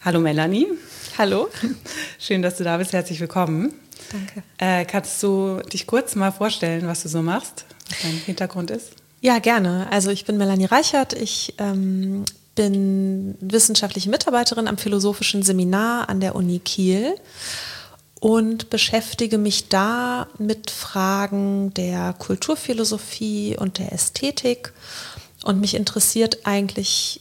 Hallo Melanie. Hallo. Schön, dass du da bist. Herzlich willkommen. Danke. Kannst du dich kurz mal vorstellen, was du so machst, was dein Hintergrund ist? Ja, gerne. Also ich bin Melanie Reichert. Ich bin wissenschaftliche Mitarbeiterin am Philosophischen Seminar an der Uni Kiel und beschäftige mich da mit Fragen der Kulturphilosophie und der Ästhetik. Und mich interessiert eigentlich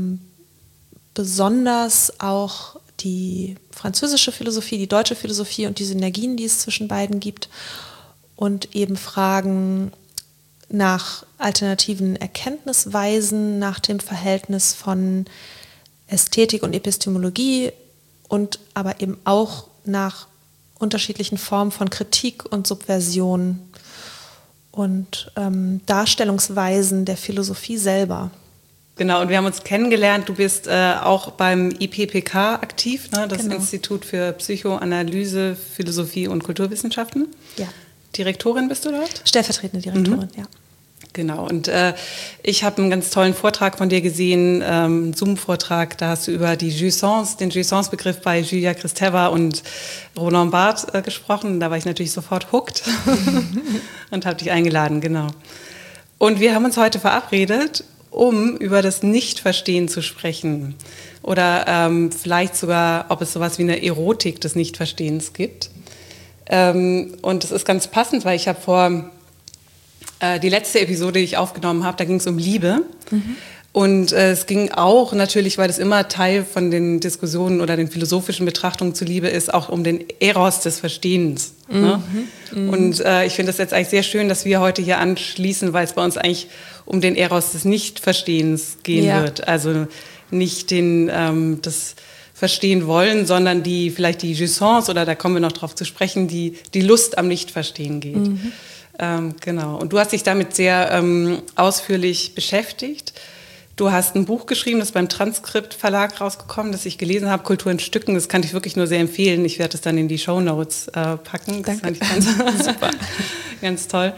besonders auch die französische Philosophie, die deutsche Philosophie und die Synergien, die es zwischen beiden gibt. Und eben Fragen nach alternativen Erkenntnisweisen, nach dem Verhältnis von Ästhetik und Epistemologie und aber eben auch nach unterschiedlichen Formen von Kritik und Subversion und Darstellungsweisen der Philosophie selber. Genau, und wir haben uns kennengelernt. Du bist auch beim IPPK aktiv, ne? Das Institut für Psychoanalyse, Philosophie und Kulturwissenschaften. Ja. Direktorin bist du dort? Stellvertretende Direktorin, ja. Genau, und ich habe einen ganz tollen Vortrag von dir gesehen, einen Zoom-Vortrag, da hast du über die Jouissance, den Jouissance-Begriff bei Julia Kristeva und Roland Barthes gesprochen. Da war ich natürlich sofort hooked und habe dich eingeladen, genau. Und wir haben uns heute verabredet, um über das Nichtverstehen zu sprechen. Oder vielleicht sogar, ob es sowas wie eine Erotik des Nichtverstehens gibt. Und das ist ganz passend, weil ich habe vor die letzte Episode, die ich aufgenommen habe, da ging es um Liebe. Und es ging auch natürlich, weil das immer Teil von den Diskussionen oder den philosophischen Betrachtungen zu Liebe ist, auch um den Eros des Verstehens. Ne? Und ich finde das jetzt eigentlich sehr schön, dass wir heute hier anschließen, weil es bei uns eigentlich um den Eros des Nichtverstehens gehen wird. Also nicht das verstehen wollen, sondern vielleicht die Jouissance, oder da kommen wir noch drauf zu sprechen, die Lust am Nichtverstehen geht. Genau. Und du hast dich damit sehr ausführlich beschäftigt. Du hast ein Buch geschrieben, das ist beim Transkript Verlag rausgekommen, das ich gelesen habe, Kultur in Stücken. Das kann ich wirklich nur sehr empfehlen. Ich werde es dann in die Shownotes packen. Das fand ich ganz super, ganz toll.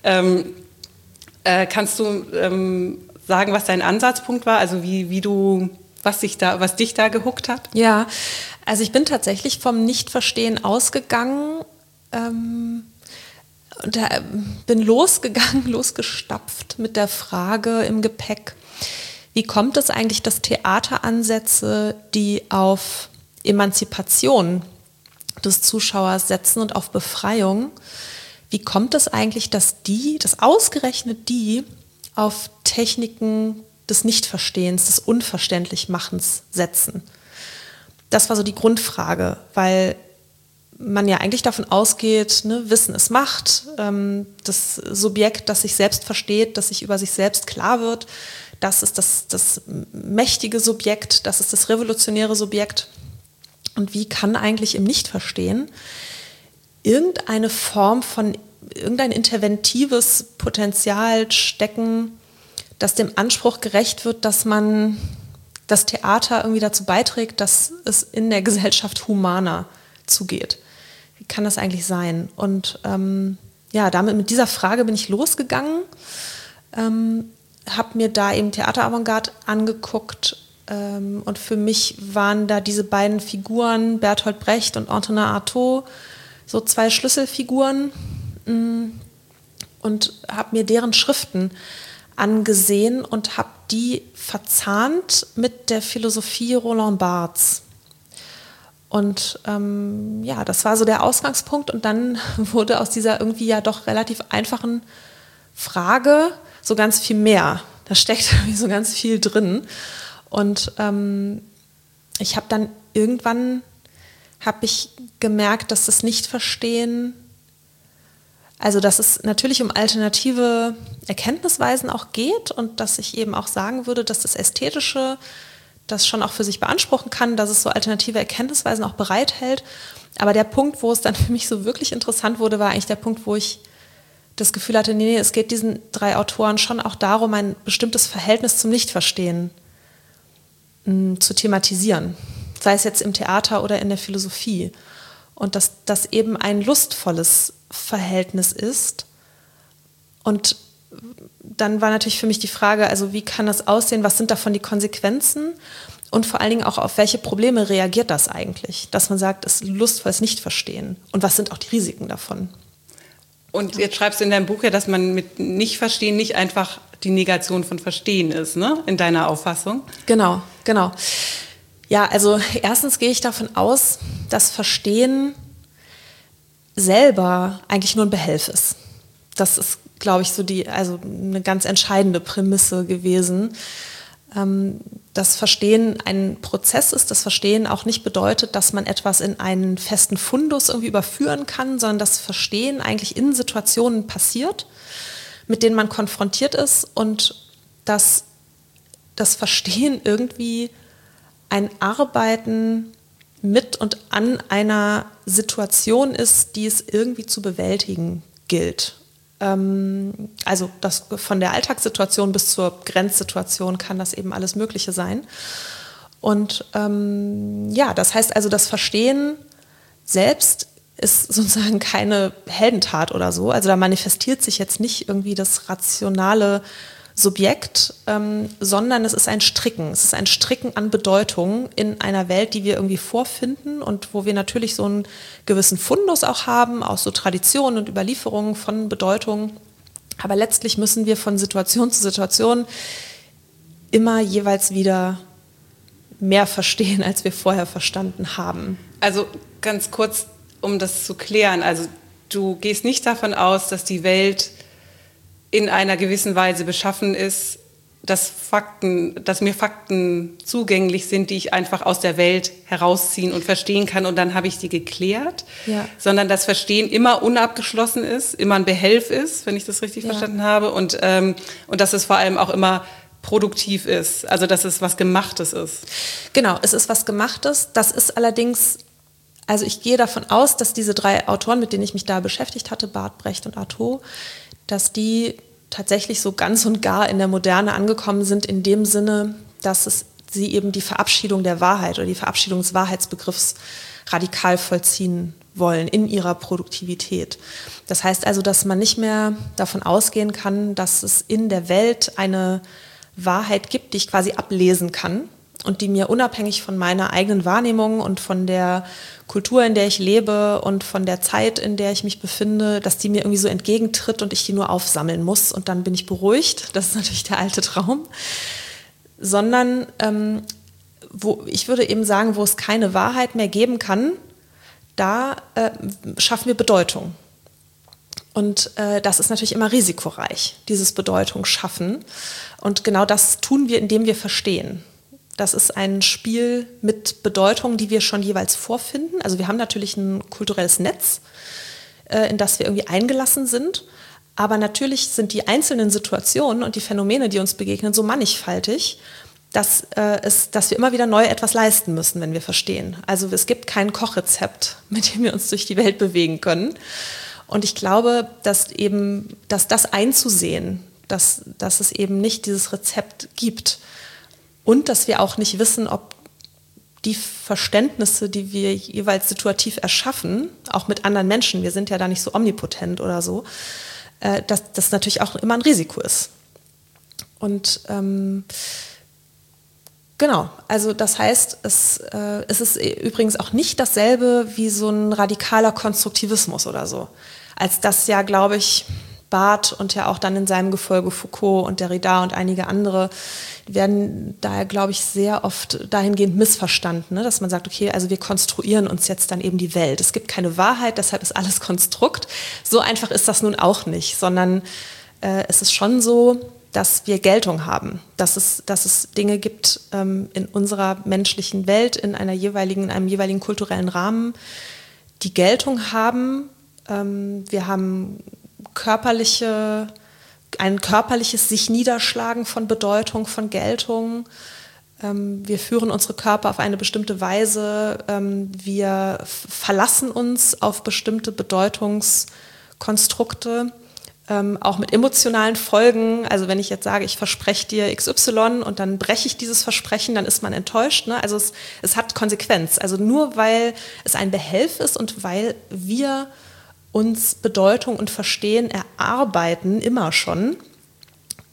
Kannst du sagen, was dein Ansatzpunkt war? Also was dich da gehuckt hat? Ja, also ich bin tatsächlich vom Nichtverstehen ausgegangen. Und da bin losgestapft mit der Frage im Gepäck, wie kommt es eigentlich, dass Theateransätze, die auf Emanzipation des Zuschauers setzen und auf Befreiung, wie kommt es eigentlich, dass ausgerechnet die auf Techniken des Nichtverstehens, des Unverständlichmachens setzen? Das war so die Grundfrage, weil man ja eigentlich davon ausgeht, ne, Wissen ist Macht, das Subjekt, das sich selbst versteht, das sich über sich selbst klar wird, das ist das mächtige Subjekt, das ist das revolutionäre Subjekt. Und wie kann eigentlich im Nichtverstehen irgendeine Form von, irgendein interventives Potenzial stecken, das dem Anspruch gerecht wird, dass man das Theater irgendwie dazu beiträgt, dass es in der Gesellschaft humaner zugeht. Wie kann das eigentlich sein? Und mit dieser Frage bin ich losgegangen, habe mir da eben Theater-Avantgarde angeguckt und für mich waren da diese beiden Figuren, Bertolt Brecht und Antonin Artaud, so zwei Schlüsselfiguren und habe mir deren Schriften angesehen und habe die verzahnt mit der Philosophie Roland Barthes. Und das war so der Ausgangspunkt und dann wurde aus dieser irgendwie ja doch relativ einfachen Frage so ganz viel mehr. Da steckt irgendwie so ganz viel drin. Und ich habe dann irgendwann gemerkt, dass das Nichtverstehen, also dass es natürlich um alternative Erkenntnisweisen auch geht und dass ich eben auch sagen würde, dass das Ästhetische das schon auch für sich beanspruchen kann, dass es so alternative Erkenntnisweisen auch bereithält. Aber der Punkt, wo es dann für mich so wirklich interessant wurde, war eigentlich der Punkt, wo ich das Gefühl hatte, nee, es geht diesen drei Autoren schon auch darum, ein bestimmtes Verhältnis zum Nichtverstehen zu thematisieren. Sei es jetzt im Theater oder in der Philosophie. Und dass das eben ein lustvolles Verhältnis ist und dann war natürlich für mich die Frage, also wie kann das aussehen, was sind davon die Konsequenzen und vor allen Dingen auch auf welche Probleme reagiert das eigentlich, dass man sagt, es ist lustvolles Nicht-Verstehen und was sind auch die Risiken davon. Und jetzt schreibst du in deinem Buch ja, dass man mit Nicht-Verstehen nicht einfach die Negation von Verstehen ist, ne? In deiner Auffassung. Genau. Ja, also erstens gehe ich davon aus, dass Verstehen selber eigentlich nur ein Behelf ist. Das ist, glaube ich, so eine ganz entscheidende Prämisse gewesen. Das Verstehen ein Prozess ist, das Verstehen auch nicht bedeutet, dass man etwas in einen festen Fundus irgendwie überführen kann, sondern das Verstehen eigentlich in Situationen passiert, mit denen man konfrontiert ist und dass das Verstehen irgendwie ein Arbeiten mit und an einer Situation ist, die es irgendwie zu bewältigen gilt. Also das von der Alltagssituation bis zur Grenzsituation kann das eben alles Mögliche sein. Und das heißt also, das Verstehen selbst ist sozusagen keine Heldentat oder so. Also da manifestiert sich jetzt nicht irgendwie das rationale Subjekt, sondern es ist ein Stricken. Es ist ein Stricken an Bedeutungen in einer Welt, die wir irgendwie vorfinden und wo wir natürlich so einen gewissen Fundus auch haben, aus so Traditionen und Überlieferungen von Bedeutungen. Aber letztlich müssen wir von Situation zu Situation immer jeweils wieder mehr verstehen, als wir vorher verstanden haben. Also ganz kurz, um das zu klären. Also du gehst nicht davon aus, dass die Welt in einer gewissen Weise beschaffen ist, dass mir Fakten zugänglich sind, die ich einfach aus der Welt herausziehen und verstehen kann und dann habe ich die geklärt, sondern das Verstehen immer unabgeschlossen ist, immer ein Behelf ist, wenn ich das richtig verstanden habe und dass es vor allem auch immer produktiv ist, also dass es was Gemachtes ist. Genau, es ist was Gemachtes, das ist allerdings, also ich gehe davon aus, dass diese 3 Autoren, mit denen ich mich da beschäftigt hatte, Barth, Brecht und Artaud, dass die tatsächlich so ganz und gar in der Moderne angekommen sind, in dem Sinne, dass sie eben die Verabschiedung der Wahrheit oder die Verabschiedung des Wahrheitsbegriffs radikal vollziehen wollen in ihrer Produktivität. Das heißt also, dass man nicht mehr davon ausgehen kann, dass es in der Welt eine Wahrheit gibt, die ich quasi ablesen kann und die mir unabhängig von meiner eigenen Wahrnehmung und von der Kultur, in der ich lebe und von der Zeit, in der ich mich befinde, dass die mir irgendwie so entgegentritt und ich die nur aufsammeln muss und dann bin ich beruhigt. Das ist natürlich der alte Traum. Sondern ich würde eben sagen, wo es keine Wahrheit mehr geben kann, da schaffen wir Bedeutung. Und das ist natürlich immer risikoreich, dieses Bedeutung schaffen. Und genau das tun wir, indem wir verstehen. Das ist ein Spiel mit Bedeutungen, die wir schon jeweils vorfinden. Also wir haben natürlich ein kulturelles Netz, in das wir irgendwie eingelassen sind. Aber natürlich sind die einzelnen Situationen und die Phänomene, die uns begegnen, so mannigfaltig, dass wir immer wieder neu etwas leisten müssen, wenn wir verstehen. Also es gibt kein Kochrezept, mit dem wir uns durch die Welt bewegen können. Und ich glaube, dass das einzusehen, dass es eben nicht dieses Rezept gibt und dass wir auch nicht wissen, ob die Verständnisse, die wir jeweils situativ erschaffen, auch mit anderen Menschen, wir sind ja da nicht so omnipotent oder so, dass das natürlich auch immer ein Risiko ist. Und genau, also das heißt, es ist übrigens auch nicht dasselbe wie so ein radikaler Konstruktivismus oder so. Als das ja, glaube ich, Barth und ja auch dann in seinem Gefolge Foucault und Derrida und einige andere werden daher, glaube ich, sehr oft dahingehend missverstanden, ne? Dass man sagt, okay, also wir konstruieren uns jetzt dann eben die Welt. Es gibt keine Wahrheit, deshalb ist alles Konstrukt. So einfach ist das nun auch nicht, sondern es ist schon so, dass wir Geltung haben, dass es Dinge gibt in unserer menschlichen Welt, in einem jeweiligen kulturellen Rahmen, die Geltung haben. Wir haben ein körperliches sich Niederschlagen von Bedeutung, von Geltung. Wir führen unsere Körper auf eine bestimmte Weise. Wir verlassen uns auf bestimmte Bedeutungskonstrukte. Auch mit emotionalen Folgen, also wenn ich jetzt sage, ich verspreche dir XY und dann breche ich dieses Versprechen, dann ist man enttäuscht. Ne? Also es hat Konsequenz. Also nur weil es ein Behelf ist und weil wir uns Bedeutung und Verstehen erarbeiten, immer schon,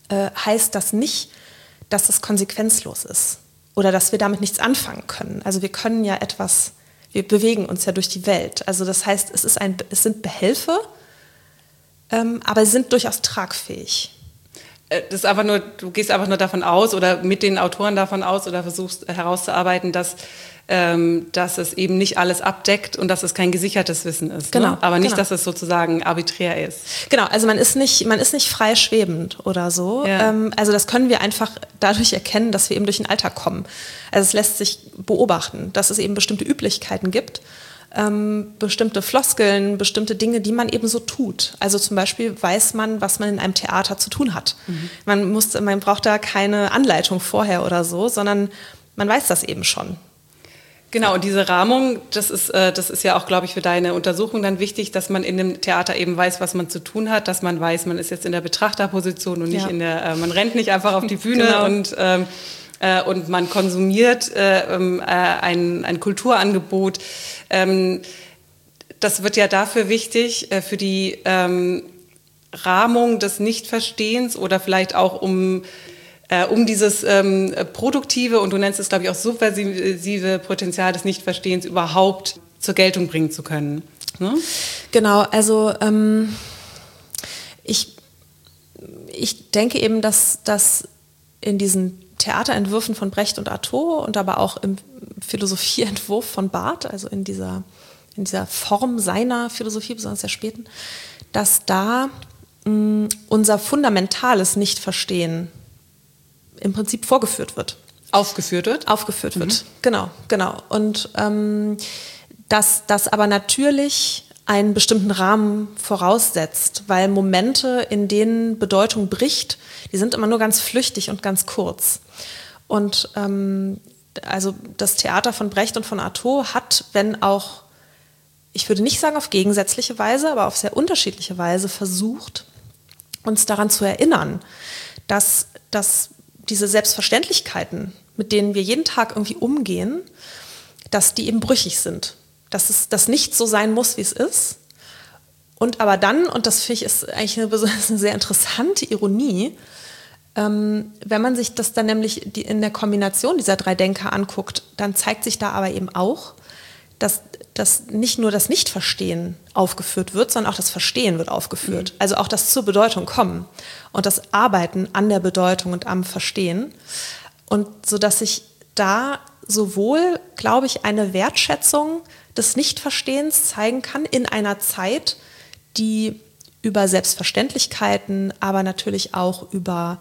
heißt das nicht, dass es konsequenzlos ist oder dass wir damit nichts anfangen können. Also wir können ja wir bewegen uns ja durch die Welt. Also das heißt, es sind Behelfe, aber sie sind durchaus tragfähig. Das ist einfach nur, du gehst einfach nur davon aus oder mit den Autoren davon aus oder versuchst herauszuarbeiten, dass es eben nicht alles abdeckt und dass es kein gesichertes Wissen ist. Genau, ne? Aber nicht, genau. dass es sozusagen arbiträr ist. Genau, also man ist nicht frei schwebend oder so. Ja. Also das können wir einfach dadurch erkennen, dass wir eben durch den Alltag kommen. Also es lässt sich beobachten, dass es eben bestimmte Üblichkeiten gibt, bestimmte Floskeln, bestimmte Dinge, die man eben so tut. Also zum Beispiel weiß man, was man in einem Theater zu tun hat. Mhm. Man braucht da keine Anleitung vorher oder so, sondern man weiß das eben schon. Genau, und diese Rahmung, das ist ja auch, glaube ich, für deine Untersuchung dann wichtig, dass man in dem Theater eben weiß, was man zu tun hat, dass man weiß, man ist jetzt in der Betrachterposition und nicht man rennt nicht einfach auf die Bühne genau. Und man konsumiert ein Kulturangebot. Das wird ja dafür wichtig, für die Rahmung des Nichtverstehens oder vielleicht auch um dieses produktive und du nennst es, glaube ich, auch subversive Potenzial des Nichtverstehens überhaupt zur Geltung bringen zu können. Ne? Genau, also ich denke eben, dass in diesen Theaterentwürfen von Brecht und Artaud und aber auch im Philosophieentwurf von Barth, also in dieser Form seiner Philosophie, besonders der späten, dass da unser fundamentales Nichtverstehen im Prinzip vorgeführt wird. Aufgeführt wird? Aufgeführt wird, genau. Und dass das aber natürlich einen bestimmten Rahmen voraussetzt, weil Momente, in denen Bedeutung bricht, die sind immer nur ganz flüchtig und ganz kurz. Und also das Theater von Brecht und von Artaud hat, wenn auch, ich würde nicht sagen auf gegensätzliche Weise, aber auf sehr unterschiedliche Weise versucht, uns daran zu erinnern, dass diese Selbstverständlichkeiten, mit denen wir jeden Tag irgendwie umgehen, dass die eben brüchig sind. Dass es nicht so sein muss, wie es ist. Und aber dann, und das finde ich ist eigentlich eine sehr interessante Ironie, wenn man sich das dann nämlich in der Kombination dieser drei Denker anguckt, dann zeigt sich da aber eben auch, dass nicht nur das Nichtverstehen aufgeführt wird, sondern auch das Verstehen wird aufgeführt. Also auch das zur Bedeutung kommen und das Arbeiten an der Bedeutung und am Verstehen. Und so dass sich da sowohl, glaube ich, eine Wertschätzung des Nichtverstehens zeigen kann in einer Zeit, die über Selbstverständlichkeiten, aber natürlich auch über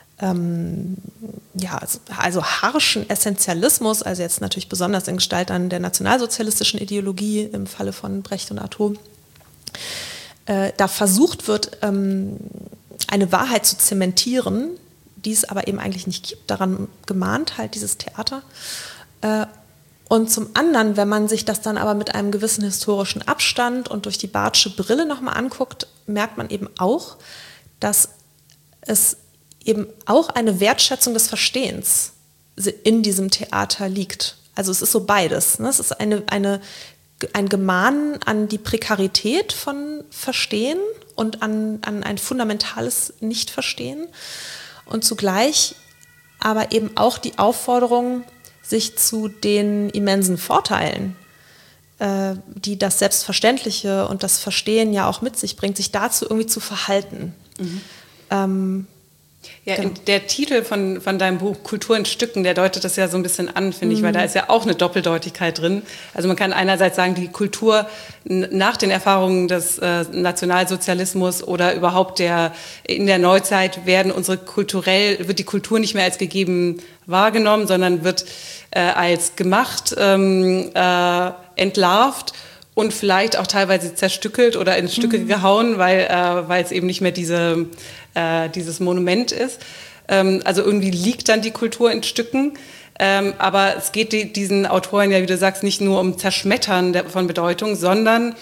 also harschen Essentialismus, also jetzt natürlich besonders in Gestalt an der nationalsozialistischen Ideologie im Falle von Brecht und Artaud, da versucht wird, eine Wahrheit zu zementieren, die es aber eben eigentlich nicht gibt. Daran gemahnt halt dieses Theater. Und zum anderen, wenn man sich das dann aber mit einem gewissen historischen Abstand und durch die Barthsche Brille nochmal anguckt, merkt man eben auch, dass es eben auch eine Wertschätzung des Verstehens in diesem Theater liegt. Also es ist so beides. Ne? Es ist ein Gemahnen an die Prekarität von Verstehen und an ein fundamentales Nichtverstehen und zugleich aber eben auch die Aufforderung, sich zu den immensen Vorteilen, die das Selbstverständliche und das Verstehen ja auch mit sich bringt, sich dazu irgendwie zu verhalten. Mhm. Genau. Der Titel von deinem Buch Kultur in Stücken, der deutet das ja so ein bisschen an, finde ich, weil da ist ja auch eine Doppeldeutigkeit drin. Also man kann einerseits sagen, die Kultur nach den Erfahrungen des Nationalsozialismus oder überhaupt in der Neuzeit wird die Kultur nicht mehr als gegeben wahrgenommen, sondern wird als gemacht, entlarvt und vielleicht auch teilweise zerstückelt oder in Stücke gehauen, weil es eben nicht mehr dieses Monument ist. Also irgendwie liegt dann die Kultur in Stücken. Aber es geht diesen Autoren ja, wie du sagst, nicht nur um Zerschmettern von Bedeutung, sondern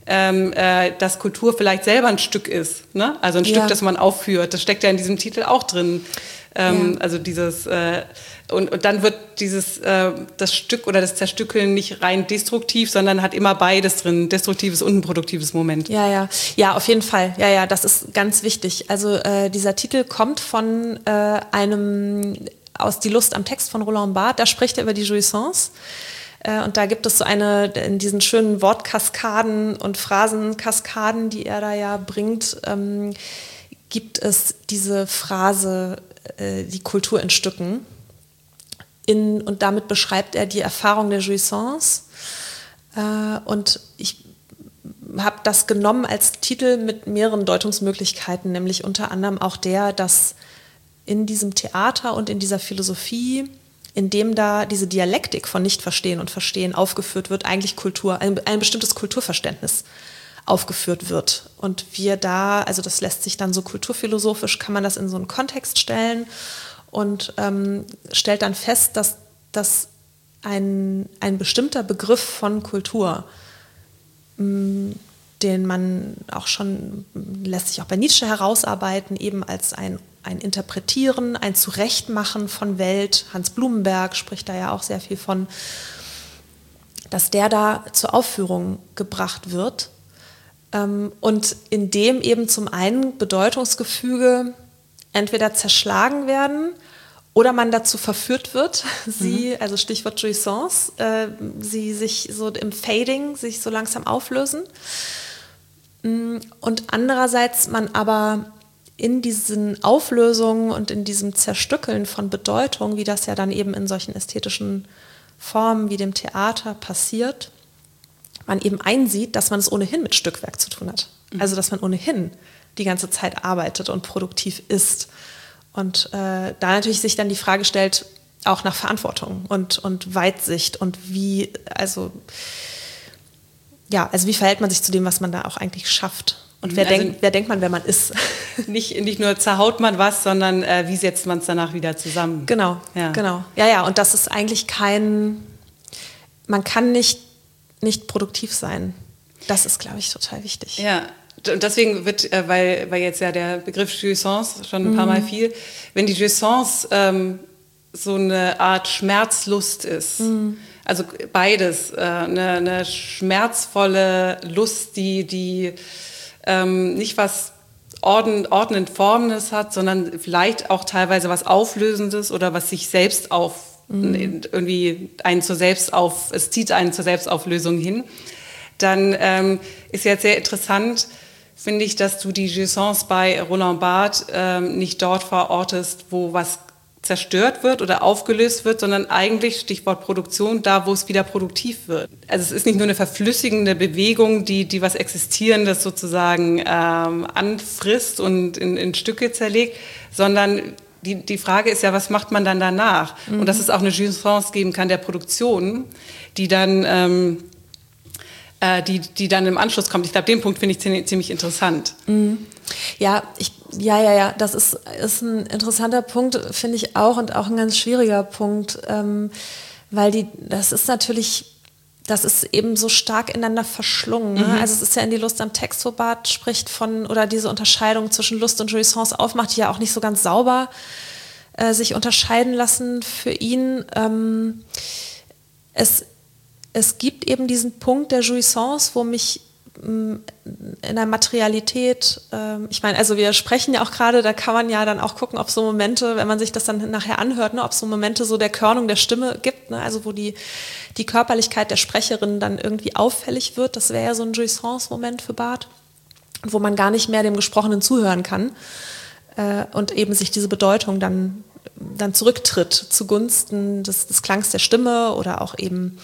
dass Kultur vielleicht selber ein Stück ist, ne? Also ein Stück, das man aufführt. Das steckt ja in diesem Titel auch drin. Also dieses und dann wird das Stück oder das Zerstückeln nicht rein destruktiv, sondern hat immer beides drin, destruktives und ein produktives Moment. Ja, auf jeden Fall. Ja, das ist ganz wichtig. Also dieser Titel kommt von aus Die Lust am Text von Roland Barthes. Da spricht er über die Jouissance. Und da gibt es so in diesen schönen Wortkaskaden und Phrasenkaskaden, die er da ja bringt, gibt es diese Phrase, die Kultur in Stücken. Und damit beschreibt er die Erfahrung der Jouissance. Und ich habe das genommen als Titel mit mehreren Deutungsmöglichkeiten, nämlich unter anderem auch dass in diesem Theater und in dieser Philosophie, in dem da diese Dialektik von Nicht-Verstehen und Verstehen aufgeführt wird, eigentlich Kultur, ein bestimmtes Kulturverständnis aufgeführt wird. Und also das lässt sich dann so kulturphilosophisch, kann man das in so einen Kontext stellen und stellt dann fest, dass ein bestimmter Begriff von Kultur, den man lässt sich auch bei Nietzsche herausarbeiten, eben als ein Interpretieren, ein Zurechtmachen von Welt. Hans Blumenberg spricht da ja auch sehr viel von, dass der da zur Aufführung gebracht wird. Und in dem eben zum einen Bedeutungsgefüge entweder zerschlagen werden oder man dazu verführt wird, also Stichwort Jouissance, sie sich so im Fading, sich so langsam auflösen. Und andererseits man aber in diesen Auflösungen und in diesem Zerstückeln von Bedeutung, wie das ja dann eben in solchen ästhetischen Formen wie dem Theater passiert, man eben einsieht, dass man es ohnehin mit Stückwerk zu tun hat. Also dass man ohnehin die ganze Zeit arbeitet und produktiv ist. Und da natürlich sich dann die Frage stellt, auch nach Verantwortung und Weitsicht und wie verhält man sich zu dem, was man da auch eigentlich schafft? Und wer denkt man, wer man ist? Nicht nur zerhaut man was, sondern wie setzt man es danach wieder zusammen? Genau. Ja, und das ist eigentlich man kann nicht produktiv sein. Das ist, glaube ich, total wichtig. Ja, und deswegen wird, weil jetzt ja der Begriff Jouissance schon ein paar Mal fiel, wenn die Jouissance so eine Art Schmerzlust ist, also beides, eine schmerzvolle Lust, die nicht was ordnend Formendes hat, sondern vielleicht auch teilweise was Auflösendes oder was sich selbst irgendwie es zieht einen zur Selbstauflösung hin, dann ist jetzt sehr interessant, finde ich, dass du die Jouissance bei Roland Barthes nicht dort verortest, wo was zerstört wird oder aufgelöst wird, sondern eigentlich, Stichwort Produktion, da, wo es wieder produktiv wird. Also es ist nicht nur eine verflüssigende Bewegung, die was Existierendes sozusagen anfrisst und in Stücke zerlegt, sondern die Frage ist ja, was macht man dann danach? Und dass es auch eine Jouissance geben kann der Produktion, die dann im Anschluss kommt. Ich glaube, den Punkt finde ich ziemlich interessant. Ja, das ist ein interessanter Punkt, finde ich auch, und auch ein ganz schwieriger Punkt, weil das ist eben so stark ineinander verschlungen. Ne? Also es ist ja in Die Lust am Text, wo Barthes spricht oder diese Unterscheidung zwischen Lust und Jouissance aufmacht, die ja auch nicht so ganz sauber sich unterscheiden lassen für ihn. Es gibt eben diesen Punkt der Jouissance, wo mich in der Materialität, ich meine, also wir sprechen ja auch gerade, da kann man ja dann auch gucken, ob so Momente, wenn man sich das dann nachher anhört, ne, ob so Momente so der Körnung der Stimme gibt, ne, also wo die Körperlichkeit der Sprecherin dann irgendwie auffällig wird, das wäre ja so ein Jouissance-Moment für Barthes, wo man gar nicht mehr dem Gesprochenen zuhören kann und eben sich diese Bedeutung dann zurücktritt zugunsten des Klangs der Stimme oder auch eben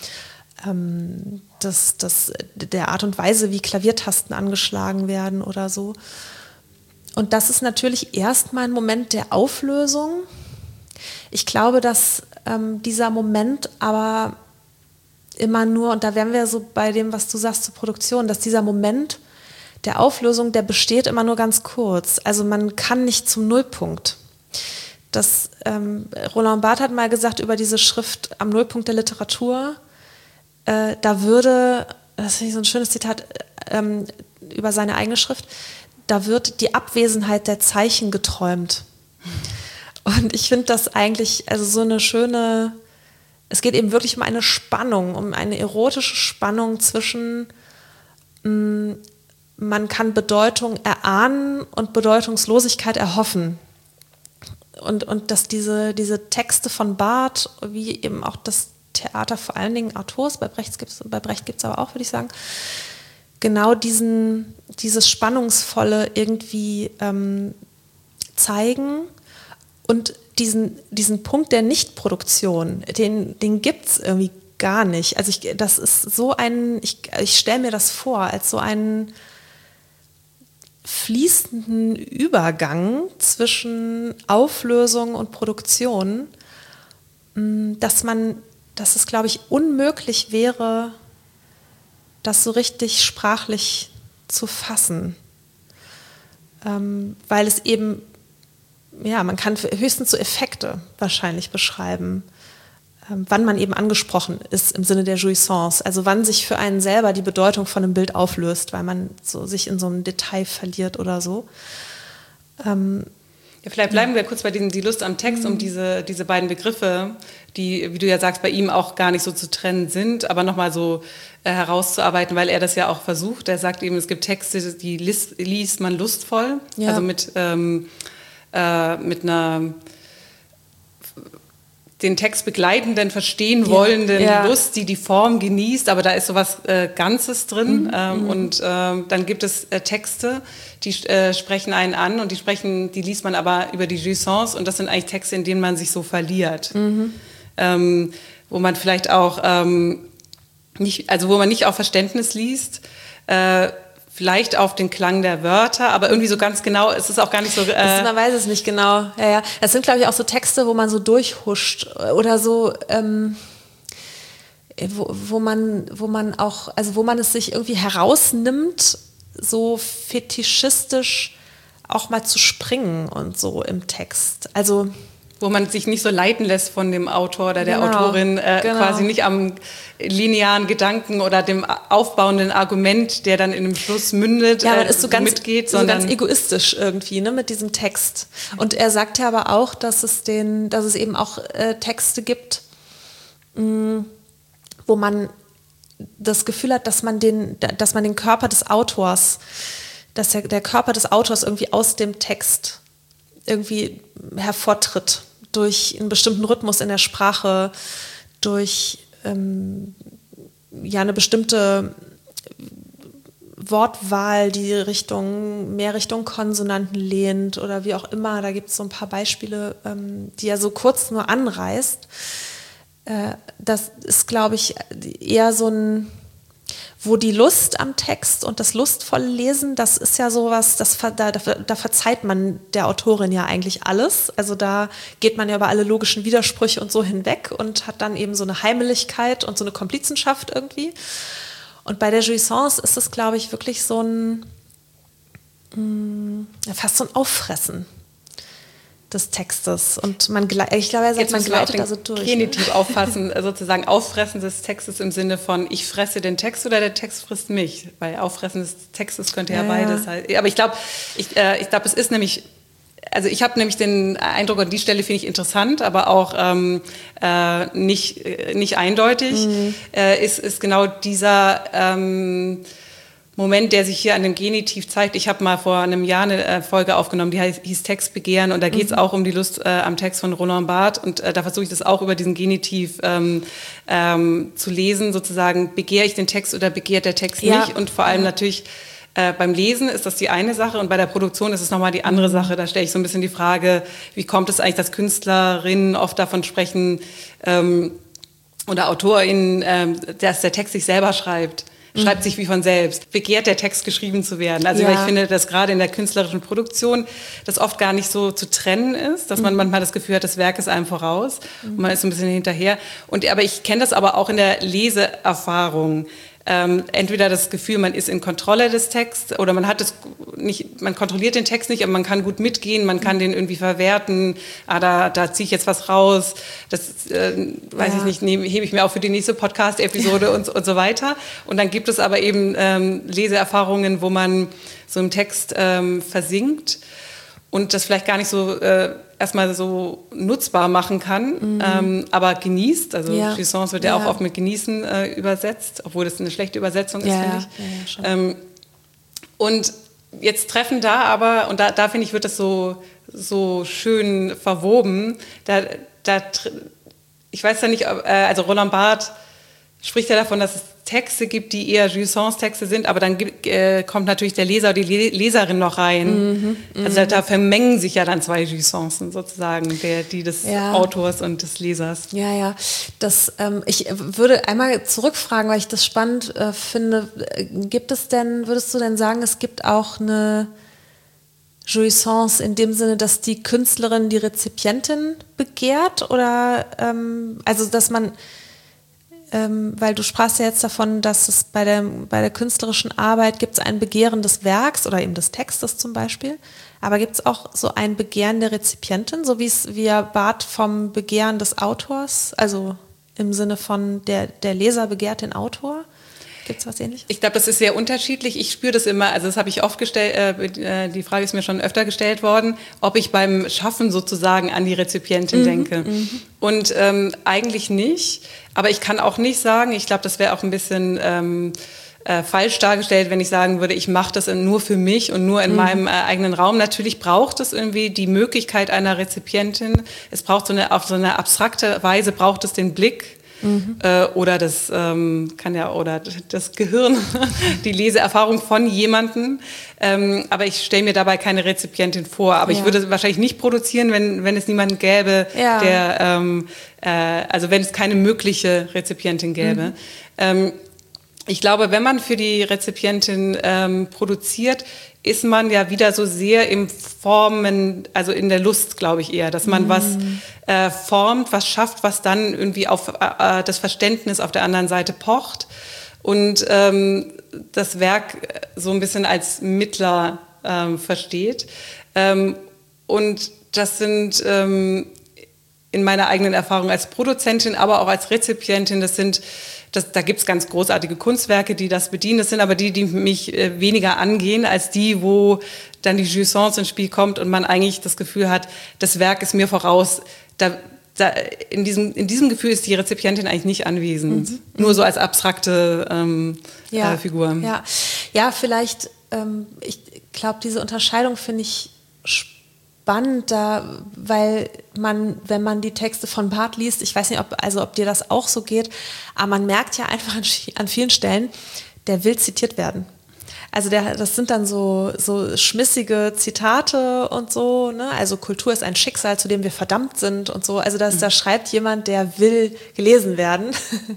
der Art und Weise, wie Klaviertasten angeschlagen werden oder so. Und das ist natürlich erstmal ein Moment der Auflösung. Ich glaube, dass dieser Moment aber immer nur, und da wären wir so bei dem, was du sagst zur Produktion, dass dieser Moment der Auflösung, der besteht immer nur ganz kurz. Also man kann nicht zum Nullpunkt. Roland Barthes hat mal gesagt über diese Schrift am Nullpunkt der Literatur, das finde ich so ein schönes Zitat, über seine eigene Schrift, da wird die Abwesenheit der Zeichen geträumt. Und ich finde das eigentlich, also so eine schöne, es geht eben wirklich um eine Spannung, um eine erotische Spannung zwischen, man kann Bedeutung erahnen und Bedeutungslosigkeit erhoffen. Und dass diese Texte von Barth, wie eben auch das Theater vor allen Dingen Arthurs, bei Brecht gibt es aber auch, würde ich sagen, genau dieses Spannungsvolle irgendwie zeigen und diesen Punkt der Nichtproduktion, den gibt es irgendwie gar nicht. Also das ist so ich stelle mir das vor, als so einen fließenden Übergang zwischen Auflösung und Produktion, dass es, glaube ich, unmöglich wäre, das so richtig sprachlich zu fassen. Weil es eben, man kann höchstens so Effekte wahrscheinlich beschreiben, wann man eben angesprochen ist im Sinne der Jouissance, also wann sich für einen selber die Bedeutung von einem Bild auflöst, weil man so sich in so einem Detail verliert oder so. Vielleicht bleiben wir kurz bei die Lust am Text, um diese beiden Begriffe, die, wie du ja sagst, bei ihm auch gar nicht so zu trennen sind, aber nochmal so herauszuarbeiten, weil er das ja auch versucht. Er sagt eben, es gibt Texte, die liest man lustvoll, also mit einer den Text begleitenden, verstehen wollenden Lust, die Form genießt, aber da ist sowas Ganzes drin. Und dann gibt es Texte, die sprechen einen an und die liest man aber über die Jouissance und das sind eigentlich Texte, in denen man sich so verliert. Wo man vielleicht auch wo man nicht auf Verständnis liest, vielleicht auf den Klang der Wörter, aber irgendwie so ganz genau, es ist auch gar nicht so... man weiß es nicht genau. Ja. Das sind, glaube ich, auch so Texte, wo man so durchhuscht oder so, wo man auch, also wo man es sich irgendwie herausnimmt, so fetischistisch auch mal zu springen und so im Text. Also... Wo man sich nicht so leiten lässt von dem Autor oder der Autorin, quasi nicht am linearen Gedanken oder dem aufbauenden Argument, der dann in dem Schluss mündet, man ist so ganz, mitgeht, sondern so ganz egoistisch irgendwie, ne, mit diesem Text. Und er sagt ja aber auch, dass es eben auch Texte gibt, wo man das Gefühl hat, dass man den Körper des Autors, dass der Körper des Autors irgendwie aus dem Text irgendwie hervortritt durch einen bestimmten Rhythmus in der Sprache, durch eine bestimmte Wortwahl, die mehr Richtung Konsonanten lehnt oder wie auch immer. Da gibt es so ein paar Beispiele, die er so kurz nur anreißt. Das ist, glaube ich, eher so ein, wo die Lust am Text und das lustvolle Lesen, das ist ja sowas, da verzeiht man der Autorin ja eigentlich alles. Also da geht man ja über alle logischen Widersprüche und so hinweg und hat dann eben so eine Heimeligkeit und so eine Komplizenschaft irgendwie. Und bei der Jouissance ist es, glaube ich, wirklich so fast so ein Auffressen des Textes. Und ich glaube, er sagt, man gleitet also durch. Genitiv auffassen, sozusagen Auffressen des Textes im Sinne von ich fresse den Text oder der Text frisst mich. Weil Auffressen des Textes könnte ja beides halt. Aber ich glaube, es ist nämlich, also ich habe nämlich den Eindruck, an die Stelle finde ich interessant, aber auch nicht eindeutig, ist genau dieser Moment, der sich hier an dem Genitiv zeigt. Ich habe mal vor einem Jahr eine Folge aufgenommen, die hieß Textbegehren und da geht es auch um die Lust am Text von Roland Barthes und da versuche ich das auch über diesen Genitiv zu lesen, sozusagen begehre ich den Text oder begehrt der Text mich und vor allem natürlich beim Lesen ist das die eine Sache und bei der Produktion ist es nochmal die andere Sache. Da stelle ich so ein bisschen die Frage, wie kommt es eigentlich, dass Künstlerinnen oft davon sprechen oder AutorInnen, dass der Text sich selber schreibt sich wie von selbst. Begehrt der Text geschrieben zu werden. Also weil ich finde, dass gerade in der künstlerischen Produktion das oft gar nicht so zu trennen ist, dass man manchmal das Gefühl hat, das Werk ist einem voraus und man ist so ein bisschen hinterher. Aber ich kenne das aber auch in der Leseerfahrung. entweder das Gefühl, man ist in Kontrolle des Texts oder man hat es nicht, man kontrolliert den Text nicht, aber man kann gut mitgehen, man kann den irgendwie verwerten, da ziehe ich jetzt was raus, das weiß ich nicht, hebe ich mir auch für die nächste Podcast-Episode und so weiter. Und dann gibt es aber eben Leseerfahrungen, wo man so im Text versinkt und das vielleicht gar nicht so erstmal so nutzbar machen kann, aber genießt. Also Jouissance wird ja auch oft mit genießen übersetzt, obwohl das eine schlechte Übersetzung ist, finde ich. Ja, und jetzt treffen da aber, und da finde ich, wird das so schön verwoben, ich weiß ja nicht, also Roland Barthes spricht ja davon, dass es Texte gibt, die eher Jouissance-Texte sind, aber dann kommt natürlich der Leser oder die Leserin noch rein. Also da vermengen sich ja dann zwei Jouissancen sozusagen, die des Autors und des Lesers. Ja. Ich würde einmal zurückfragen, weil ich das spannend finde. Würdest du denn sagen, es gibt auch eine Jouissance in dem Sinne, dass die Künstlerin die Rezipientin begehrt? Oder also dass man weil du sprachst ja jetzt davon, dass es bei der künstlerischen Arbeit gibt es ein Begehren des Werks oder eben des Textes zum Beispiel, aber gibt es auch so ein Begehren der Rezipientin, so wie Barthes vom Begehren des Autors, also im Sinne von der Leser begehrt den Autor? Gibt es was Ähnliches? Ich glaube, das ist sehr unterschiedlich. Ich spüre das immer, also das habe ich oft gestellt, die Frage ist mir schon öfter gestellt worden, ob ich beim Schaffen sozusagen an die Rezipientin denke. Und eigentlich nicht, aber ich kann auch nicht sagen, ich glaube, das wäre auch ein bisschen falsch dargestellt, wenn ich sagen würde, ich mache das nur für mich und nur in meinem eigenen Raum. Natürlich braucht es irgendwie die Möglichkeit einer Rezipientin. Es braucht auf so eine abstrakte Weise braucht es den Blick. Oder das oder das Gehirn, die Leseerfahrung von jemandem. Aber ich stelle mir dabei keine Rezipientin vor. Aber ich würde es wahrscheinlich nicht produzieren, wenn es niemanden gäbe, der, also wenn es keine mögliche Rezipientin gäbe. Ich glaube, wenn man für die Rezipientin produziert, ist man ja wieder so sehr im Formen, also in der Lust, glaube ich eher, dass man was formt, was schafft, was dann irgendwie auf das Verständnis auf der anderen Seite pocht und das Werk so ein bisschen als Mittler versteht. Und das sind in meiner eigenen Erfahrung als Produzentin, aber auch als Rezipientin, da gibt es ganz großartige Kunstwerke, die das bedienen. Das sind aber die mich weniger angehen, als die, wo dann die Jouissance ins Spiel kommt und man eigentlich das Gefühl hat, das Werk ist mir voraus. In diesem Gefühl ist die Rezipientin eigentlich nicht anwesend. Nur so als abstrakte Figur. Ja, vielleicht, ich glaube, diese Unterscheidung finde ich spannend, weil wenn man die Texte von Barthes liest, ich weiß nicht, ob dir das auch so geht, aber man merkt ja einfach an vielen Stellen, der will zitiert werden. Also das sind dann so schmissige Zitate und so, ne? Also Kultur ist ein Schicksal, zu dem wir verdammt sind und so. Also da schreibt jemand, der will gelesen werden.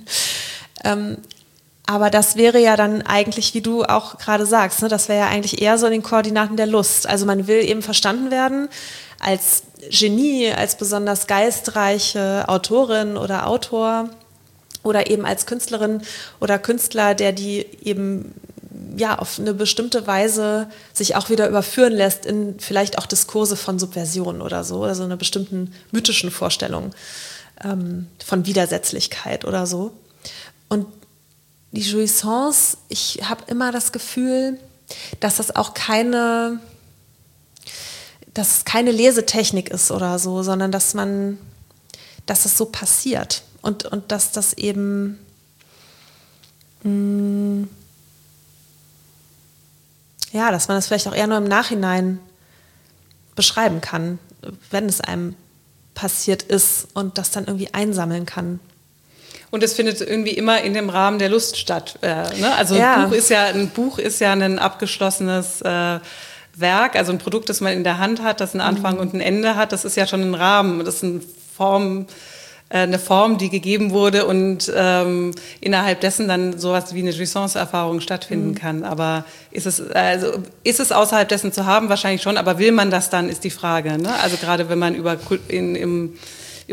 Aber das wäre ja dann eigentlich, wie du auch gerade sagst, ne, das wäre ja eigentlich eher so in den Koordinaten der Lust. Also man will eben verstanden werden als Genie, als besonders geistreiche Autorin oder Autor oder eben als Künstlerin oder Künstler, der die eben auf eine bestimmte Weise sich auch wieder überführen lässt in vielleicht auch Diskurse von Subversion oder so einer bestimmten mythischen Vorstellung von Widersetzlichkeit oder so. Und die Jouissance, ich habe immer das Gefühl, dass es keine Lesetechnik ist oder so, sondern dass es so passiert und dass das eben dass man das vielleicht auch eher nur im Nachhinein beschreiben kann, wenn es einem passiert ist und das dann irgendwie einsammeln kann. Und es findet irgendwie immer in dem Rahmen der Lust statt. Ne? Also ein Buch ist ja ein abgeschlossenes Werk, also ein Produkt, das man in der Hand hat, das einen Anfang und ein Ende hat. Das ist ja schon ein Rahmen, das ist eine Form, die gegeben wurde und innerhalb dessen dann sowas wie eine Jouissance-Erfahrung stattfinden kann. Aber ist es außerhalb dessen zu haben? Wahrscheinlich schon, aber will man das dann, ist die Frage. Ne? Also gerade wenn man über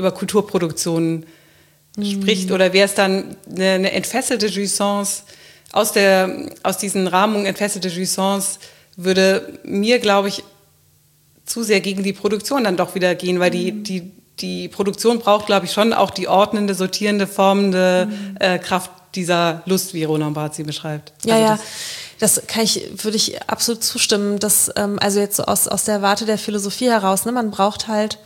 Kulturproduktionen spricht, oder wäre es dann eine entfesselte Jouissance aus diesen Rahmungen entfesselte Jouissance würde mir, glaube ich, zu sehr gegen die Produktion dann doch wieder gehen, weil die Produktion braucht, glaube ich, schon auch die ordnende, sortierende, formende Kraft dieser Lust, wie Roland Barthes sie beschreibt. Ja, das würde ich absolut zustimmen. Dass, also jetzt so aus der Warte der Philosophie heraus, ne, man braucht halt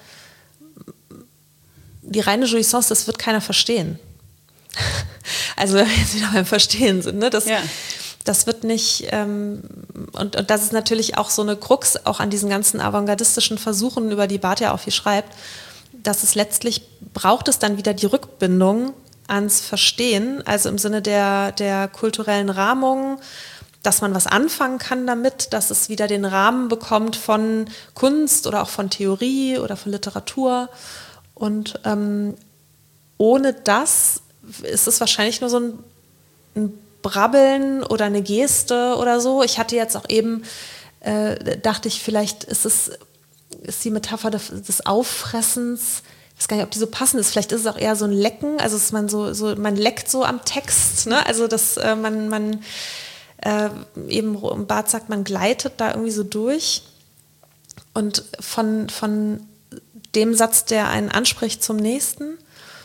die reine Jouissance, das wird keiner verstehen. Also wenn wir jetzt wieder beim Verstehen sind, ne, das wird nicht, und das ist natürlich auch so eine Krux, auch an diesen ganzen avantgardistischen Versuchen, über die Barthes ja auch viel schreibt, dass es letztlich braucht es dann wieder die Rückbindung ans Verstehen, also im Sinne der kulturellen Rahmung, dass man was anfangen kann damit, dass es wieder den Rahmen bekommt von Kunst oder auch von Theorie oder von Literatur. Und ohne das ist es wahrscheinlich nur so ein Brabbeln oder eine Geste oder so. Ich hatte jetzt auch eben, dachte ich, vielleicht ist die Metapher des Auffressens, ich weiß gar nicht, ob die so passend ist, vielleicht ist es auch eher so ein Lecken, also dass man man leckt so am Text, ne? Also dass man eben, Barthes sagt, man gleitet da irgendwie so durch und von dem Satz, der einen anspricht, zum nächsten.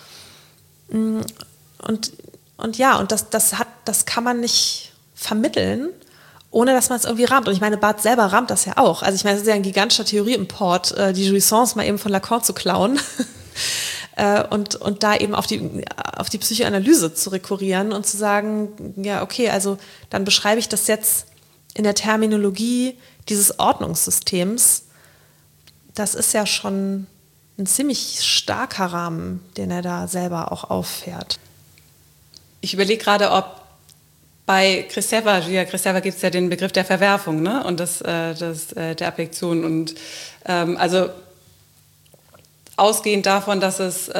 Und das kann man nicht vermitteln, ohne dass man es irgendwie rahmt. Und ich meine, Barthes selber rahmt das ja auch. Also ich meine, es ist ja ein gigantischer Theorieimport, die Jouissance mal eben von Lacan zu klauen und da eben auf die Psychoanalyse zu rekurrieren und zu sagen, ja, okay, also dann beschreibe ich das jetzt in der Terminologie dieses Ordnungssystems. Das ist ja schon ein ziemlich starker Rahmen, den er da selber auch auffährt. Ich überlege gerade, ob bei Julia Kristeva gibt es ja den Begriff der Verwerfung, ne? Und der Affektion. Und also ausgehend davon, dass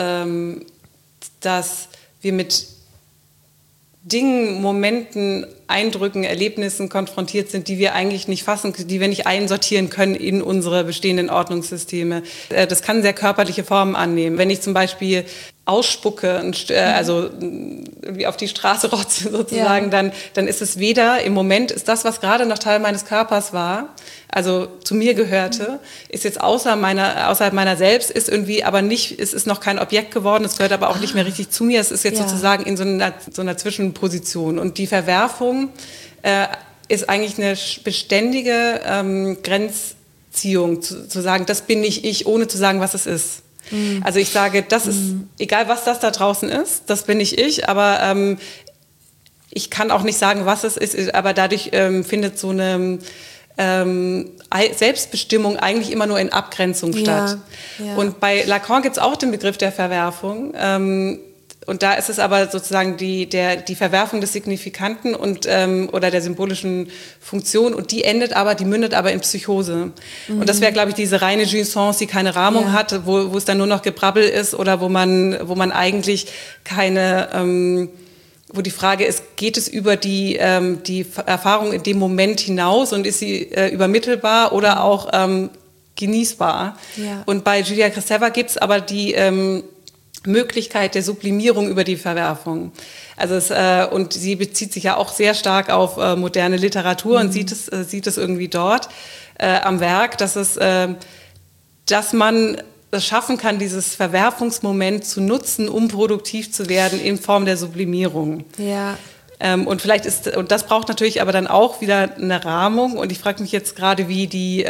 wir mit Dingen, Momenten, Eindrücken, Erlebnissen konfrontiert sind, die wir eigentlich nicht fassen, die wir nicht einsortieren können in unsere bestehenden Ordnungssysteme. Das kann sehr körperliche Formen annehmen. Wenn ich zum Beispiel ausspucke, also irgendwie auf die Straße rotze sozusagen, dann ist es weder, im Moment ist das, was gerade noch Teil meines Körpers war, also zu mir gehörte, ist jetzt außerhalb meiner selbst, ist irgendwie aber nicht, es ist noch kein Objekt geworden, es gehört aber auch nicht mehr richtig zu mir, es ist jetzt sozusagen in so einer Zwischenposition. Und die Verwerfung ist eigentlich eine beständige Grenzziehung, zu sagen, das bin nicht ich, ohne zu sagen, was es ist. Also ich sage, das ist, egal was das da draußen ist, das bin nicht ich, aber ich kann auch nicht sagen, was es ist, aber dadurch findet so eine Selbstbestimmung eigentlich immer nur in Abgrenzung statt. Ja. Und bei Lacan gibt es auch den Begriff der Verwerfung. Und da ist es aber sozusagen die Verwerfung des Signifikanten oder der symbolischen Funktion, und die mündet aber in Psychose. Und das wäre, glaube ich, diese reine Jouissance, die keine Rahmung hat, wo es dann nur noch Gebrabbel ist oder wo man eigentlich keine, wo die Frage ist, geht es über die Erfahrung in dem Moment hinaus und ist sie übermittelbar oder auch genießbar? Ja. Und bei Julia Kristeva gibt es aber die Möglichkeit der Sublimierung über die Verwerfung. Also und sie bezieht sich ja auch sehr stark auf moderne Literatur und sieht es irgendwie dort am Werk, dass man es schaffen kann, dieses Verwerfungsmoment zu nutzen, um produktiv zu werden in Form der Sublimierung. Ja. Und das braucht natürlich aber dann auch wieder eine Rahmung. Und ich frage mich jetzt gerade, wie die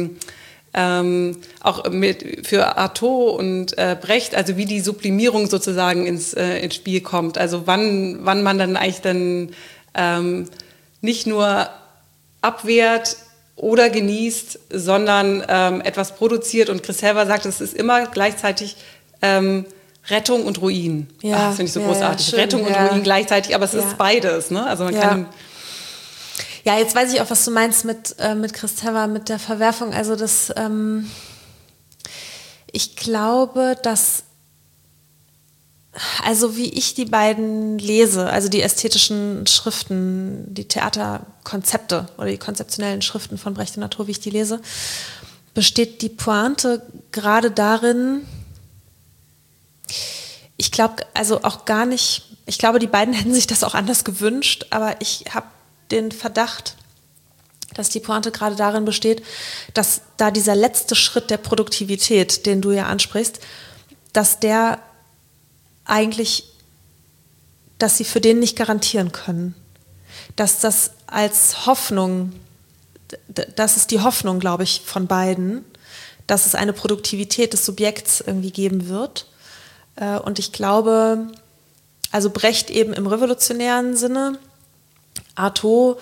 auch für Artaud und Brecht, also wie die Sublimierung sozusagen ins Spiel kommt. Also wann man dann eigentlich nicht nur abwehrt oder genießt, sondern etwas produziert. Und Kristeva sagt, es ist immer gleichzeitig Rettung und Ruin. Ja, das finde ich so großartig. Rettung und Ruin gleichzeitig, aber es ist beides. Ne? Also man kann... Ja, jetzt weiß ich auch, was du meinst mit Kristeva, mit der Verwerfung. Also ich glaube, dass, also wie ich die beiden lese, also die ästhetischen Schriften, die Theaterkonzepte oder die konzeptionellen Schriften von Brecht und Artaud, wie ich die lese, besteht die Pointe gerade darin, ich glaube also auch gar nicht, Ich glaube, die beiden hätten sich das auch anders gewünscht, aber ich habe den Verdacht, dass die Pointe gerade darin besteht, dass da dieser letzte Schritt der Produktivität, den du ja ansprichst, dass der eigentlich, dass sie für den nicht garantieren können. Dass das als Hoffnung, das ist die Hoffnung, glaube ich, von beiden, dass es eine Produktivität des Subjekts irgendwie geben wird. Und ich glaube, also Brecht eben im revolutionären Sinne, Artaud,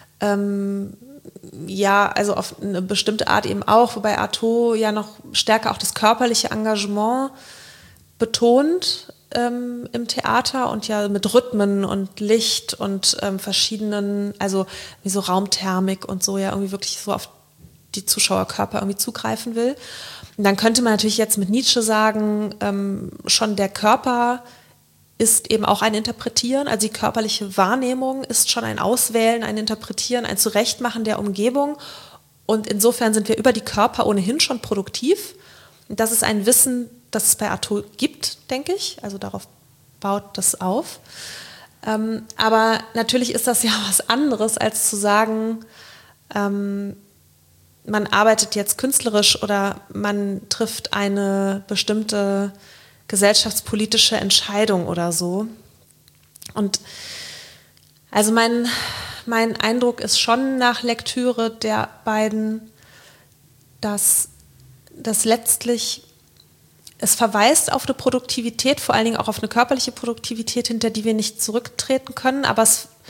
ja, also auf eine bestimmte Art eben auch, wobei Artaud ja noch stärker auch das körperliche Engagement betont im Theater und ja mit Rhythmen und Licht und verschiedenen, also wie so Raumthermik und so ja irgendwie wirklich so auf die Zuschauerkörper irgendwie zugreifen will. Und dann könnte man natürlich jetzt mit Nietzsche sagen, schon der Körper ist eben auch ein Interpretieren, also die körperliche Wahrnehmung ist schon ein Auswählen, ein Interpretieren, ein Zurechtmachen der Umgebung und insofern sind wir über die Körper ohnehin schon produktiv. Und das ist ein Wissen, das es bei Artaud gibt, denke ich, also darauf baut das auf. Aber natürlich ist das ja was anderes, als zu sagen, man arbeitet jetzt künstlerisch oder man trifft eine bestimmte gesellschaftspolitische Entscheidung oder so. Und also mein Eindruck ist schon nach Lektüre der beiden, dass das letztlich, es verweist auf eine Produktivität, vor allen Dingen auch auf eine körperliche Produktivität, hinter die wir nicht zurücktreten können, aber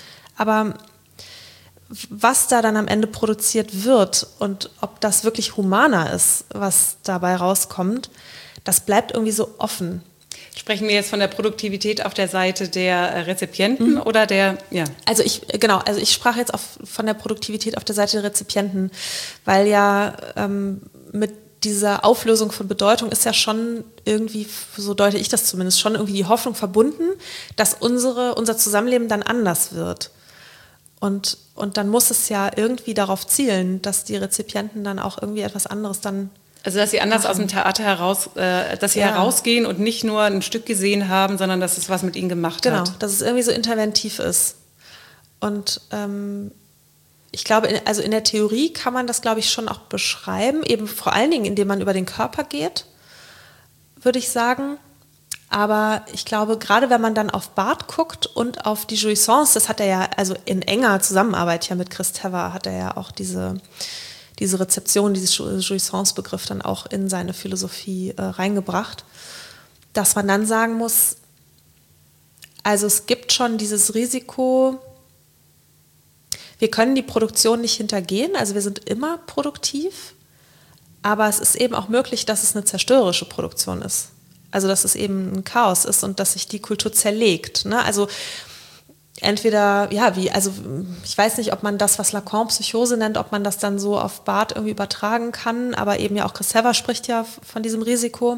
was da dann am Ende produziert wird und ob das wirklich humaner ist, was dabei rauskommt, das bleibt irgendwie so offen. Sprechen wir jetzt von der Produktivität auf der Seite der Rezipienten oder der, ja? Also ich sprach jetzt von der Produktivität auf der Seite der Rezipienten, weil ja mit dieser Auflösung von Bedeutung ist ja schon irgendwie, so deute ich das zumindest, schon irgendwie die Hoffnung verbunden, dass unser Zusammenleben dann anders wird. Und dann muss es ja irgendwie darauf zielen, dass die Rezipienten dann auch irgendwie etwas anderes dann also dass sie anders aus dem Theater heraus, dass sie herausgehen und nicht nur ein Stück gesehen haben, sondern dass es was mit ihnen gemacht hat. Genau, dass es irgendwie so interventiv ist. Und ich glaube, also in der Theorie kann man das, glaube ich, schon auch beschreiben, eben vor allen Dingen, indem man über den Körper geht, würde ich sagen. Aber ich glaube, gerade wenn man dann auf Barth guckt und auf die Jouissance, das hat er ja, also in enger Zusammenarbeit ja mit Chris Tever, hat er ja auch diese Rezeption, diesen Jouissance-Begriff dann auch in seine Philosophie reingebracht, dass man dann sagen muss, also es gibt schon dieses Risiko, wir können die Produktion nicht hintergehen, also wir sind immer produktiv, aber es ist eben auch möglich, dass es eine zerstörerische Produktion ist. Also dass es eben ein Chaos ist und dass sich die Kultur zerlegt. Ne? Also entweder, also ich weiß nicht, ob man das, was Lacan Psychose nennt, ob man das dann so auf Barth irgendwie übertragen kann, aber eben ja auch Chris Tever spricht ja von diesem Risiko,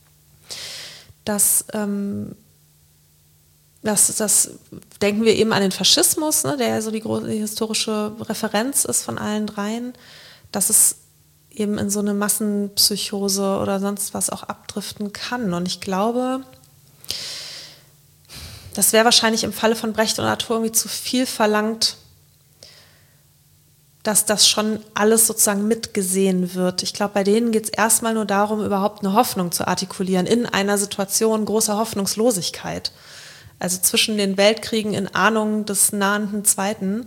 dass das denken wir eben an den Faschismus, ne, der ja so die große historische Referenz ist von allen dreien, dass es eben in so eine Massenpsychose oder sonst was auch abdriften kann. Und ich glaube, das wäre wahrscheinlich im Falle von Brecht und Artaud irgendwie zu viel verlangt, dass das schon alles sozusagen mitgesehen wird. Ich glaube, bei denen geht es erstmal nur darum, überhaupt eine Hoffnung zu artikulieren in einer Situation großer Hoffnungslosigkeit. Also zwischen den Weltkriegen in Ahnung des nahenden Zweiten,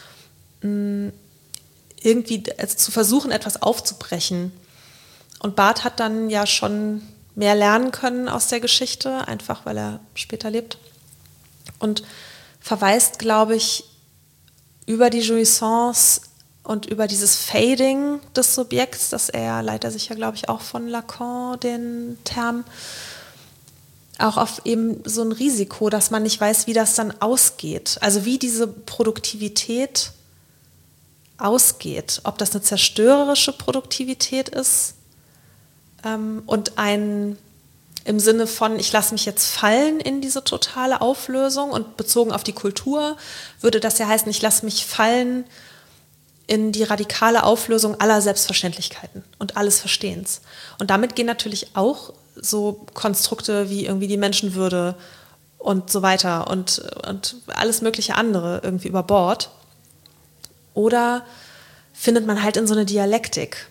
irgendwie also zu versuchen, etwas aufzubrechen. Und Barth hat dann ja schon mehr lernen können aus der Geschichte, einfach weil er später lebt. Und verweist, glaube ich, über die Jouissance und über dieses Fading des Subjekts, das er leitet sich ja, glaube ich, auch von Lacan, den Term, auch auf eben so ein Risiko, dass man nicht weiß, wie das dann ausgeht. Also wie diese Produktivität ausgeht. Ob das eine zerstörerische Produktivität ist und im Sinne von, ich lasse mich jetzt fallen in diese totale Auflösung und bezogen auf die Kultur würde das ja heißen, ich lasse mich fallen in die radikale Auflösung aller Selbstverständlichkeiten und alles Verstehens. Und damit gehen natürlich auch so Konstrukte wie irgendwie die Menschenwürde und so weiter und alles mögliche andere irgendwie über Bord. Oder findet man halt in so eine Dialektik.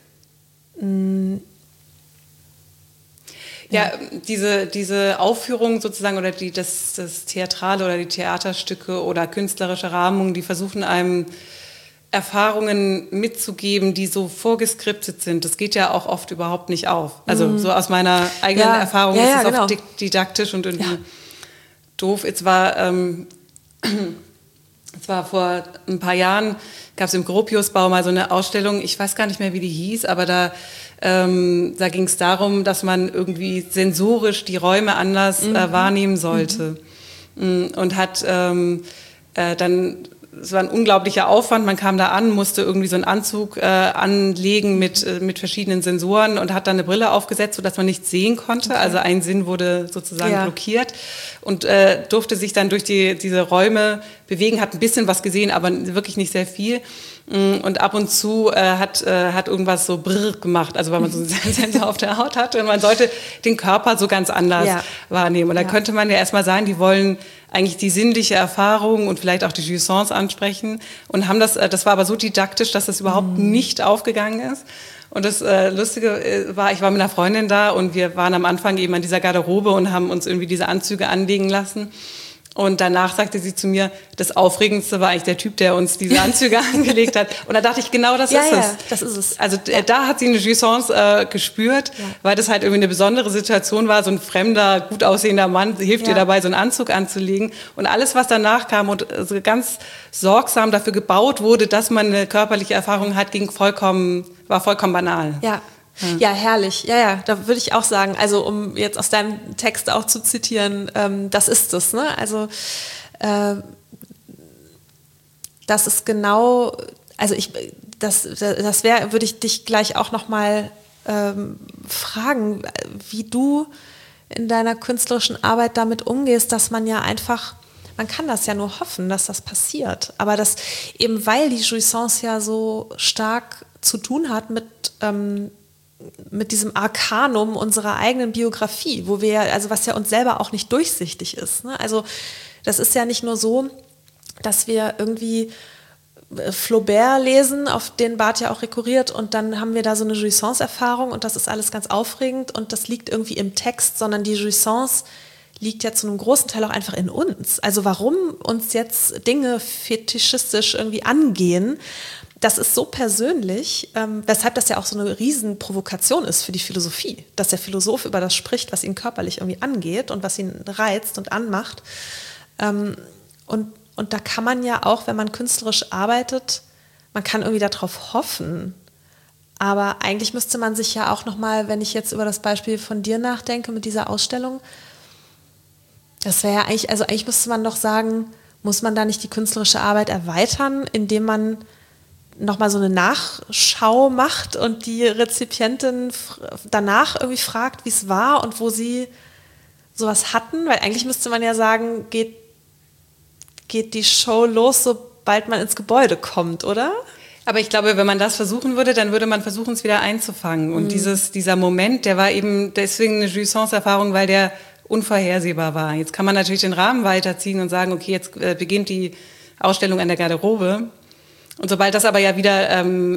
Ja, diese Aufführung sozusagen oder das Theatrale oder die Theaterstücke oder künstlerische Rahmung, die versuchen einem Erfahrungen mitzugeben, die so vorgeskriptet sind. Das geht ja auch oft überhaupt nicht auf. Also so aus meiner eigenen Erfahrung ist es oft didaktisch und irgendwie doof. Es war vor ein paar Jahren, gab es im Gropiusbau mal so eine Ausstellung, ich weiß gar nicht mehr, wie die hieß, aber da ging es darum, dass man irgendwie sensorisch die Räume anders wahrnehmen sollte. Und hat dann, es war ein unglaublicher Aufwand, man kam da an, musste irgendwie so einen Anzug anlegen mit verschiedenen Sensoren und hat dann eine Brille aufgesetzt, sodass man nichts sehen konnte. Okay. Also ein Sinn wurde sozusagen blockiert und durfte sich dann durch diese Räume bewegen, hat ein bisschen was gesehen, aber wirklich nicht sehr viel. Und ab und zu hat irgendwas so brrr gemacht, also weil man so einen Sensor auf der Haut hatte und man sollte den Körper so ganz anders wahrnehmen. Und da könnte man ja erstmal sagen, die wollen eigentlich die sinnliche Erfahrung und vielleicht auch die Jouissance ansprechen und haben das war aber so didaktisch, dass das überhaupt nicht aufgegangen ist. Und das Lustige war, ich war mit einer Freundin da und wir waren am Anfang eben an dieser Garderobe und haben uns irgendwie diese Anzüge anlegen lassen. Und danach sagte sie zu mir, das Aufregendste war eigentlich der Typ, der uns diese Anzüge angelegt hat. Und da dachte ich, genau das ist es. Ja, das ist es. Also da hat sie eine Jouissance gespürt, weil das halt irgendwie eine besondere Situation war. So ein fremder, gut aussehender Mann hilft ihr dabei, so einen Anzug anzulegen. Und alles, was danach kam und so ganz sorgsam dafür gebaut wurde, dass man eine körperliche Erfahrung hat, war vollkommen banal. Ja, herrlich. Ja, da würde ich auch sagen, also um jetzt aus deinem Text auch zu zitieren, das ist es, ne? Also das ist genau, also würde ich dich gleich auch nochmal fragen, wie du in deiner künstlerischen Arbeit damit umgehst, dass man ja einfach, man kann das ja nur hoffen, dass das passiert, aber das eben, weil die Jouissance ja so stark zu tun hat mit diesem Arkanum unserer eigenen Biografie, wo wir, also was ja uns selber auch nicht durchsichtig ist, ne? Also das ist ja nicht nur so, dass wir irgendwie Flaubert lesen, auf den Barth ja auch rekurriert, und dann haben wir da so eine Jouissance-Erfahrung und das ist alles ganz aufregend und das liegt irgendwie im Text, sondern die Jouissance liegt ja zu einem großen Teil auch einfach in uns. Also warum uns jetzt Dinge fetischistisch irgendwie angehen, das ist so persönlich, weshalb das ja auch so eine Riesenprovokation ist für die Philosophie, dass der Philosoph über das spricht, was ihn körperlich irgendwie angeht und was ihn reizt und anmacht. Und da kann man ja auch, wenn man künstlerisch arbeitet, man kann irgendwie darauf hoffen. Aber eigentlich müsste man sich ja auch nochmal, wenn ich jetzt über das Beispiel von dir nachdenke mit dieser Ausstellung, das wäre ja eigentlich, also eigentlich müsste man doch sagen, muss man da nicht die künstlerische Arbeit erweitern, indem man nochmal so eine Nachschau macht und die Rezipientin danach irgendwie fragt, wie es war und wo sie sowas hatten, weil eigentlich müsste man ja sagen, geht die Show los, sobald man ins Gebäude kommt, oder? Aber ich glaube, wenn man das versuchen würde, dann würde man versuchen, es wieder einzufangen. Und dieser Moment, der war eben deswegen eine Jouissance-Erfahrung, weil der unvorhersehbar war. Jetzt kann man natürlich den Rahmen weiterziehen und sagen, okay, jetzt beginnt die Ausstellung an der Garderobe. Und sobald das aber ja wieder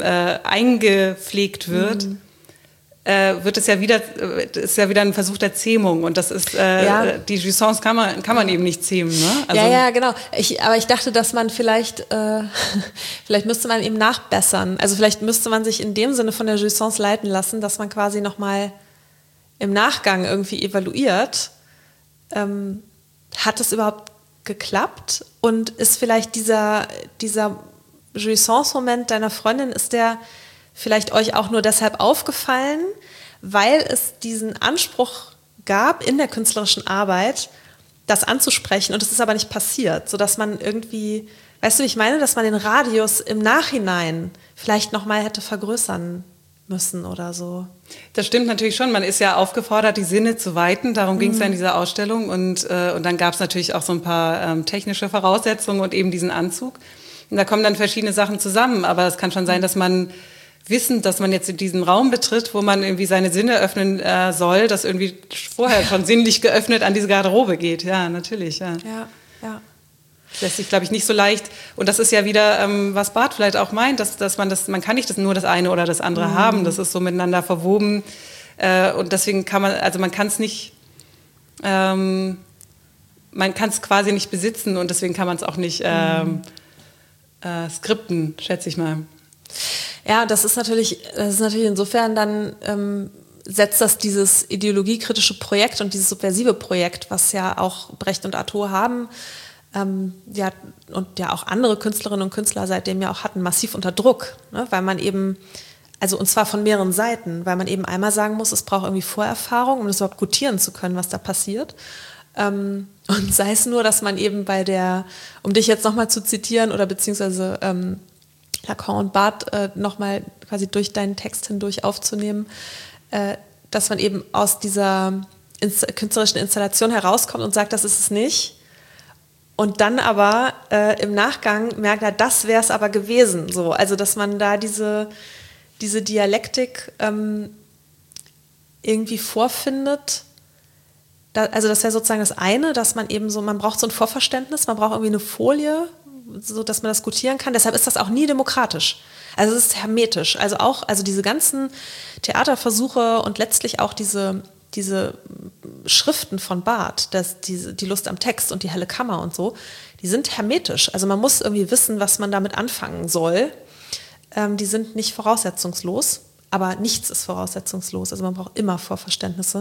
eingepflegt wird, wird es ja wieder, ist ja wieder ein Versuch der Zähmung. Und das ist, die Jouissance kann man eben nicht zähmen, ne? Also, ja, genau. Aber ich dachte, dass man vielleicht müsste man eben nachbessern. Also vielleicht müsste man sich in dem Sinne von der Jouissance leiten lassen, dass man quasi nochmal im Nachgang irgendwie evaluiert, hat es überhaupt geklappt? Und ist vielleicht dieser Jouissance-Moment deiner Freundin, ist der vielleicht euch auch nur deshalb aufgefallen, weil es diesen Anspruch gab in der künstlerischen Arbeit, das anzusprechen, und es ist aber nicht passiert, sodass man irgendwie, weißt du, wie ich meine, dass man den Radius im Nachhinein vielleicht nochmal hätte vergrößern müssen oder so. Das stimmt natürlich schon. Man ist ja aufgefordert, die Sinne zu weiten. Darum ging es ja in dieser Ausstellung. Und dann gab es natürlich auch so ein paar technische Voraussetzungen und eben diesen Anzug. Und da kommen dann verschiedene Sachen zusammen. Aber es kann schon sein, dass man wissend, dass man jetzt in diesen Raum betritt, wo man irgendwie seine Sinne öffnen soll, das irgendwie vorher schon sinnlich geöffnet an diese Garderobe geht. Ja, natürlich. Ja. Ja. Das lässt sich, glaube ich, nicht so leicht. Und das ist ja wieder, was Barth vielleicht auch meint, dass man kann nicht nur das eine oder das andere haben. Das ist so miteinander verwoben. Und deswegen kann man kann es nicht, man kann es quasi nicht besitzen und deswegen kann man es auch nicht skripten, schätze ich mal. Ja, das ist natürlich insofern dann setzt das dieses ideologiekritische Projekt und dieses subversive Projekt, was ja auch Brecht und Artaud haben, und ja auch andere Künstlerinnen und Künstler seitdem ja auch hatten, massiv unter Druck, ne? Weil man eben, also und zwar von mehreren Seiten, weil man eben einmal sagen muss, es braucht irgendwie Vorerfahrung, um das überhaupt gutieren zu können, was da passiert. Und sei es nur, dass man eben um dich jetzt nochmal zu zitieren oder beziehungsweise Lacan und Barth nochmal quasi durch deinen Text hindurch aufzunehmen, dass man eben aus dieser künstlerischen Installation herauskommt und sagt, das ist es nicht. Und dann aber im Nachgang merkt er, das wäre es aber gewesen. So. Also dass man da diese Dialektik irgendwie vorfindet. Also das wäre sozusagen das eine, dass man eben so, man braucht so ein Vorverständnis, man braucht irgendwie eine Folie, so dass man das gutieren kann. Deshalb ist das auch nie demokratisch. Also es ist hermetisch. Also diese ganzen Theaterversuche und letztlich auch diese Schriften von Barth, die Lust am Text und die helle Kammer und so, die sind hermetisch. Also man muss irgendwie wissen, was man damit anfangen soll. Die sind nicht voraussetzungslos, aber nichts ist voraussetzungslos. Also man braucht immer Vorverständnisse.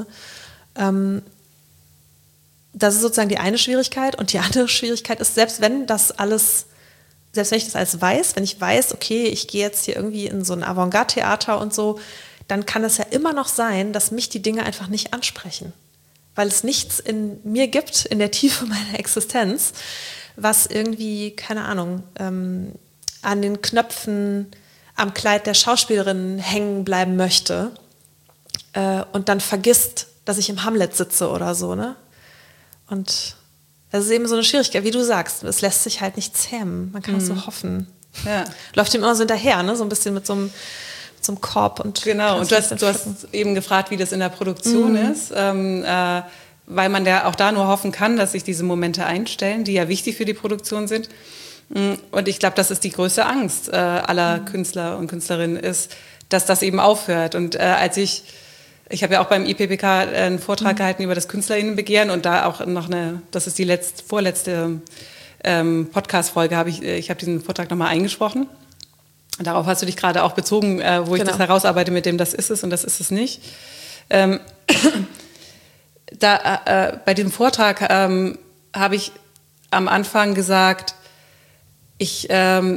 Das ist sozusagen die eine Schwierigkeit. Und die andere Schwierigkeit ist, selbst wenn ich das alles weiß, wenn ich weiß, okay, ich gehe jetzt hier irgendwie in so ein Avantgarde-Theater und so, dann kann es ja immer noch sein, dass mich die Dinge einfach nicht ansprechen. Weil es nichts in mir gibt, in der Tiefe meiner Existenz, was irgendwie, keine Ahnung, an den Knöpfen am Kleid der Schauspielerin hängen bleiben möchte und dann vergisst, dass ich im Hamlet sitze oder so, ne? Und das ist eben so eine Schwierigkeit, wie du sagst, es lässt sich halt nicht zähmen, man kann es so hoffen. Ja. Läuft ihm immer so hinterher, ne? So ein bisschen mit so einem Korb. Und genau, und du hast eben gefragt, wie das in der Produktion ist, weil man ja auch da nur hoffen kann, dass sich diese Momente einstellen, die ja wichtig für die Produktion sind. Und ich glaube, das ist die größte Angst aller Künstler und Künstlerinnen ist, dass das eben aufhört. Und als ich habe ja auch beim IPPK einen Vortrag gehalten über das KünstlerInnenbegehren und da auch noch das ist die vorletzte Podcast-Folge, ich habe diesen Vortrag nochmal eingesprochen. Darauf hast du dich gerade auch bezogen, wo ich das herausarbeite mit dem, das ist es und das ist es nicht. Bei diesem Vortrag habe ich am Anfang gesagt, ich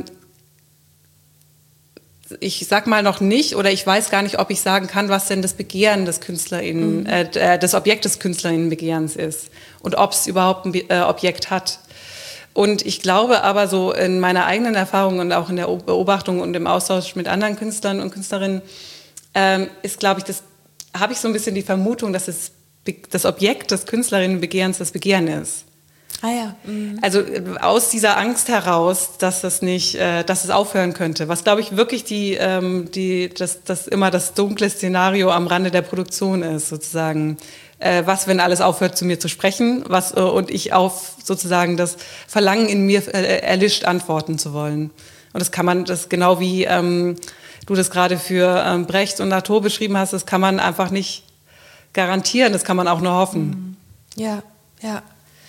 sag mal noch nicht oder ich weiß gar nicht, ob ich sagen kann, was denn das Begehren des KünstlerInnen, das Objekt des KünstlerInnenbegehrens ist und ob es überhaupt ein Objekt hat. Und ich glaube aber so in meiner eigenen Erfahrung und auch in der Beobachtung und im Austausch mit anderen Künstlern und Künstlerinnen ist, glaube ich, habe ich so ein bisschen die Vermutung, dass das Objekt des Künstlerinnenbegehrens das Begehren ist. Ah ja. Also aus dieser Angst heraus, dass es aufhören könnte. Was, glaube ich, wirklich das immer das dunkle Szenario am Rande der Produktion ist, sozusagen. Was, wenn alles aufhört, zu mir zu sprechen, und ich auf sozusagen das Verlangen in mir erlischt, antworten zu wollen. Und das genau wie du das gerade für Brecht und Artaud beschrieben hast, das kann man einfach nicht garantieren, das kann man auch nur hoffen. Ja, ja.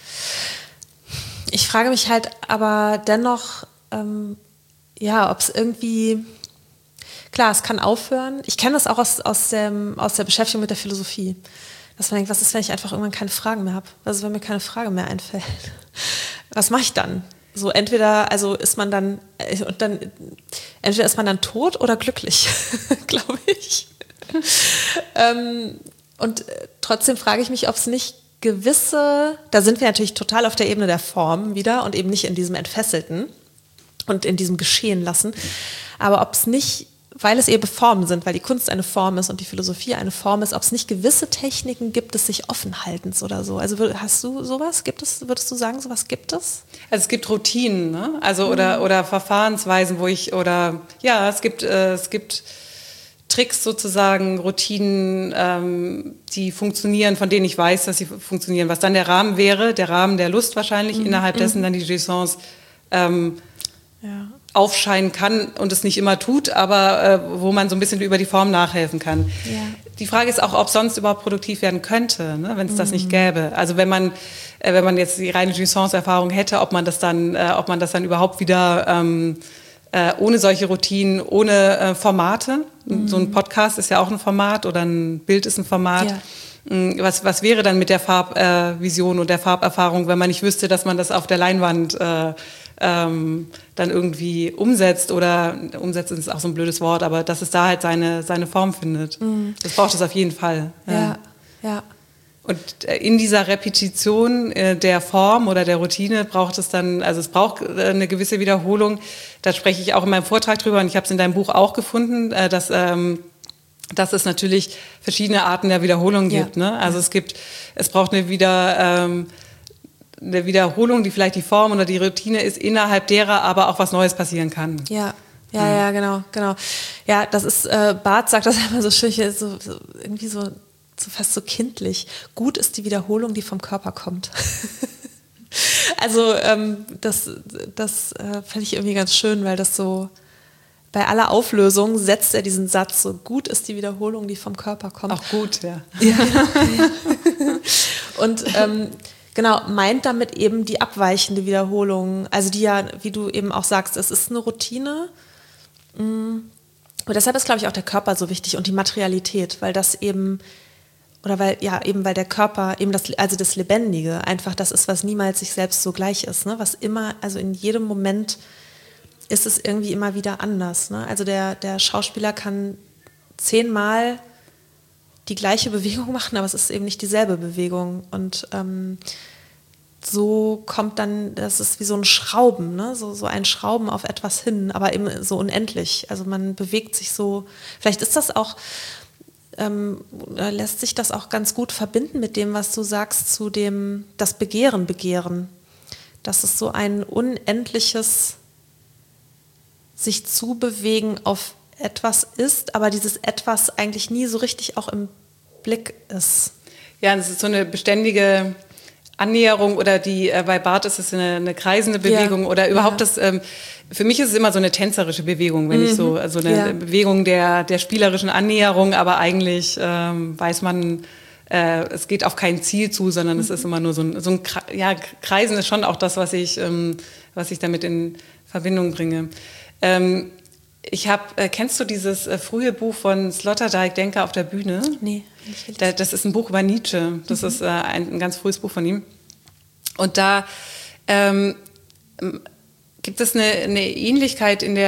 Ich frage mich halt aber dennoch, ob es irgendwie, klar, es kann aufhören. Ich kenne das auch aus der Beschäftigung mit der Philosophie. Dass man denkt, was ist, wenn ich einfach irgendwann keine Fragen mehr habe? Was ist, wenn mir keine Frage mehr einfällt? Was mache ich dann? So entweder ist man dann tot oder glücklich, glaube ich. Und trotzdem frage ich mich, ob es nicht da sind wir natürlich total auf der Ebene der Form wieder und eben nicht in diesem Entfesselten und in diesem Geschehen lassen. Aber ob es nicht, weil es eben Formen sind, weil die Kunst eine Form ist und die Philosophie eine Form ist, ob es nicht gewisse Techniken gibt des sich Offenhaltens oder so. Also hast du sowas? Würdest du sagen, sowas gibt es? Also es gibt Routinen, ne? Also oder Verfahrensweisen, es gibt Tricks sozusagen, Routinen, die funktionieren, von denen ich weiß, dass sie funktionieren. Was dann der Rahmen wäre, der Rahmen der Lust wahrscheinlich, innerhalb dessen dann die Jouissance aufscheinen kann und es nicht immer tut, aber wo man so ein bisschen über die Form nachhelfen kann. Ja. Die Frage ist auch, ob sonst überhaupt produktiv werden könnte, ne, wenn es das nicht gäbe. Also wenn man jetzt die reine Jouissance-Erfahrung hätte, ob man das dann überhaupt wieder ohne solche Routinen, ohne Formate. So ein Podcast ist ja auch ein Format oder ein Bild ist ein Format. Ja. Was wäre dann mit der Farbvision und der Farberfahrung, wenn man nicht wüsste, dass man das auf der Leinwand dann irgendwie umsetzt, oder umsetzen ist auch so ein blödes Wort, aber dass es da halt seine Form findet. Das braucht es auf jeden Fall. Ja. Und in dieser Repetition der Form oder der Routine braucht es dann, also es braucht eine gewisse Wiederholung. Da spreche ich auch in meinem Vortrag drüber und ich habe es in deinem Buch auch gefunden, dass es natürlich verschiedene Arten der Wiederholung gibt. Ne? Also es braucht eine Wiederholung, die vielleicht die Form oder die Routine ist, innerhalb derer aber auch was Neues passieren kann. Ja, genau. Ja, das ist, Barth sagt das immer so schön, so irgendwie so fast so kindlich. Gut ist die Wiederholung, die vom Körper kommt. Also das fand ich irgendwie ganz schön, weil das so bei aller Auflösung setzt er diesen Satz so: Gut ist die Wiederholung, die vom Körper kommt. Auch gut, ja. Und genau, meint damit eben die abweichende Wiederholung, also die ja, wie du eben auch sagst, es ist eine Routine. Und deshalb ist, glaube ich, auch der Körper so wichtig und die Materialität, weil das eben, oder weil der Körper eben das Lebendige einfach das ist, was niemals sich selbst so gleich ist, ne? Was immer, also in jedem Moment ist es irgendwie immer wieder anders, ne? Also der Schauspieler kann 10-mal die gleiche Bewegung machen, aber es ist eben nicht dieselbe Bewegung. Und so kommt dann, das ist wie so ein Schrauben, ne? So ein Schrauben auf etwas hin, aber eben so unendlich. Also man bewegt sich so, vielleicht ist das auch, lässt sich das auch ganz gut verbinden mit dem, was du sagst, zu dem, das Begehren. Dass es so ein unendliches sich zubewegen auf etwas ist, aber dieses Etwas eigentlich nie so richtig auch im Blick ist. Ja, das ist so eine beständige Annäherung, oder bei Barth ist es eine kreisende Bewegung, oder überhaupt das, für mich ist es immer so eine tänzerische Bewegung, wenn ich so, also eine Bewegung der spielerischen Annäherung, aber eigentlich weiß man, es geht auf kein Ziel zu, sondern es ist immer nur so ein Kreisen ist schon auch das, was ich damit in Verbindung bringe. Kennst du dieses frühe Buch von Sloterdijk, Denker auf der Bühne? Nee. Das ist ein Buch über Nietzsche. Das ist ein ganz frühes Buch von ihm. Und da gibt es eine Ähnlichkeit in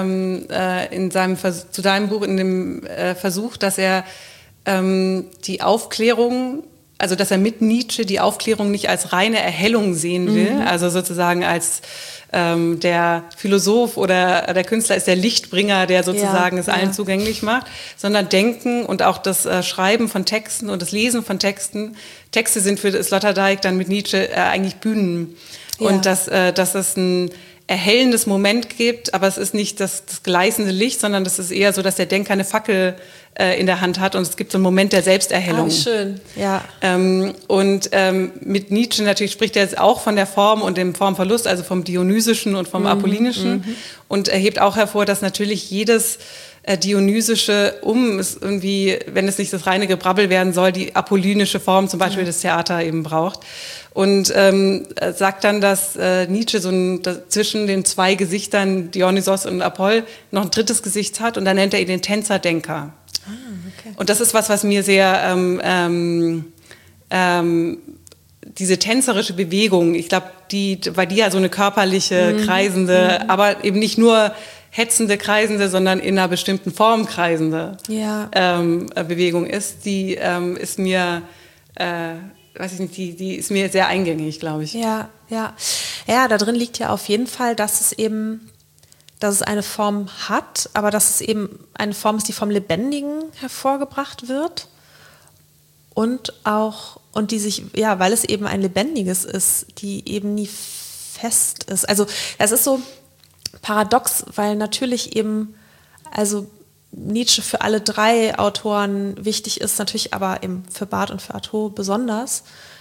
zu deinem Buch, in dem Versuch, dass er die Aufklärung, also dass er mit Nietzsche die Aufklärung nicht als reine Erhellung sehen will, also sozusagen als der Philosoph oder der Künstler ist der Lichtbringer, der sozusagen es allen zugänglich macht, sondern Denken und auch das Schreiben von Texten und das Lesen von Texten. Texte sind für Sloterdijk dann mit Nietzsche eigentlich Bühnen. Ja. Und dass es ein erhellendes Moment gibt, aber es ist nicht das gleißende Licht, sondern das ist eher so, dass der Denker eine Fackel in der Hand hat und es gibt so einen Moment der Selbsterhellung. Schön, ja. Mit Nietzsche natürlich spricht er jetzt auch von der Form und dem Formverlust, also vom Dionysischen und vom Apollinischen, und er hebt auch hervor, dass natürlich jedes Dionysische, es irgendwie, wenn es nicht das reine Gebrabbel werden soll, die apollinische Form zum Beispiel des Theater eben braucht. Und sagt dann, dass Nietzsche zwischen den zwei Gesichtern, Dionysos und Apoll, noch ein drittes Gesicht hat, und dann nennt er ihn den Tänzerdenker. Okay. Und das ist was mir sehr, diese tänzerische Bewegung, ich glaube, weil die ja so eine körperliche, kreisende, aber eben nicht nur hetzende, kreisende, sondern in einer bestimmten Form kreisende Bewegung ist, die ist mir, weiß ich nicht, die ist mir sehr eingängig, glaube ich. Ja, da drin liegt ja auf jeden Fall, dass es eine Form hat, aber dass es eben eine Form ist, die vom Lebendigen hervorgebracht wird und die sich, weil es eben ein Lebendiges ist, die eben nie fest ist. Also es ist so paradox, weil natürlich eben, also Nietzsche für alle drei Autoren wichtig ist, natürlich aber eben für Barth und für Artaud besonders,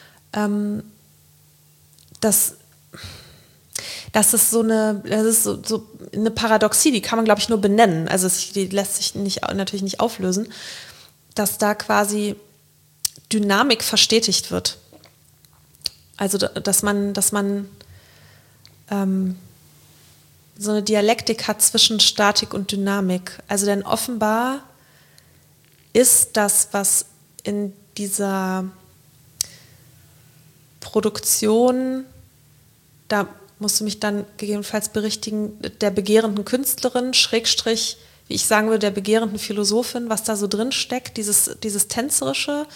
dass das ist so eine Paradoxie, die kann man, glaube ich, nur benennen. Also die lässt sich natürlich nicht auflösen, dass da quasi Dynamik verstetigt wird. Also dass man so eine Dialektik hat zwischen Statik und Dynamik. Also denn offenbar ist das, was in dieser Produktion, da musst du mich dann gegebenenfalls berichtigen, der begehrenden Künstlerin, Schrägstrich, wie ich sagen würde, der begehrenden Philosophin, was da so drin steckt, dieses Tänzerische,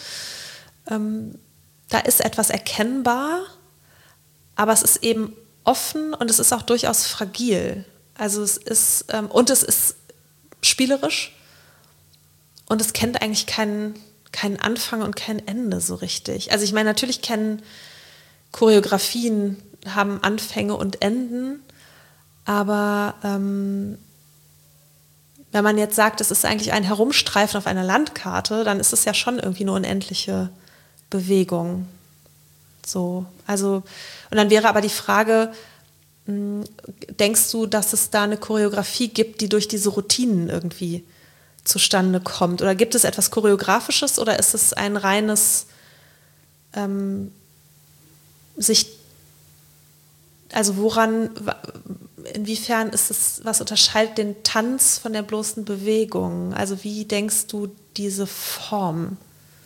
da ist etwas erkennbar, aber es ist eben offen und es ist auch durchaus fragil. Also es ist spielerisch und es kennt eigentlich keinen Anfang und kein Ende so richtig. Also ich meine, natürlich kennen Choreografien, haben Anfänge und Enden, aber wenn man jetzt sagt, es ist eigentlich ein Herumstreifen auf einer Landkarte, dann ist es ja schon irgendwie eine unendliche Bewegung. So, also, und dann wäre aber die Frage, denkst du, dass es da eine Choreografie gibt, die durch diese Routinen irgendwie zustande kommt? Oder gibt es etwas Choreografisches oder ist es ein reines inwiefern ist es, was unterscheidet den Tanz von der bloßen Bewegung? Also wie denkst du diese Form?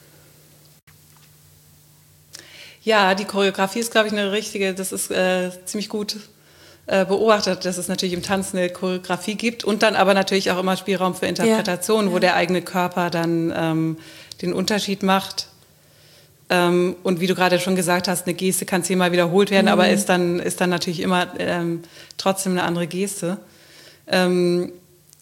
Ja, die Choreografie ist, glaube ich, eine richtige, das ist ziemlich gut beobachtet, dass es natürlich im Tanz eine Choreografie gibt und dann aber natürlich auch immer Spielraum für Interpretation, wo der eigene Körper dann den Unterschied macht. Und wie du gerade schon gesagt hast, eine Geste kann 10-mal wiederholt werden, aber ist dann natürlich immer trotzdem eine andere Geste. Und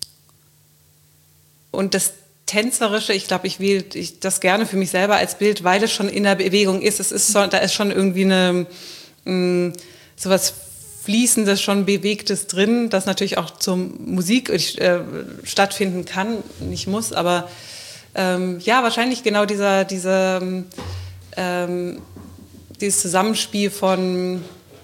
das Tänzerische, ich glaube, ich wähle das gerne für mich selber als Bild, weil es schon in der Bewegung ist. Da ist schon irgendwie sowas Fließendes, schon Bewegtes drin, das natürlich auch zur Musik stattfinden kann, nicht muss, aber wahrscheinlich genau dieses Zusammenspiel von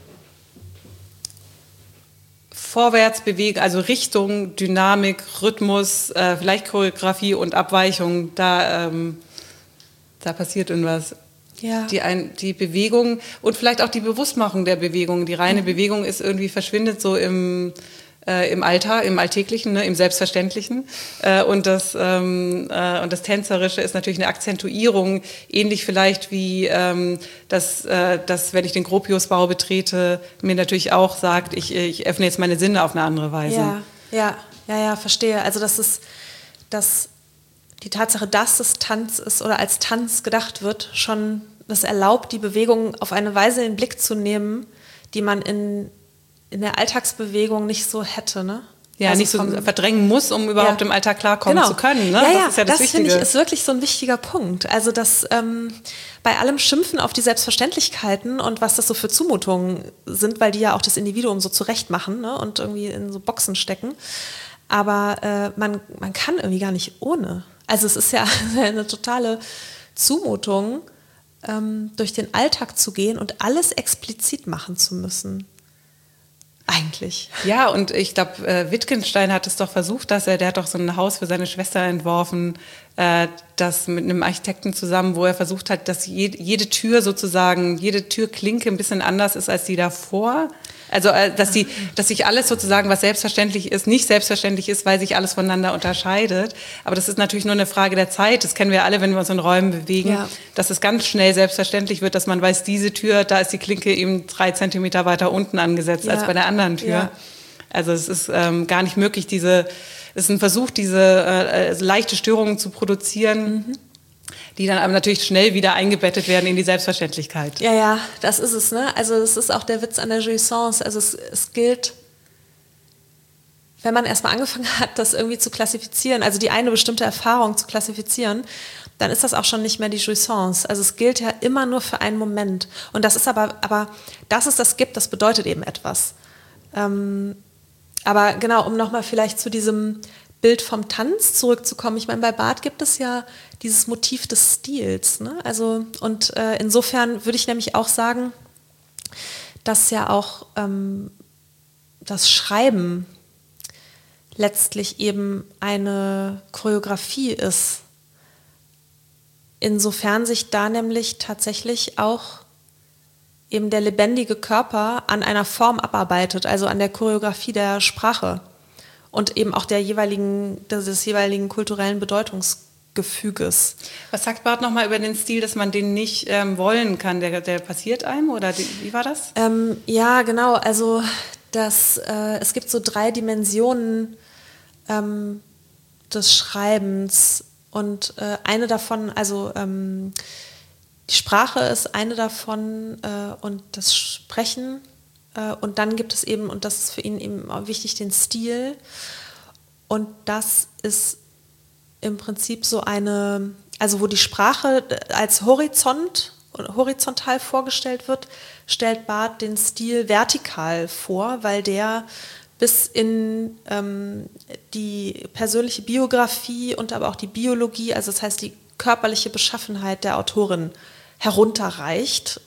Vorwärtsbewegung, also Richtung, Dynamik, Rhythmus, vielleicht Choreografie und Abweichung, da passiert irgendwas. Ja. Die Bewegung und vielleicht auch die Bewusstmachung der Bewegung. Die reine Bewegung ist irgendwie verschwindet so im Alltag, im Alltäglichen, ne, im Selbstverständlichen. Und das Tänzerische ist natürlich eine Akzentuierung, ähnlich vielleicht wie dass wenn ich den Gropiusbau betrete, mir natürlich auch sagt, ich öffne jetzt meine Sinne auf eine andere Weise. Ja, verstehe. Also die Tatsache, dass es Tanz ist oder als Tanz gedacht wird, schon das erlaubt, die Bewegung auf eine Weise in den Blick zu nehmen, die man in der Alltagsbewegung nicht so hätte, ne? Ja, also nicht so verdrängen muss, um überhaupt im Alltag klarkommen zu können. Ne? Das ist ja das finde ich ist wirklich so ein wichtiger Punkt. Also dass bei allem Schimpfen auf die Selbstverständlichkeiten und was das so für Zumutungen sind, weil die ja auch das Individuum so zurecht machen, ne? Und irgendwie in so Boxen stecken. Aber man kann irgendwie gar nicht ohne. Also es ist ja eine totale Zumutung, durch den Alltag zu gehen und alles explizit machen zu müssen. Eigentlich. Ja, und ich glaube, Wittgenstein hat es doch versucht, der hat doch so ein Haus für seine Schwester entworfen, das mit einem Architekten zusammen, wo er versucht hat, dass jede Tür sozusagen, jede Türklinke ein bisschen anders ist als die davor. Also, dass sich alles sozusagen, was selbstverständlich ist, nicht selbstverständlich ist, weil sich alles voneinander unterscheidet. Aber das ist natürlich nur eine Frage der Zeit. Das kennen wir alle, wenn wir uns in Räumen bewegen, dass es ganz schnell selbstverständlich wird, dass man weiß, diese Tür, da ist die Klinke eben 3 Zentimeter weiter unten angesetzt als bei der anderen Tür. Ja. Also es ist gar nicht möglich, es ist ein Versuch, diese leichte Störungen zu produzieren, die dann aber natürlich schnell wieder eingebettet werden in die Selbstverständlichkeit. Ja, das ist es, ne? Also das ist auch der Witz an der Jouissance. Also es gilt, wenn man erstmal angefangen hat, das irgendwie zu klassifizieren, also die eine bestimmte Erfahrung zu klassifizieren, dann ist das auch schon nicht mehr die Jouissance. Also es gilt ja immer nur für einen Moment. Und das ist aber dass es das gibt, das bedeutet eben etwas. Aber genau, um nochmal vielleicht zu diesem Bild vom Tanz zurückzukommen. Ich meine, bei Barth gibt es ja dieses Motiv des Stils. Ne? Also, und insofern würde ich nämlich auch sagen, dass ja auch das Schreiben letztlich eben eine Choreografie ist. Insofern sich da nämlich tatsächlich auch eben der lebendige Körper an einer Form abarbeitet, also an der Choreografie der Sprache und eben auch des jeweiligen kulturellen Bedeutungsgefüges. Was sagt Barth nochmal über den Stil, dass man den nicht wollen kann? Der passiert einem oder wie war das? Ja, genau. Also es gibt so 3 Dimensionen des Schreibens und eine davon, also die Sprache ist eine davon und das Sprechen und dann gibt es eben, und das ist für ihn eben auch wichtig, den Stil und das ist im Prinzip so eine, also wo die Sprache als horizontal vorgestellt wird, stellt Barth den Stil vertikal vor, weil der bis in die persönliche Biografie und aber auch die Biologie, also das heißt die körperliche Beschaffenheit der Autorin herunterreicht.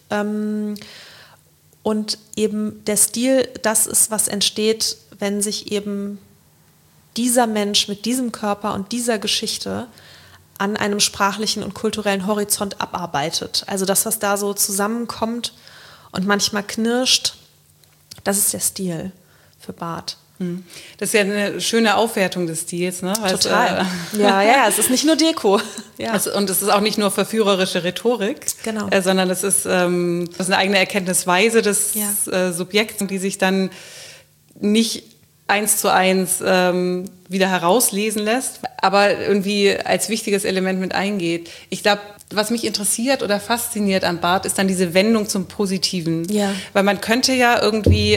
Und eben der Stil, das ist, was entsteht, wenn sich eben dieser Mensch mit diesem Körper und dieser Geschichte an einem sprachlichen und kulturellen Horizont abarbeitet. Also das, was da so zusammenkommt und manchmal knirscht, das ist der Stil für Barth. Das ist ja eine schöne Aufwertung des Stils, ne? Weil Total. Ja, es ist nicht nur Deko. Ja. Und es ist auch nicht nur verführerische Rhetorik, genau. Sondern es ist eine eigene Erkenntnisweise des Subjekts, die sich dann nicht 1:1 wieder herauslesen lässt, aber irgendwie als wichtiges Element mit eingeht. Ich glaube, was mich interessiert oder fasziniert an Barth, ist dann diese Wendung zum Positiven. Ja. Weil man könnte ja irgendwie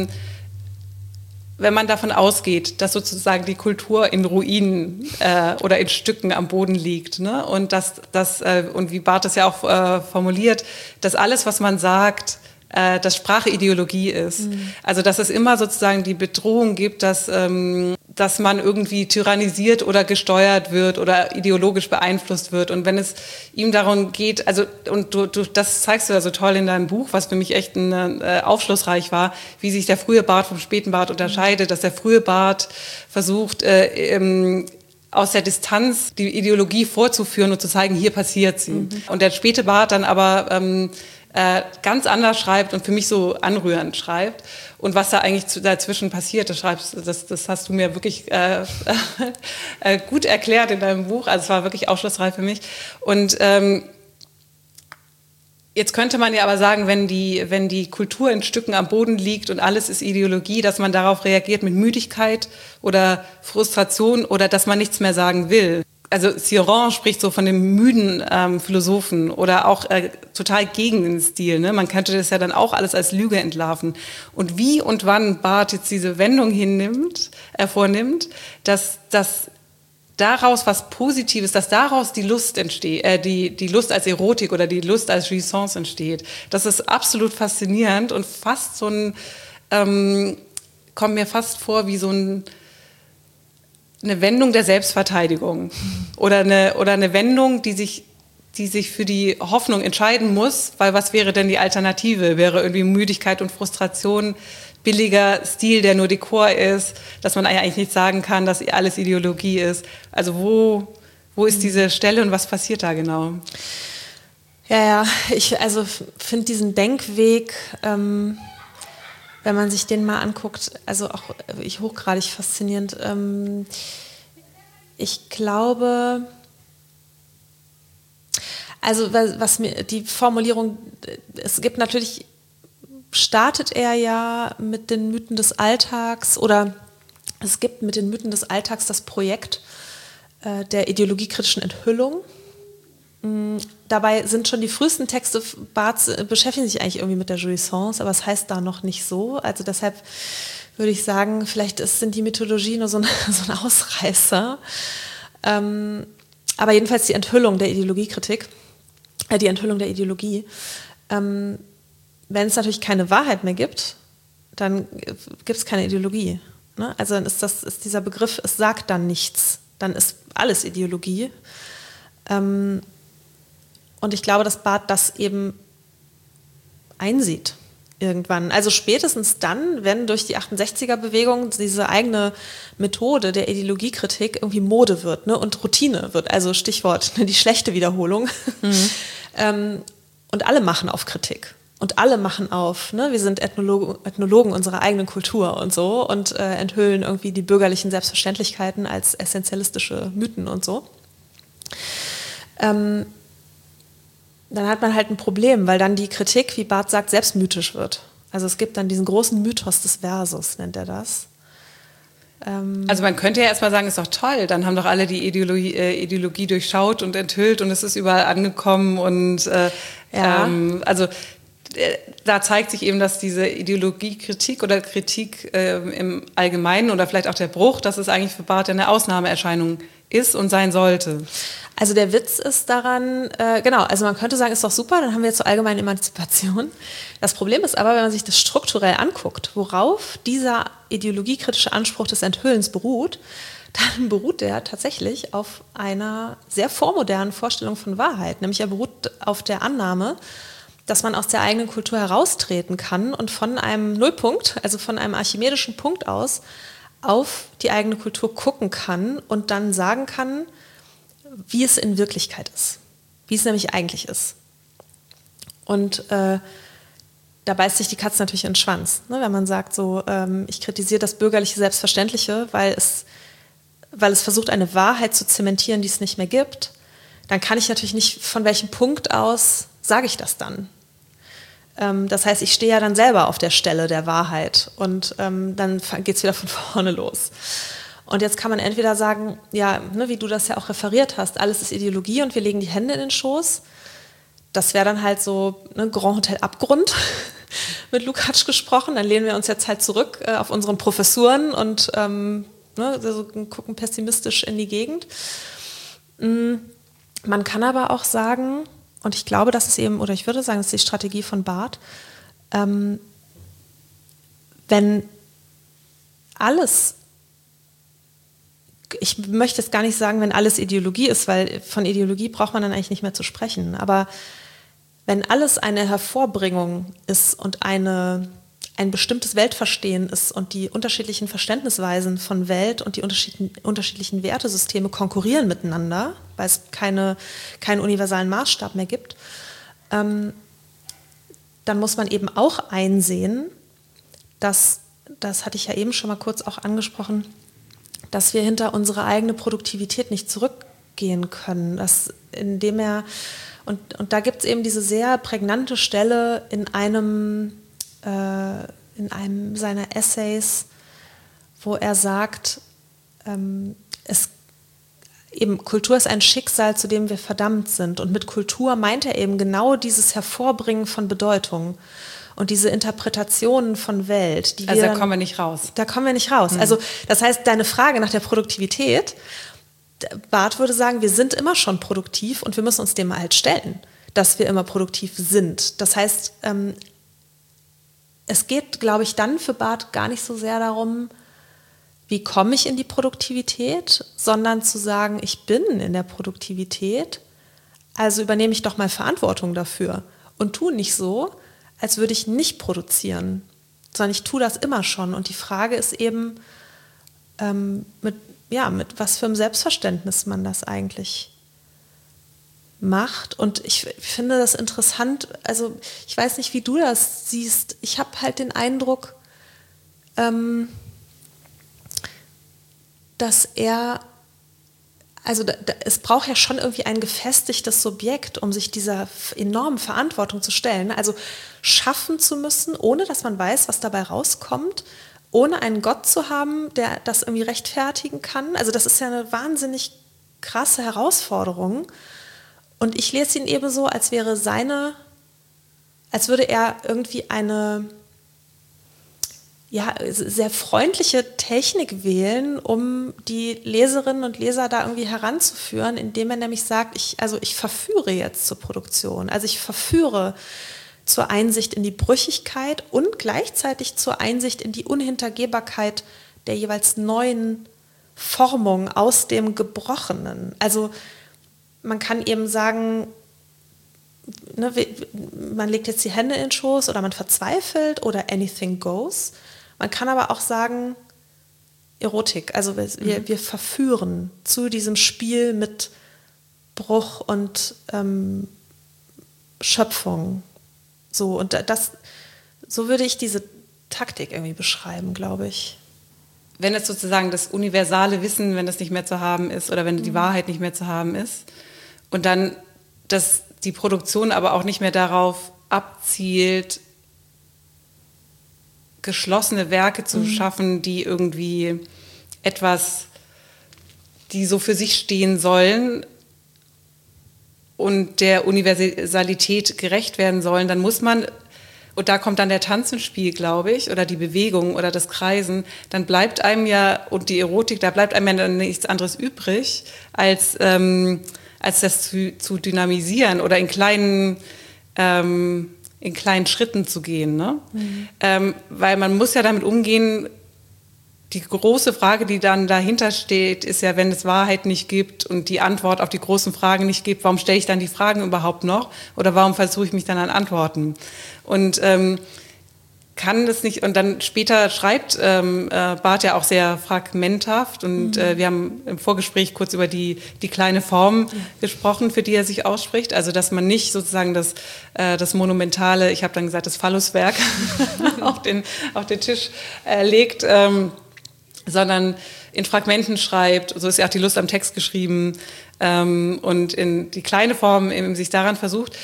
wenn man davon ausgeht, dass sozusagen die Kultur in Ruinen oder in Stücken am Boden liegt, ne? Und und wie Barth das ja auch formuliert, dass alles, was man sagt, dass Sprache Ideologie ist. Also dass es immer sozusagen die Bedrohung gibt, dass man irgendwie tyrannisiert oder gesteuert wird oder ideologisch beeinflusst wird. Und wenn es ihm darum geht, also und du das zeigst du ja so toll in deinem Buch, was für mich echt aufschlussreich war, wie sich der frühe Barth vom späten Barth unterscheidet, dass der frühe Barth versucht, aus der Distanz die Ideologie vorzuführen und zu zeigen, hier passiert sie. Und der späte Barth dann aber ganz anders schreibt und für mich so anrührend schreibt. Und was da eigentlich dazwischen passiert, das hast du mir wirklich gut erklärt in deinem Buch. Also es war wirklich aufschlussreich für mich. Und jetzt könnte man ja aber sagen, wenn die Kultur in Stücken am Boden liegt und alles ist Ideologie, dass man darauf reagiert mit Müdigkeit oder Frustration oder dass man nichts mehr sagen will. Also Sioran spricht so von dem müden Philosophen oder auch total gegen den Stil. Ne? Man könnte das ja dann auch alles als Lüge entlarven. Und wie und wann Barth jetzt diese Wendung vornimmt, dass daraus was Positives, dass daraus die Lust entsteht, die Lust als Erotik oder die Lust als Jouissance entsteht. Das ist absolut faszinierend und fast so kommt mir fast vor wie so eine Wendung der Selbstverteidigung oder eine Wendung, die sich für die Hoffnung entscheiden muss, weil was wäre denn die Alternative? Wäre irgendwie Müdigkeit und Frustration, billiger Stil, der nur Dekor ist, dass man eigentlich nicht sagen kann, dass alles Ideologie ist. Also wo ist diese Stelle und was passiert da genau? Ja, ich finde diesen Denkweg, wenn man sich den mal anguckt, also auch hochgradig faszinierend. Ich glaube, also was mir die Formulierung, es gibt natürlich, startet er ja mit den Mythen des Alltags oder es gibt mit den Mythen des Alltags das Projekt der ideologiekritischen Enthüllung. Dabei sind schon die frühesten Texte Barths beschäftigen sich eigentlich irgendwie mit der Jouissance, aber es heißt da noch nicht so. Also deshalb würde ich sagen, vielleicht sind die Mythologie nur so ein Ausreißer. Aber jedenfalls die Enthüllung der Ideologiekritik, die Enthüllung der Ideologie. Wenn es natürlich keine Wahrheit mehr gibt, dann gibt es keine Ideologie. Ne? Also dann ist dieser Begriff, es sagt dann nichts. Dann ist alles Ideologie. Und ich glaube, dass Barth das eben einsieht irgendwann. Also spätestens dann, wenn durch die 68er-Bewegung diese eigene Methode der Ideologiekritik irgendwie Mode wird, ne, und Routine wird. Also Stichwort, ne, die schlechte Wiederholung. Und alle machen auf Kritik. Und alle machen auf, ne, wir sind Ethnologen unserer eigenen Kultur und so und enthüllen irgendwie die bürgerlichen Selbstverständlichkeiten als essentialistische Mythen und so. Dann hat man halt ein Problem, weil dann die Kritik, wie Barth sagt, selbst mythisch wird. Also es gibt dann diesen großen Mythos des Versus, nennt er das. Also man könnte ja erstmal sagen, ist doch toll, dann haben doch alle die Ideologie durchschaut und enthüllt und es ist überall angekommen und da zeigt sich eben, dass diese Ideologiekritik oder Kritik im Allgemeinen oder vielleicht auch der Bruch, dass es eigentlich für Barth eine Ausnahmeerscheinung ist und sein sollte. Also der Witz ist daran, also man könnte sagen, ist doch super, dann haben wir jetzt zur allgemeinen Emanzipation. Das Problem ist aber, wenn man sich das strukturell anguckt, worauf dieser ideologiekritische Anspruch des Enthüllens beruht, dann beruht der tatsächlich auf einer sehr vormodernen Vorstellung von Wahrheit. Nämlich er beruht auf der Annahme, dass man aus der eigenen Kultur heraustreten kann und von einem Nullpunkt, also von einem archimedischen Punkt aus, auf die eigene Kultur gucken kann und dann sagen kann, wie es in Wirklichkeit ist, wie es nämlich eigentlich ist. Und da beißt sich die Katze natürlich in den Schwanz, ne? Wenn man sagt, so, ich kritisiere das bürgerliche Selbstverständliche, weil es versucht, eine Wahrheit zu zementieren, die es nicht mehr gibt, dann kann ich natürlich nicht, von welchem Punkt aus sage ich das dann. Das heißt, ich stehe ja dann selber auf der Stelle der Wahrheit und dann geht es wieder von vorne los. Und jetzt kann man entweder sagen, ja, ne, wie du das ja auch referiert hast, alles ist Ideologie und wir legen die Hände in den Schoß. Das wäre dann halt so, ne, Grand Hotel Abgrund mit Lukács gesprochen. Dann lehnen wir uns jetzt halt zurück auf unseren Professuren und gucken pessimistisch in die Gegend. Man kann aber auch sagen, und ich glaube, das ist eben, oder ich würde sagen, das ist die Strategie von Barth, wenn alles, ich möchte jetzt gar nicht sagen, wenn alles Ideologie ist, weil von Ideologie braucht man dann eigentlich nicht mehr zu sprechen, aber wenn alles eine Hervorbringung ist und ein bestimmtes Weltverstehen ist und die unterschiedlichen Verständnisweisen von Welt und die unterschiedlichen Wertesysteme konkurrieren miteinander, weil es keinen universalen Maßstab mehr gibt, dann muss man eben auch einsehen, dass, das hatte ich ja eben schon mal kurz auch angesprochen, dass wir hinter unsere eigene Produktivität nicht zurückgehen können. Und da gibt es eben diese sehr prägnante Stelle in einem seiner Essays, wo er sagt, Kultur ist ein Schicksal, zu dem wir verdammt sind. Und mit Kultur meint er eben genau dieses Hervorbringen von Bedeutung und diese Interpretationen von Welt. Da kommen wir nicht raus. Da kommen wir nicht raus. Mhm. Also das heißt, deine Frage nach der Produktivität, Barth würde sagen, wir sind immer schon produktiv und wir müssen uns dem halt stellen, dass wir immer produktiv sind. Das heißt, es geht, glaube ich, dann für Barth gar nicht so sehr darum, wie komme ich in die Produktivität, sondern zu sagen, ich bin in der Produktivität, also übernehme ich doch mal Verantwortung dafür und tue nicht so, als würde ich nicht produzieren, sondern ich tue das immer schon. Und die Frage ist eben, mit was für einem Selbstverständnis man das eigentlich macht. Und ich finde das interessant, also ich weiß nicht, wie du das siehst. Ich habe halt den Eindruck, dass es braucht ja schon irgendwie ein gefestigtes Subjekt, um sich dieser enormen Verantwortung zu stellen. Also schaffen zu müssen, ohne dass man weiß, was dabei rauskommt, ohne einen Gott zu haben, der das irgendwie rechtfertigen kann. Also das ist ja eine wahnsinnig krasse Herausforderung. Und ich lese ihn eben so, als würde er irgendwie eine sehr freundliche Technik wählen, um die Leserinnen und Leser da irgendwie heranzuführen, indem er nämlich sagt, ich verführe jetzt zur Produktion. Also ich verführe zur Einsicht in die Brüchigkeit und gleichzeitig zur Einsicht in die Unhintergehbarkeit der jeweils neuen Formung aus dem Gebrochenen. Also man kann eben sagen, ne, man legt jetzt die Hände in den Schoß oder man verzweifelt oder anything goes. Man kann aber auch sagen, Erotik, also wir verführen zu diesem Spiel mit Bruch und Schöpfung. So, und so würde ich diese Taktik irgendwie beschreiben, glaube ich. Wenn es sozusagen das universale Wissen, wenn das nicht mehr zu haben ist oder wenn die Wahrheit nicht mehr zu haben ist und dann die Produktion aber auch nicht mehr darauf abzielt, geschlossene Werke zu schaffen, die irgendwie die so für sich stehen sollen und der Universalität gerecht werden sollen, dann muss man, und da kommt dann der Tanz ins Spiel, glaube ich, oder die Bewegung oder das Kreisen, dann bleibt einem ja, und die Erotik, da bleibt einem ja dann nichts anderes übrig, als das zu dynamisieren oder in kleinen Schritten zu gehen. Ne? Weil man muss ja damit umgehen, die große Frage, die dann dahinter steht, ist ja, wenn es Wahrheit nicht gibt und die Antwort auf die großen Fragen nicht gibt, warum stelle ich dann die Fragen überhaupt noch? Oder warum versuche ich mich dann an Antworten? Und kann das nicht, und dann später schreibt Barth ja auch sehr fragmenthaft und wir haben im Vorgespräch kurz über die kleine Form gesprochen, für die er sich ausspricht, also dass man nicht sozusagen das monumentale, ich habe dann gesagt, das Phalluswerk auf den Tisch legt, sondern in Fragmenten schreibt, so ist ja auch die Lust am Text geschrieben und in die kleine Form eben sich daran versucht.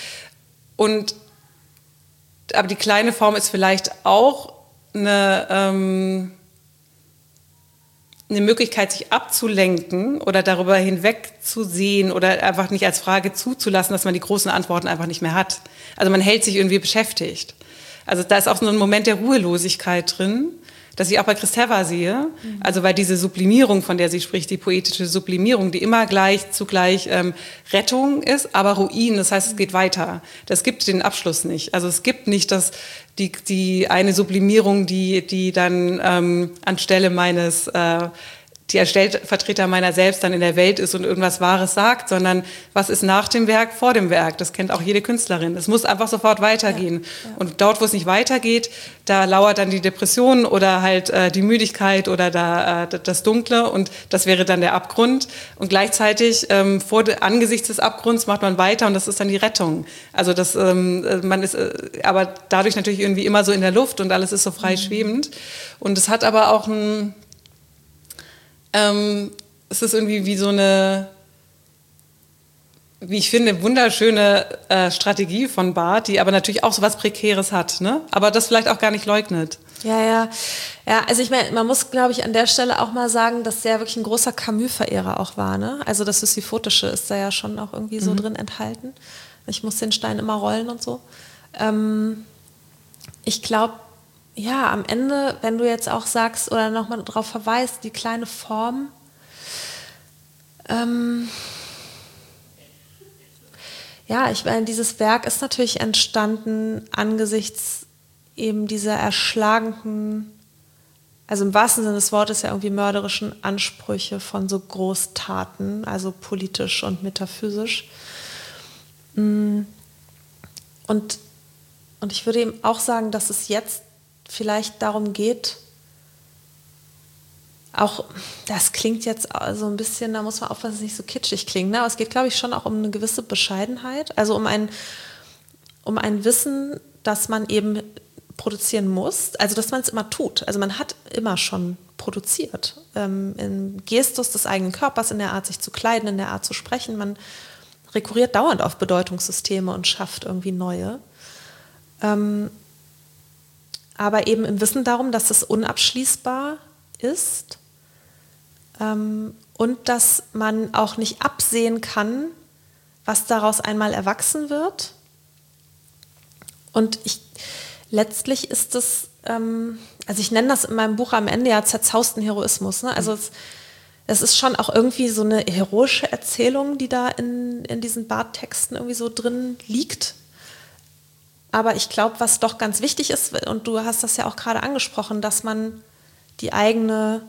Aber die kleine Form ist vielleicht auch eine Möglichkeit, sich abzulenken oder darüber hinwegzusehen oder einfach nicht als Frage zuzulassen, dass man die großen Antworten einfach nicht mehr hat. Also man hält sich irgendwie beschäftigt. Also da ist auch so ein Moment der Ruhelosigkeit drin, das ich auch bei Kristeva sehe, also weil diese Sublimierung, von der sie spricht, die poetische Sublimierung, die immer zugleich Rettung ist, aber Ruin, das heißt, es geht weiter. Das gibt den Abschluss nicht. Also es gibt nicht die eine Sublimierung, die dann anstelle die Stellvertreter meiner selbst dann in der Welt ist und irgendwas Wahres sagt, sondern was ist nach dem Werk, vor dem Werk. Das kennt auch jede Künstlerin. Es muss einfach sofort weitergehen. Ja. Und dort, wo es nicht weitergeht, da lauert dann die Depression oder halt die Müdigkeit oder das Dunkle und das wäre dann der Abgrund. Und gleichzeitig angesichts des Abgrunds macht man weiter und das ist dann die Rettung. Also man ist aber dadurch natürlich irgendwie immer so in der Luft und alles ist so frei schwebend. Und es hat aber auch es ist irgendwie wie so eine, wie ich finde, wunderschöne Strategie von Barth, die aber natürlich auch so was Prekäres hat, ne? Aber das vielleicht auch gar nicht leugnet. Ja, also ich meine, man muss, glaube ich, an der Stelle auch mal sagen, dass der wirklich ein großer Camus-Verehrer auch war, ne? Also das Sisyphotische ist da ja schon auch irgendwie so drin enthalten. Ich muss den Stein immer rollen und so. Ich glaube, ja, am Ende, wenn du jetzt auch sagst oder nochmal darauf verweist, die kleine Form, ja, ich meine, dieses Werk ist natürlich entstanden angesichts eben dieser erschlagenden, also im wahrsten Sinne des Wortes ja irgendwie mörderischen Ansprüche von so Großtaten, also politisch und metaphysisch. Und ich würde eben auch sagen, dass es jetzt vielleicht darum geht, auch, das klingt jetzt so ein bisschen, da muss man aufpassen, dass es nicht so kitschig klingt, ne? Aber es geht, glaube ich, schon auch um eine gewisse Bescheidenheit, also um ein Wissen, dass man eben produzieren muss, also dass man es immer tut. Also man hat immer schon produziert, im Gestus des eigenen Körpers, in der Art, sich zu kleiden, in der Art zu sprechen. Man rekurriert dauernd auf Bedeutungssysteme und schafft irgendwie neue. Aber eben im Wissen darum, dass es unabschließbar ist und dass man auch nicht absehen kann, was daraus einmal erwachsen wird. Und letztlich ist es, also ich nenne das in meinem Buch am Ende ja zerzausten Heroismus. Ne? Also es ist schon auch irgendwie so eine heroische Erzählung, die da in diesen Barth-Texten irgendwie so drin liegt. Aber ich glaube, was doch ganz wichtig ist, und du hast das ja auch gerade angesprochen, dass man die eigene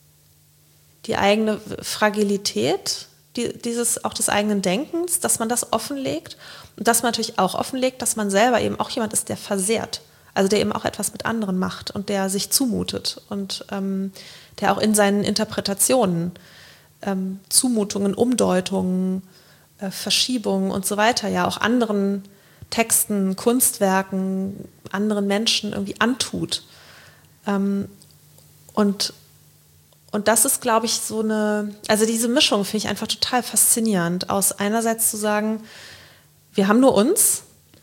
Fragilität, auch des eigenen Denkens, dass man das offenlegt und dass man natürlich auch offenlegt, dass man selber eben auch jemand ist, der versehrt, also der eben auch etwas mit anderen macht und der sich zumutet und der auch in seinen Interpretationen Zumutungen, Umdeutungen, Verschiebungen und so weiter ja auch anderen Texten, Kunstwerken, anderen Menschen irgendwie antut. Und das ist, glaube ich, also diese Mischung finde ich einfach total faszinierend, aus einerseits zu sagen, wir haben nur uns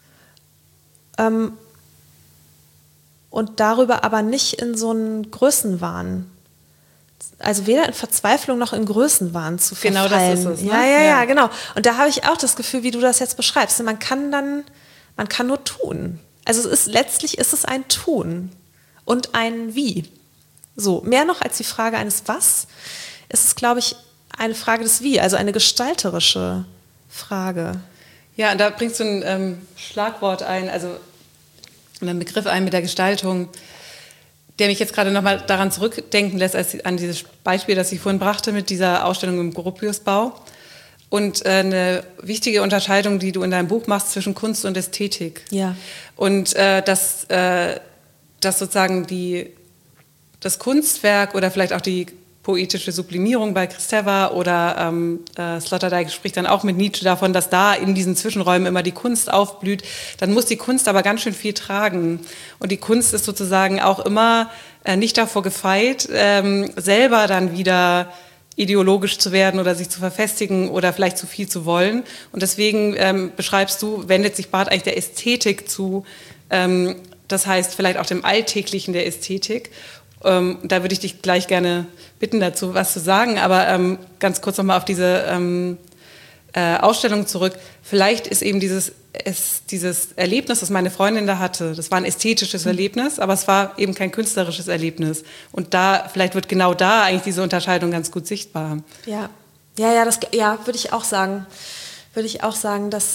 und darüber aber nicht in so einen Größenwahn, also weder in Verzweiflung noch in Größenwahn zu verfallen. Genau das ist es, ne? Ja, genau. Und da habe ich auch das Gefühl, wie du das jetzt beschreibst, man kann nur tun. Also letztlich ist es ein Tun und ein Wie. So, mehr noch als die Frage eines Was, ist es, glaube ich, eine Frage des Wie, also eine gestalterische Frage. Ja, und da bringst du ein Schlagwort ein, also einen Begriff ein mit der Gestaltung, der mich jetzt gerade nochmal daran zurückdenken lässt, an dieses Beispiel, das ich vorhin brachte mit dieser Ausstellung im Gropiusbau. Und eine wichtige Unterscheidung, die du in deinem Buch machst zwischen Kunst und Ästhetik. Ja. Und dass sozusagen das Kunstwerk oder vielleicht auch die poetische Sublimierung bei Kristeva oder Sloterdijk spricht dann auch mit Nietzsche davon, dass da in diesen Zwischenräumen immer die Kunst aufblüht. Dann muss die Kunst aber ganz schön viel tragen. Und die Kunst ist sozusagen auch immer nicht davor gefeit, selber dann wieder ideologisch zu werden oder sich zu verfestigen oder vielleicht zu viel zu wollen. Und deswegen beschreibst du, wendet sich Barth eigentlich der Ästhetik zu, das heißt vielleicht auch dem Alltäglichen der Ästhetik. Da würde ich dich gleich gerne bitten, dazu was zu sagen, aber ganz kurz nochmal auf diese Ausstellung zurück. Vielleicht ist eben dieses Erlebnis, das meine Freundin da hatte, das war ein ästhetisches Erlebnis, aber es war eben kein künstlerisches Erlebnis. Und vielleicht wird genau da eigentlich diese Unterscheidung ganz gut sichtbar. Ja, würde ich auch sagen. Dass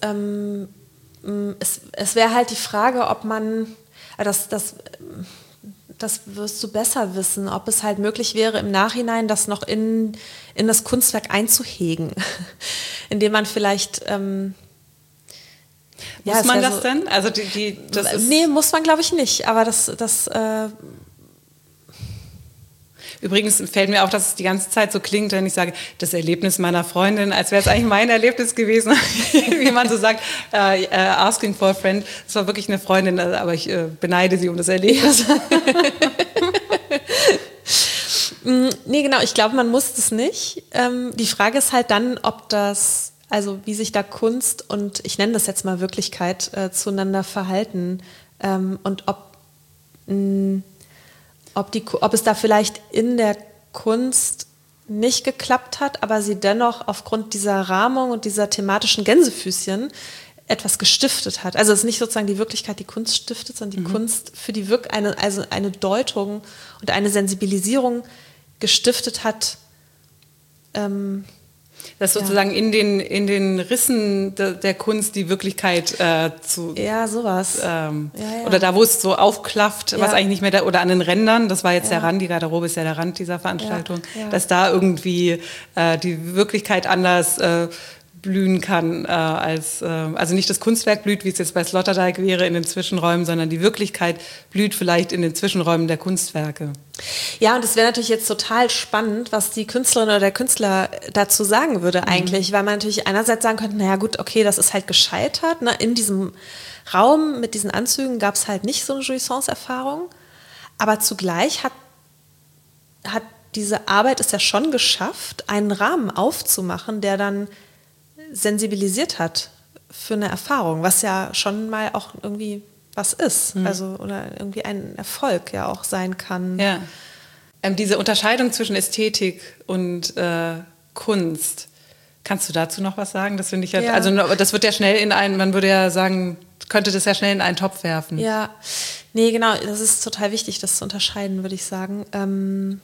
es wäre halt die Frage, ob man, das wirst du besser wissen, ob es halt möglich wäre, im Nachhinein das noch in das Kunstwerk einzuhegen, indem man vielleicht... muss man das denn? Also nee, muss man, glaube ich, nicht, aber Übrigens fällt mir auf, dass es die ganze Zeit so klingt, wenn ich sage, das Erlebnis meiner Freundin, als wäre es eigentlich mein Erlebnis gewesen, wie man so sagt, asking for a friend. Das war wirklich eine Freundin, aber ich beneide sie um das Erlebnis. Nee, genau, ich glaube, man muss das nicht. Die Frage ist halt dann, also wie sich da Kunst und, ich nenne das jetzt mal Wirklichkeit, zueinander verhalten und ob es da vielleicht in der Kunst nicht geklappt hat, aber sie dennoch aufgrund dieser Rahmung und dieser thematischen Gänsefüßchen etwas gestiftet hat. Also es ist nicht sozusagen die Wirklichkeit, die Kunst stiftet, sondern die Kunst für die eine Deutung und eine Sensibilisierung gestiftet hat. Dass sozusagen in den Rissen der Kunst die Wirklichkeit zu... Ja, sowas. Oder da, wo es so aufklafft, was eigentlich nicht mehr oder an den Rändern, das war jetzt der Rand, die Garderobe ist ja der Rand dieser Veranstaltung, dass da irgendwie die Wirklichkeit anders blühen kann, also nicht das Kunstwerk blüht, wie es jetzt bei Sloterdijk wäre, in den Zwischenräumen, sondern die Wirklichkeit blüht vielleicht in den Zwischenräumen der Kunstwerke. Ja, und es wäre natürlich jetzt total spannend, was die Künstlerin oder der Künstler dazu sagen würde eigentlich, weil man natürlich einerseits sagen könnte, naja gut, okay, das ist halt gescheitert, ne? In diesem Raum mit diesen Anzügen gab es halt nicht so eine Jouissance-Erfahrung, aber zugleich hat diese Arbeit es ja schon geschafft, einen Rahmen aufzumachen, der dann sensibilisiert hat für eine Erfahrung, was ja schon mal auch irgendwie was ist, also oder irgendwie ein Erfolg ja auch sein kann. Ja. Diese Unterscheidung zwischen Ästhetik und Kunst, kannst du dazu noch was sagen? Das finde ich also das wird ja schnell man würde ja sagen, könnte das ja schnell in einen Topf werfen. Ja, nee, genau, das ist total wichtig, das zu unterscheiden, würde ich sagen.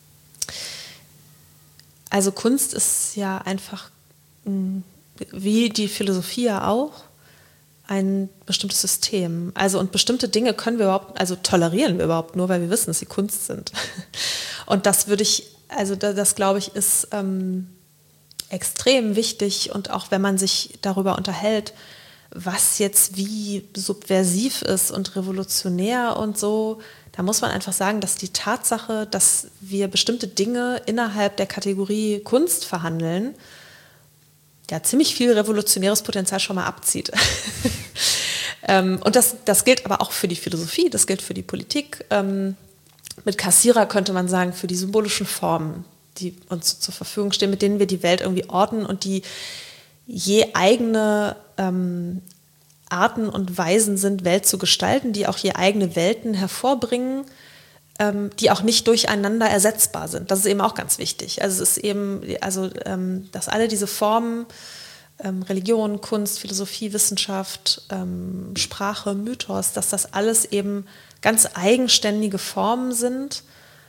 Also Kunst ist ja einfach wie die Philosophie ja auch, ein bestimmtes System. Also und bestimmte Dinge können wir überhaupt, also tolerieren wir überhaupt nur, weil wir wissen, dass sie Kunst sind. Und das würde ich, also das glaube ich, ist extrem wichtig. Und auch wenn man sich darüber unterhält, was jetzt wie subversiv ist und revolutionär und so, da muss man einfach sagen, dass die Tatsache, dass wir bestimmte Dinge innerhalb der Kategorie Kunst verhandeln, ja ziemlich viel revolutionäres Potenzial schon mal abzieht. Und das gilt aber auch für die Philosophie, das gilt für die Politik. Mit Kassierer könnte man sagen, für die symbolischen Formen, die uns zur Verfügung stehen, mit denen wir die Welt irgendwie ordnen und die je eigene Arten und Weisen sind, Welt zu gestalten, die auch je eigene Welten hervorbringen, die auch nicht durcheinander ersetzbar sind. Das ist eben auch ganz wichtig. Also es ist eben, dass alle diese Formen, Religion, Kunst, Philosophie, Wissenschaft, Sprache, Mythos, dass das alles eben ganz eigenständige Formen sind,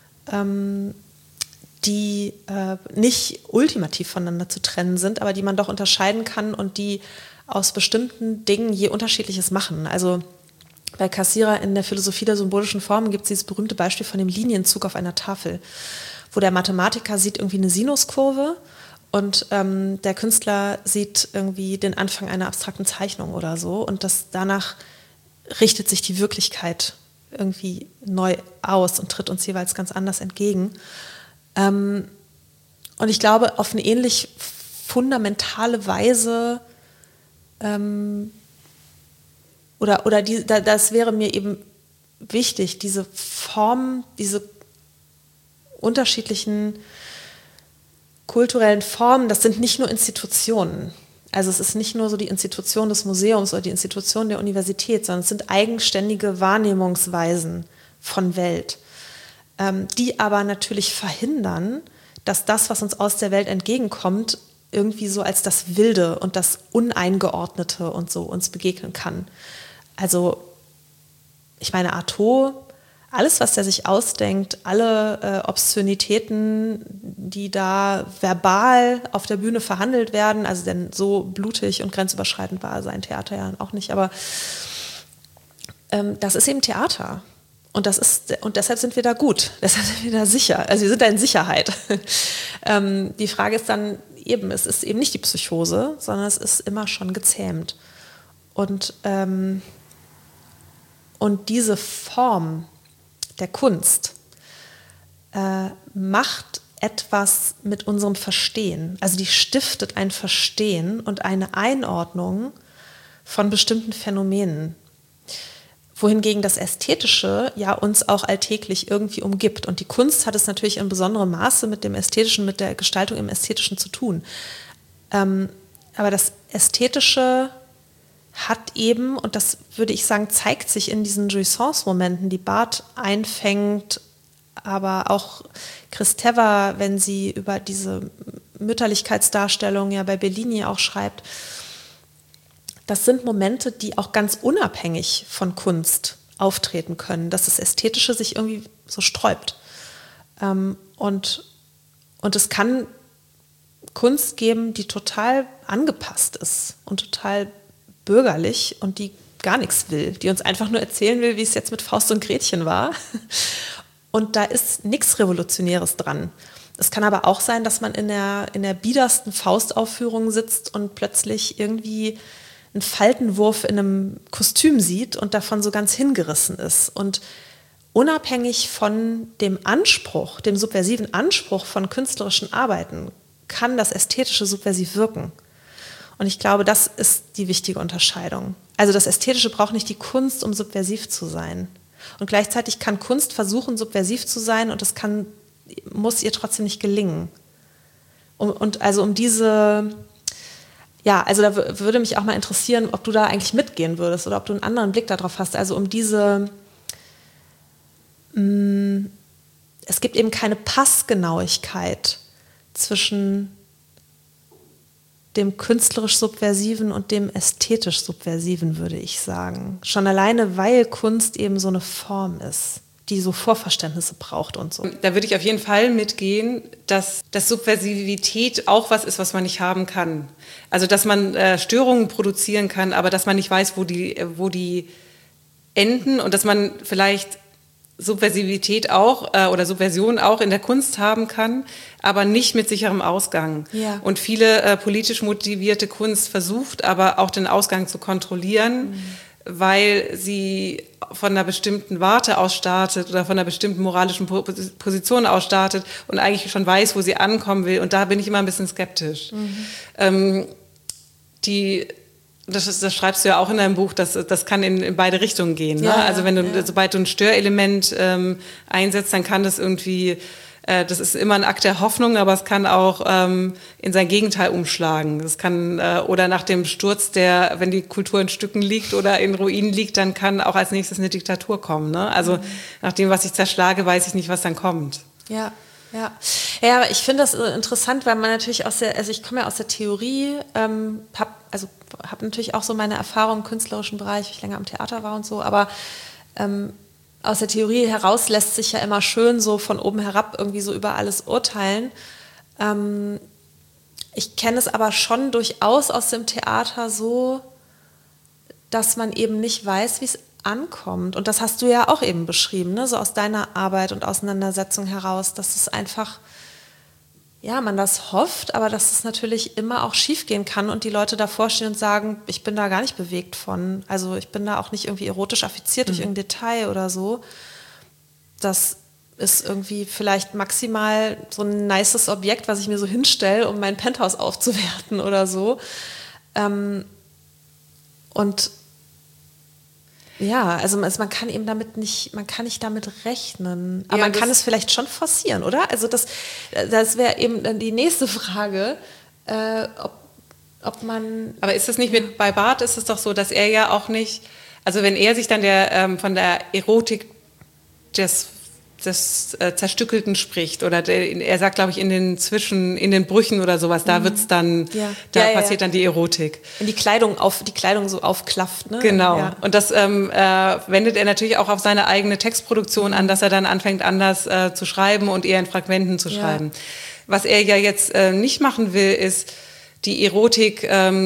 die nicht ultimativ voneinander zu trennen sind, aber die man doch unterscheiden kann und die aus bestimmten Dingen je Unterschiedliches machen. Also bei Cassirer in der Philosophie der symbolischen Formen gibt es dieses berühmte Beispiel von dem Linienzug auf einer Tafel, wo der Mathematiker sieht irgendwie eine Sinuskurve und der Künstler sieht irgendwie den Anfang einer abstrakten Zeichnung oder so und danach richtet sich die Wirklichkeit irgendwie neu aus und tritt uns jeweils ganz anders entgegen. Und ich glaube, auf eine ähnlich fundamentale Weise das wäre mir eben wichtig, diese Formen, diese unterschiedlichen kulturellen Formen, das sind nicht nur Institutionen. Also es ist nicht nur so die Institution des Museums oder die Institution der Universität, sondern es sind eigenständige Wahrnehmungsweisen von Welt, die aber natürlich verhindern, dass das, was uns aus der Welt entgegenkommt, irgendwie so als das Wilde und das Uneingeordnete und so uns begegnen kann. Also ich meine, Artaud, alles, was er sich ausdenkt, alle Obszönitäten, die da verbal auf der Bühne verhandelt werden, also denn so blutig und grenzüberschreitend war sein Theater ja auch nicht, aber das ist eben Theater. Und deshalb sind wir da gut, deshalb sind wir da sicher, also wir sind da in Sicherheit. Die Frage ist dann eben, es ist eben nicht die Psychose, sondern es ist immer schon gezähmt. Und diese Form der Kunst macht etwas mit unserem Verstehen. Also die stiftet ein Verstehen und eine Einordnung von bestimmten Phänomenen. Wohingegen das Ästhetische ja uns auch alltäglich irgendwie umgibt. Und die Kunst hat es natürlich in besonderem Maße mit dem Ästhetischen, mit der Gestaltung im Ästhetischen zu tun. Aber das Ästhetische hat eben, und das würde ich sagen, zeigt sich in diesen Jouissance-Momenten, die Barthes einfängt, aber auch Kristeva, wenn sie über diese Mütterlichkeitsdarstellung ja bei Bellini auch schreibt, das sind Momente, die auch ganz unabhängig von Kunst auftreten können, dass das Ästhetische sich irgendwie so sträubt. Und es kann Kunst geben, die total angepasst ist und total bürgerlich und die gar nichts will, die uns einfach nur erzählen will, wie es jetzt mit Faust und Gretchen war. Und da ist nichts Revolutionäres dran. Es kann aber auch sein, dass man in der biedersten Faustaufführung sitzt und plötzlich irgendwie einen Faltenwurf in einem Kostüm sieht und davon so ganz hingerissen ist. Und unabhängig von dem Anspruch, dem subversiven Anspruch von künstlerischen Arbeiten, kann das Ästhetische subversiv wirken. Und ich glaube, das ist die wichtige Unterscheidung. Also das Ästhetische braucht nicht die Kunst, um subversiv zu sein. Und gleichzeitig kann Kunst versuchen, subversiv zu sein und muss ihr trotzdem nicht gelingen. Und also um diese... Ja, also da würde mich auch mal interessieren, ob du da eigentlich mitgehen würdest oder ob du einen anderen Blick darauf hast. Also um diese, es gibt eben keine Passgenauigkeit zwischen dem künstlerisch Subversiven und dem ästhetisch Subversiven, würde ich sagen. Schon alleine, weil Kunst eben so eine Form ist, die so Vorverständnisse braucht und so. Da würde ich auf jeden Fall mitgehen, dass Subversivität auch was ist, was man nicht haben kann. Also dass man Störungen produzieren kann, aber dass man nicht weiß, wo die enden und dass man vielleicht Subversivität auch oder Subversion auch in der Kunst haben kann, aber nicht mit sicherem Ausgang. Ja. Und viele politisch motivierte Kunst versucht aber auch den Ausgang zu kontrollieren, weil sie von einer bestimmten Warte aus startet oder von einer bestimmten moralischen Position aus startet und eigentlich schon weiß, wo sie ankommen will. Und da bin ich immer ein bisschen skeptisch. Das schreibst du ja auch in deinem Buch, das kann in beide Richtungen gehen. Ne? Ja, also sobald du ein Störelement einsetzt, dann kann das irgendwie, das ist immer ein Akt der Hoffnung, aber es kann auch in sein Gegenteil umschlagen. Das kann, oder nach dem Sturz, wenn die Kultur in Stücken liegt oder in Ruinen liegt, dann kann auch als nächstes eine Diktatur kommen. Ne? Also nach dem, was ich zerschlage, weiß ich nicht, was dann kommt. Ja. Ja, aber ich finde das interessant, weil man natürlich ich komme ja aus der Theorie, habe natürlich auch so meine Erfahrungen im künstlerischen Bereich, weil ich länger am Theater war und so, aber aus der Theorie heraus lässt sich ja immer schön so von oben herab irgendwie so über alles urteilen. Ich kenne es aber schon durchaus aus dem Theater so, dass man eben nicht weiß, wie es ankommt. Und das hast du ja auch eben beschrieben, ne? So aus deiner Arbeit und Auseinandersetzung heraus, dass es einfach, ja, man das hofft, aber dass es natürlich immer auch schiefgehen kann und die Leute davor stehen und sagen, ich bin da gar nicht bewegt von. Also ich bin da auch nicht irgendwie erotisch affiziert durch irgendein Detail oder so. Das ist irgendwie vielleicht maximal so ein nices Objekt, was ich mir so hinstelle, um mein Penthouse aufzuwerten oder so. Und ja, also man kann eben man kann nicht damit rechnen, aber man kann es vielleicht schon forcieren, oder? Also das wäre eben dann die nächste Frage, ob man... Aber ist es nicht bei Barth ist es doch so, dass er ja auch nicht, also wenn er sich dann von der Erotik des Zerstückelten spricht oder er sagt, glaube ich, in den Brüchen oder sowas, da wird's dann, passiert dann die Erotik. Wenn die Kleidung so aufklafft, ne? Genau. Ja. Und das wendet er natürlich auch auf seine eigene Textproduktion an, dass er dann anfängt, anders zu schreiben und eher in Fragmenten zu schreiben. Was er ja jetzt nicht machen will, ist die Erotik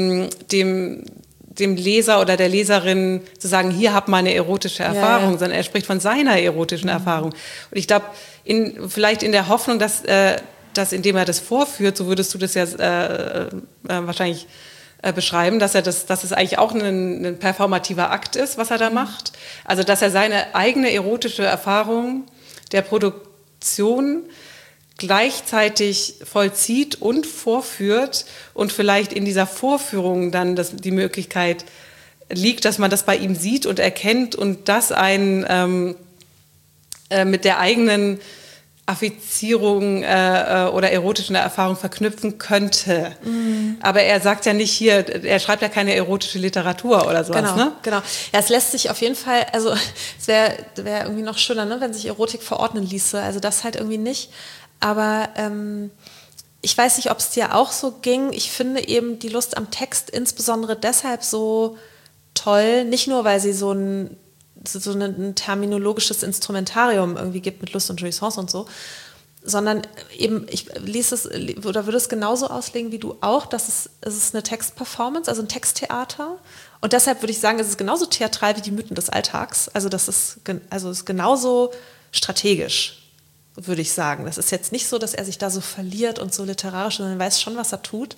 dem Leser oder der Leserin zu sagen, hier habt mal eine erotische Erfahrung, sondern er spricht von seiner erotischen Erfahrung. Und ich glaube, vielleicht in der Hoffnung, dass indem er das vorführt, so würdest du das ja wahrscheinlich beschreiben, dass es eigentlich auch ein performativer Akt ist, was er da macht. Also, dass er seine eigene erotische Erfahrung der Produktion gleichzeitig vollzieht und vorführt und vielleicht in dieser Vorführung dann die Möglichkeit liegt, dass man das bei ihm sieht und erkennt und das einen mit der eigenen Affizierung oder erotischen Erfahrung verknüpfen könnte. Aber er sagt ja nicht hier, er schreibt ja keine erotische Literatur oder sowas. Genau. Ja, es lässt sich auf jeden Fall, also es wäre irgendwie noch schöner, ne, wenn sich Erotik verordnen ließe. Also das halt irgendwie nicht. Aber ich weiß nicht, ob es dir auch so ging. Ich finde eben die Lust am Text insbesondere deshalb so toll, nicht nur, weil sie so ein terminologisches Instrumentarium irgendwie gibt mit Lust und Jouissance und so, sondern eben, ich würde es genauso auslegen wie du auch, dass es ist eine Textperformance, also ein Texttheater. Und deshalb würde ich sagen, es ist genauso theatral wie die Mythen des Alltags. Also es ist genauso strategisch, würde ich sagen. Das ist jetzt nicht so, dass er sich da so verliert und so literarisch, sondern er weiß schon, was er tut.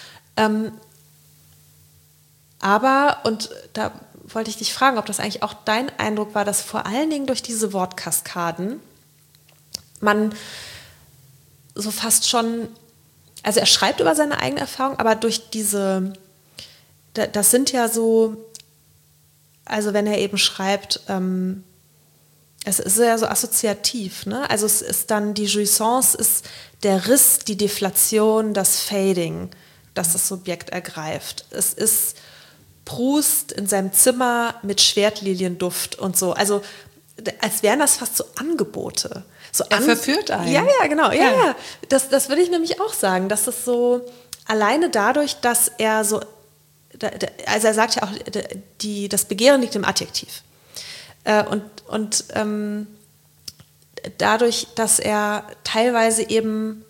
Aber, und da wollte ich dich fragen, ob das eigentlich auch dein Eindruck war, dass vor allen Dingen durch diese Wortkaskaden man so fast schon, also er schreibt über seine eigene Erfahrung, aber durch das sind ja so, also wenn er eben schreibt, es ist ja so assoziativ, ne? Also es ist dann, die Jouissance ist der Riss, die Deflation, das Fading, das das Subjekt ergreift. Es ist Proust in seinem Zimmer mit Schwertlilienduft und so. Also als wären das fast so Angebote. Er verführt einen. Ja, genau. Ja. Das würde ich nämlich auch sagen, dass es so alleine dadurch, dass er so, also er sagt ja auch, das Begehren liegt im Adjektiv. Und dadurch, dass er teilweise eben,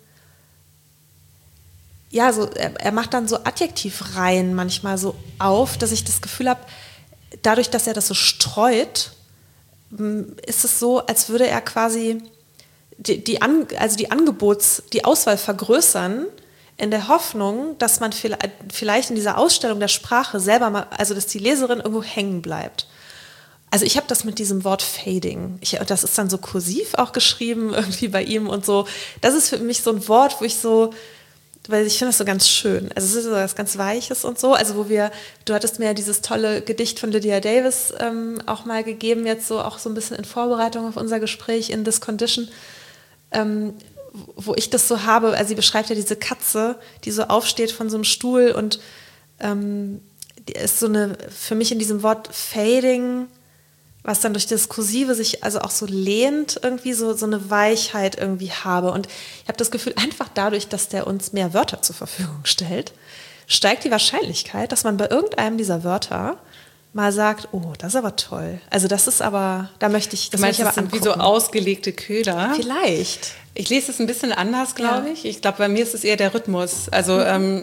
ja, so, er macht dann so Adjektivreihen manchmal so auf, dass ich das Gefühl habe, dadurch, dass er das so streut, ist es so, als würde er quasi die Auswahl vergrößern, in der Hoffnung, dass man vielleicht in dieser Ausstellung der Sprache selber mal, also dass die Leserin irgendwo hängen bleibt. Also ich habe das mit diesem Wort Fading, das ist dann so kursiv auch geschrieben irgendwie bei ihm und so. Das ist für mich so ein Wort, weil ich finde das so ganz schön. Also es ist so was ganz Weiches und so. Also du hattest mir ja dieses tolle Gedicht von Lydia Davis auch mal gegeben, jetzt so auch so ein bisschen in Vorbereitung auf unser Gespräch in This Condition, wo ich das so habe. Also sie beschreibt ja diese Katze, die so aufsteht von so einem Stuhl und die ist so für mich in diesem Wort Fading, was dann durch das Kursive sich also auch so lehnt, irgendwie so eine Weichheit irgendwie habe. Und ich habe das Gefühl, einfach dadurch, dass der uns mehr Wörter zur Verfügung stellt, steigt die Wahrscheinlichkeit, dass man bei irgendeinem dieser Wörter mal sagt, oh, das ist aber toll. Also das ist aber, da möchte ich, das möchte ich aber angucken. Wie so ausgelegte Köder. Vielleicht. Ich lese es ein bisschen anders, glaube ich. Ich glaube, bei mir ist es eher der Rhythmus. Also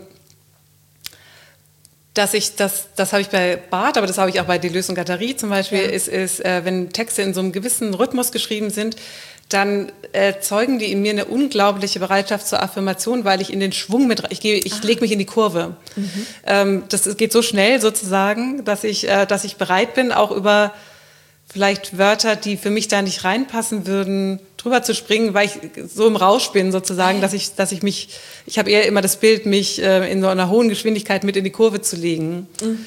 das habe ich bei Barth, aber das habe ich auch bei Deleuze und Guattari zum Beispiel, ist, wenn Texte in so einem gewissen Rhythmus geschrieben sind, dann erzeugen die in mir eine unglaubliche Bereitschaft zur Affirmation, weil ich in den Schwung ich lege mich in die Kurve. Das geht so schnell sozusagen, dass ich bereit bin, auch über vielleicht Wörter, die für mich da nicht reinpassen würden, drüber zu springen, weil ich so im Rausch bin sozusagen, dass ich habe eher immer das Bild, mich in so einer hohen Geschwindigkeit mit in die Kurve zu legen.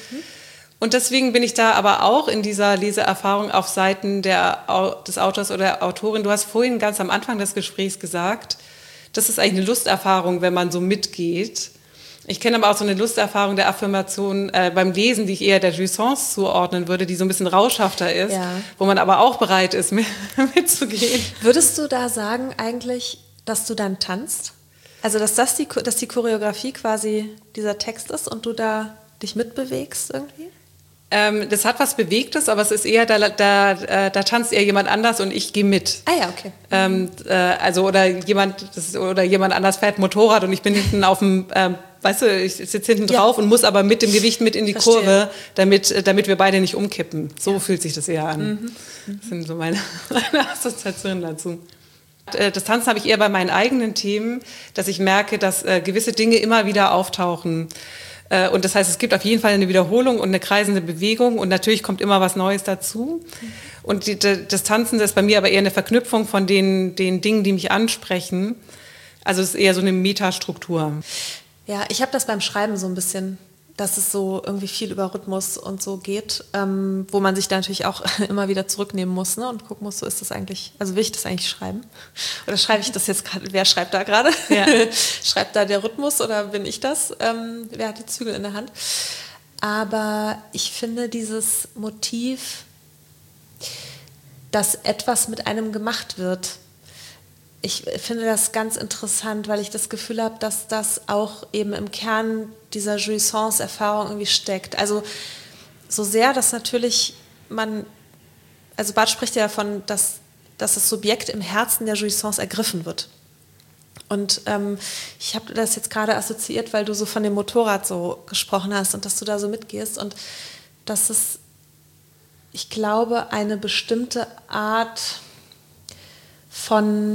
Und deswegen bin ich da aber auch in dieser Leseerfahrung auf Seiten des Autors oder der Autorin. Du hast vorhin ganz am Anfang des Gesprächs gesagt, das ist eigentlich eine Lusterfahrung, wenn man so mitgeht. Ich kenne aber auch so eine Lusterfahrung der Affirmation beim Lesen, die ich eher der Jouissance zuordnen würde, die so ein bisschen rauschhafter ist, wo man aber auch bereit ist, mitzugehen. Würdest du da sagen eigentlich, dass du dann tanzt? Also dass die Choreografie quasi dieser Text ist und du da dich mitbewegst irgendwie? Das hat was Bewegtes, aber es ist eher, da tanzt eher jemand anders und ich gehe mit. Ah ja, okay. Oder jemand anders fährt Motorrad und ich bin hinten auf dem, weißt du, ich sitze hinten drauf und muss aber mit dem Gewicht mit in die Kurve, damit wir beide nicht umkippen. So fühlt sich das eher an. Das sind so meine Assoziationen dazu. Das Tanzen habe ich eher bei meinen eigenen Themen, dass ich merke, dass gewisse Dinge immer wieder auftauchen. Und das heißt, es gibt auf jeden Fall eine Wiederholung und eine kreisende Bewegung und natürlich kommt immer was Neues dazu. Und das Tanzen ist bei mir aber eher eine Verknüpfung von den Dingen, die mich ansprechen. Also es ist eher so eine Metastruktur. Ja, ich habe das beim Schreiben so ein bisschen, dass es so irgendwie viel über Rhythmus und so geht, wo man sich da natürlich auch immer wieder zurücknehmen muss, ne, und gucken muss, so ist das eigentlich, also will ich das eigentlich schreiben? Oder schreibe ich das jetzt gerade, wer schreibt da gerade? Ja. Schreibt da der Rhythmus oder bin ich das? Wer hat die Zügel in der Hand? Aber ich finde dieses Motiv, dass etwas mit einem gemacht wird, ich finde das ganz interessant, weil ich das Gefühl habe, dass das auch eben im Kern dieser Jouissance-Erfahrung irgendwie steckt. Also so sehr, dass natürlich also Barth spricht ja davon, dass das Subjekt im Herzen der Jouissance ergriffen wird. Und ich habe das jetzt gerade assoziiert, weil du so von dem Motorrad so gesprochen hast und dass du da so mitgehst und dass es, ich glaube, eine bestimmte Art von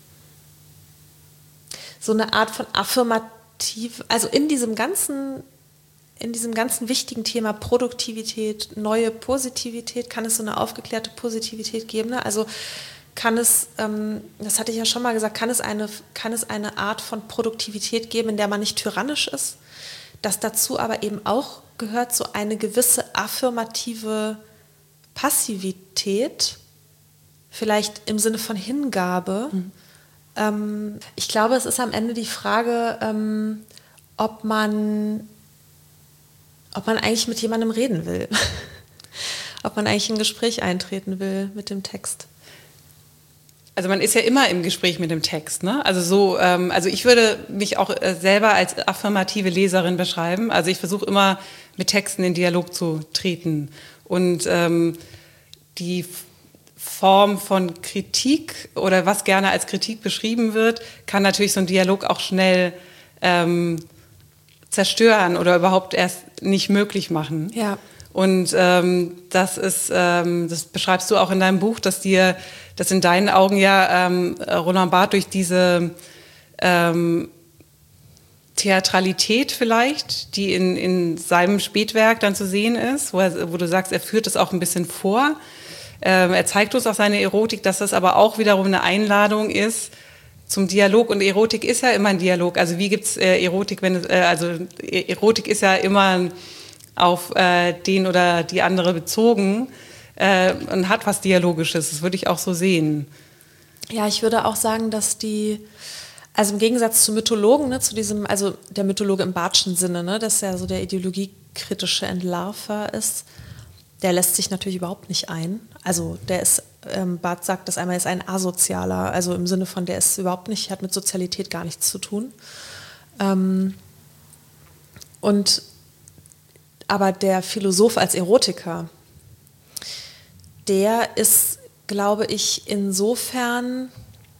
so eine Art von affirmativ, also in diesem ganzen wichtigen Thema Produktivität, neue Positivität, kann es so eine aufgeklärte Positivität geben, ne? Also kann es, das hatte ich ja schon mal gesagt, kann es eine Art von Produktivität geben, in der man nicht tyrannisch ist, dass dazu aber eben auch gehört so eine gewisse affirmative Passivität, vielleicht im Sinne von Hingabe. Ich glaube, es ist am Ende die Frage, ob man eigentlich mit jemandem reden will. Ob man eigentlich in ein Gespräch eintreten will mit dem Text. Also man ist ja immer im Gespräch mit dem Text, ne? Also ich würde mich auch selber als affirmative Leserin beschreiben. Also ich versuche immer mit Texten in Dialog zu treten und die Form von Kritik oder was gerne als Kritik beschrieben wird, kann natürlich so ein Dialog auch schnell zerstören oder überhaupt erst nicht möglich machen. Ja. Und das beschreibst du auch in deinem Buch, dass in deinen Augen ja Roland Barthes durch diese Theatralität vielleicht, die in seinem Spätwerk dann zu sehen ist, wo du sagst, er führt es auch ein bisschen vor. Er zeigt uns auch seine Erotik, dass das aber auch wiederum eine Einladung ist zum Dialog. Und Erotik ist ja immer ein Dialog. Also wie gibt's Erotik, Erotik ist ja immer auf den oder die andere bezogen und hat was Dialogisches. Das würde ich auch so sehen. Ja, ich würde auch sagen, dass also im Gegensatz zu Mythologen, ne, also der Mythologe im Barthschen Sinne, ne, dass er so der ideologiekritische Entlarver ist, der lässt sich natürlich überhaupt nicht ein. Also Barth sagt das einmal, er ist ein Asozialer, also im Sinne von, der ist überhaupt nicht, hat mit Sozialität gar nichts zu tun. Aber der Philosoph als Erotiker, der ist, glaube ich, insofern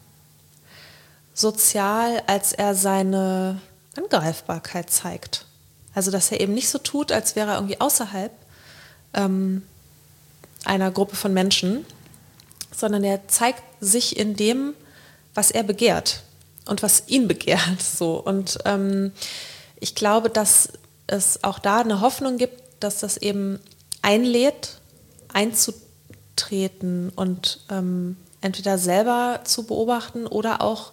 sozial, als er seine Angreifbarkeit zeigt. Also, dass er eben nicht so tut, als wäre er irgendwie außerhalb einer Gruppe von Menschen, sondern er zeigt sich in dem, was er begehrt und was ihn begehrt. So. Und ich glaube, dass es auch da eine Hoffnung gibt, dass das eben einlädt, einzutreten und entweder selber zu beobachten oder auch,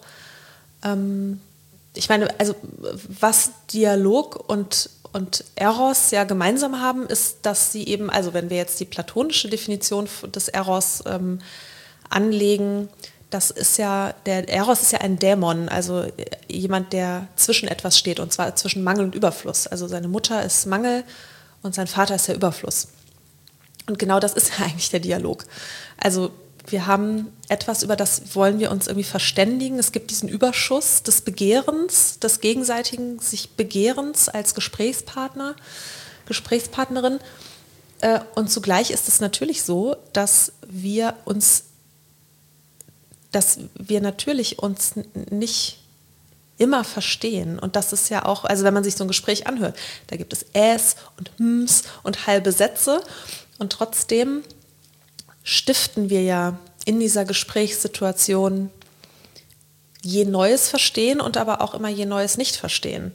ich meine, also was Dialog und Eros ja gemeinsam haben, ist, dass sie eben, also wenn wir jetzt die platonische Definition des Eros anlegen, der Eros ist ja ein Dämon, also jemand, der zwischen etwas steht, und zwar zwischen Mangel und Überfluss. Also seine Mutter ist Mangel und sein Vater ist der Überfluss. Und genau das ist ja eigentlich der Dialog. Also wir haben etwas, über das wollen wir uns irgendwie verständigen. Es gibt diesen Überschuss des Begehrens, des gegenseitigen sich Begehrens als Gesprächspartner, Gesprächspartnerin. Und zugleich ist es natürlich so, dass wir natürlich uns nicht immer verstehen. Und das ist ja auch, also wenn man sich so ein Gespräch anhört, da gibt es Äs und Ms und halbe Sätze. Und trotzdem stiften wir ja in dieser Gesprächssituation je Neues verstehen und aber auch immer je Neues nicht verstehen.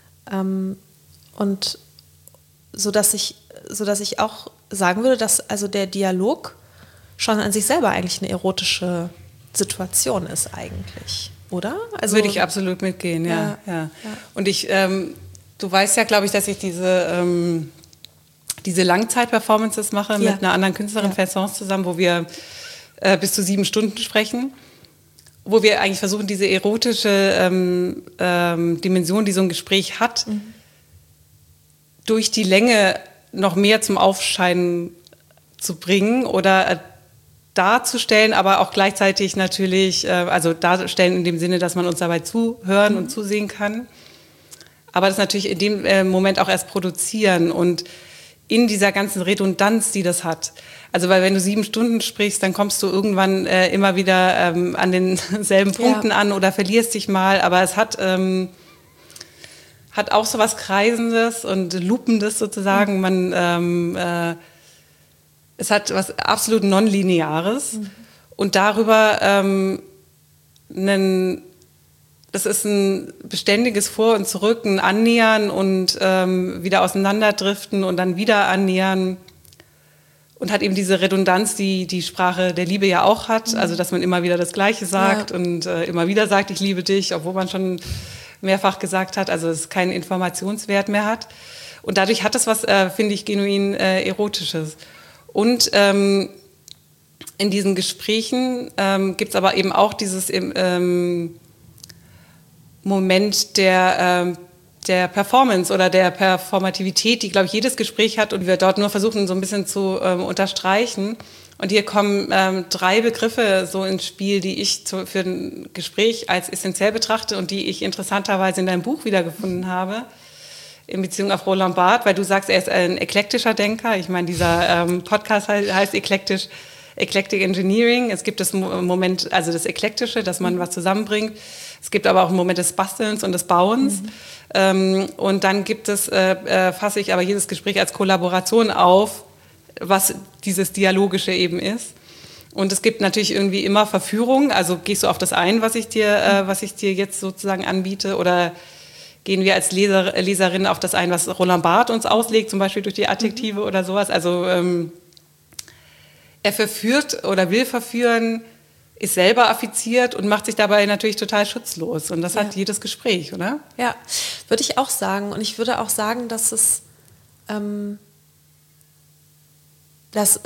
Und sodass ich auch sagen würde, dass also der Dialog schon an sich selber eigentlich eine erotische Situation ist eigentlich, oder? Also, würde ich absolut mitgehen, ja. Und du weißt ja, glaube ich, dass ich diese Langzeit-Performances mache mit einer anderen Künstlerin, Fessence, zusammen, wo wir bis zu 7 Stunden sprechen, wo wir eigentlich versuchen, diese erotische Dimension, die so ein Gespräch hat, durch die Länge noch mehr zum Aufscheinen zu bringen oder darzustellen, aber auch gleichzeitig natürlich, also darstellen in dem Sinne, dass man uns dabei zuhören und zusehen kann, aber das natürlich in dem Moment auch erst produzieren und in dieser ganzen Redundanz, die das hat. Also weil wenn du 7 Stunden sprichst, dann kommst du irgendwann immer wieder an denselben Punkten an oder verlierst dich mal, aber es hat auch so was Kreisendes und Lupendes sozusagen. Es hat was absolut Nonlineares und darüber das ist ein beständiges Vor und Zurück, ein Annähern und wieder auseinanderdriften und dann wieder annähern und hat eben diese Redundanz, die Sprache der Liebe ja auch hat, also dass man immer wieder das Gleiche sagt und immer wieder sagt, ich liebe dich, obwohl man schon mehrfach gesagt hat, also es keinen Informationswert mehr hat. Und dadurch hat es was, finde ich, genuin Erotisches. Und in diesen Gesprächen gibt es aber eben auch dieses Moment der Performance oder der Performativität, die, glaube ich, jedes Gespräch hat und wir dort nur versuchen, so ein bisschen zu unterstreichen. Und hier kommen 3 Begriffe so ins Spiel, die ich für ein Gespräch als essentiell betrachte und die ich interessanterweise in deinem Buch wiedergefunden habe, in Beziehung auf Roland Barthes, weil du sagst, er ist ein eklektischer Denker. Ich meine, dieser Podcast heißt eklektisch. Eclectic Engineering. Es gibt das Moment, also das Eklektische, dass man was zusammenbringt. Es gibt aber auch einen Moment des Bastelns und des Bauens. Und dann gibt es, fasse ich aber jedes Gespräch als Kollaboration auf, was dieses Dialogische eben ist. Und es gibt natürlich irgendwie immer Verführung. Also gehst du auf das ein, was ich dir jetzt sozusagen anbiete, oder gehen wir als Leserin auf das ein, was Roland Barthes uns auslegt, zum Beispiel durch die Adjektive oder sowas. Also er verführt oder will verführen, ist selber affiziert und macht sich dabei natürlich total schutzlos. Und das hat jedes Gespräch, oder? Ja, würde ich auch sagen. Und ich würde auch sagen, dass es dass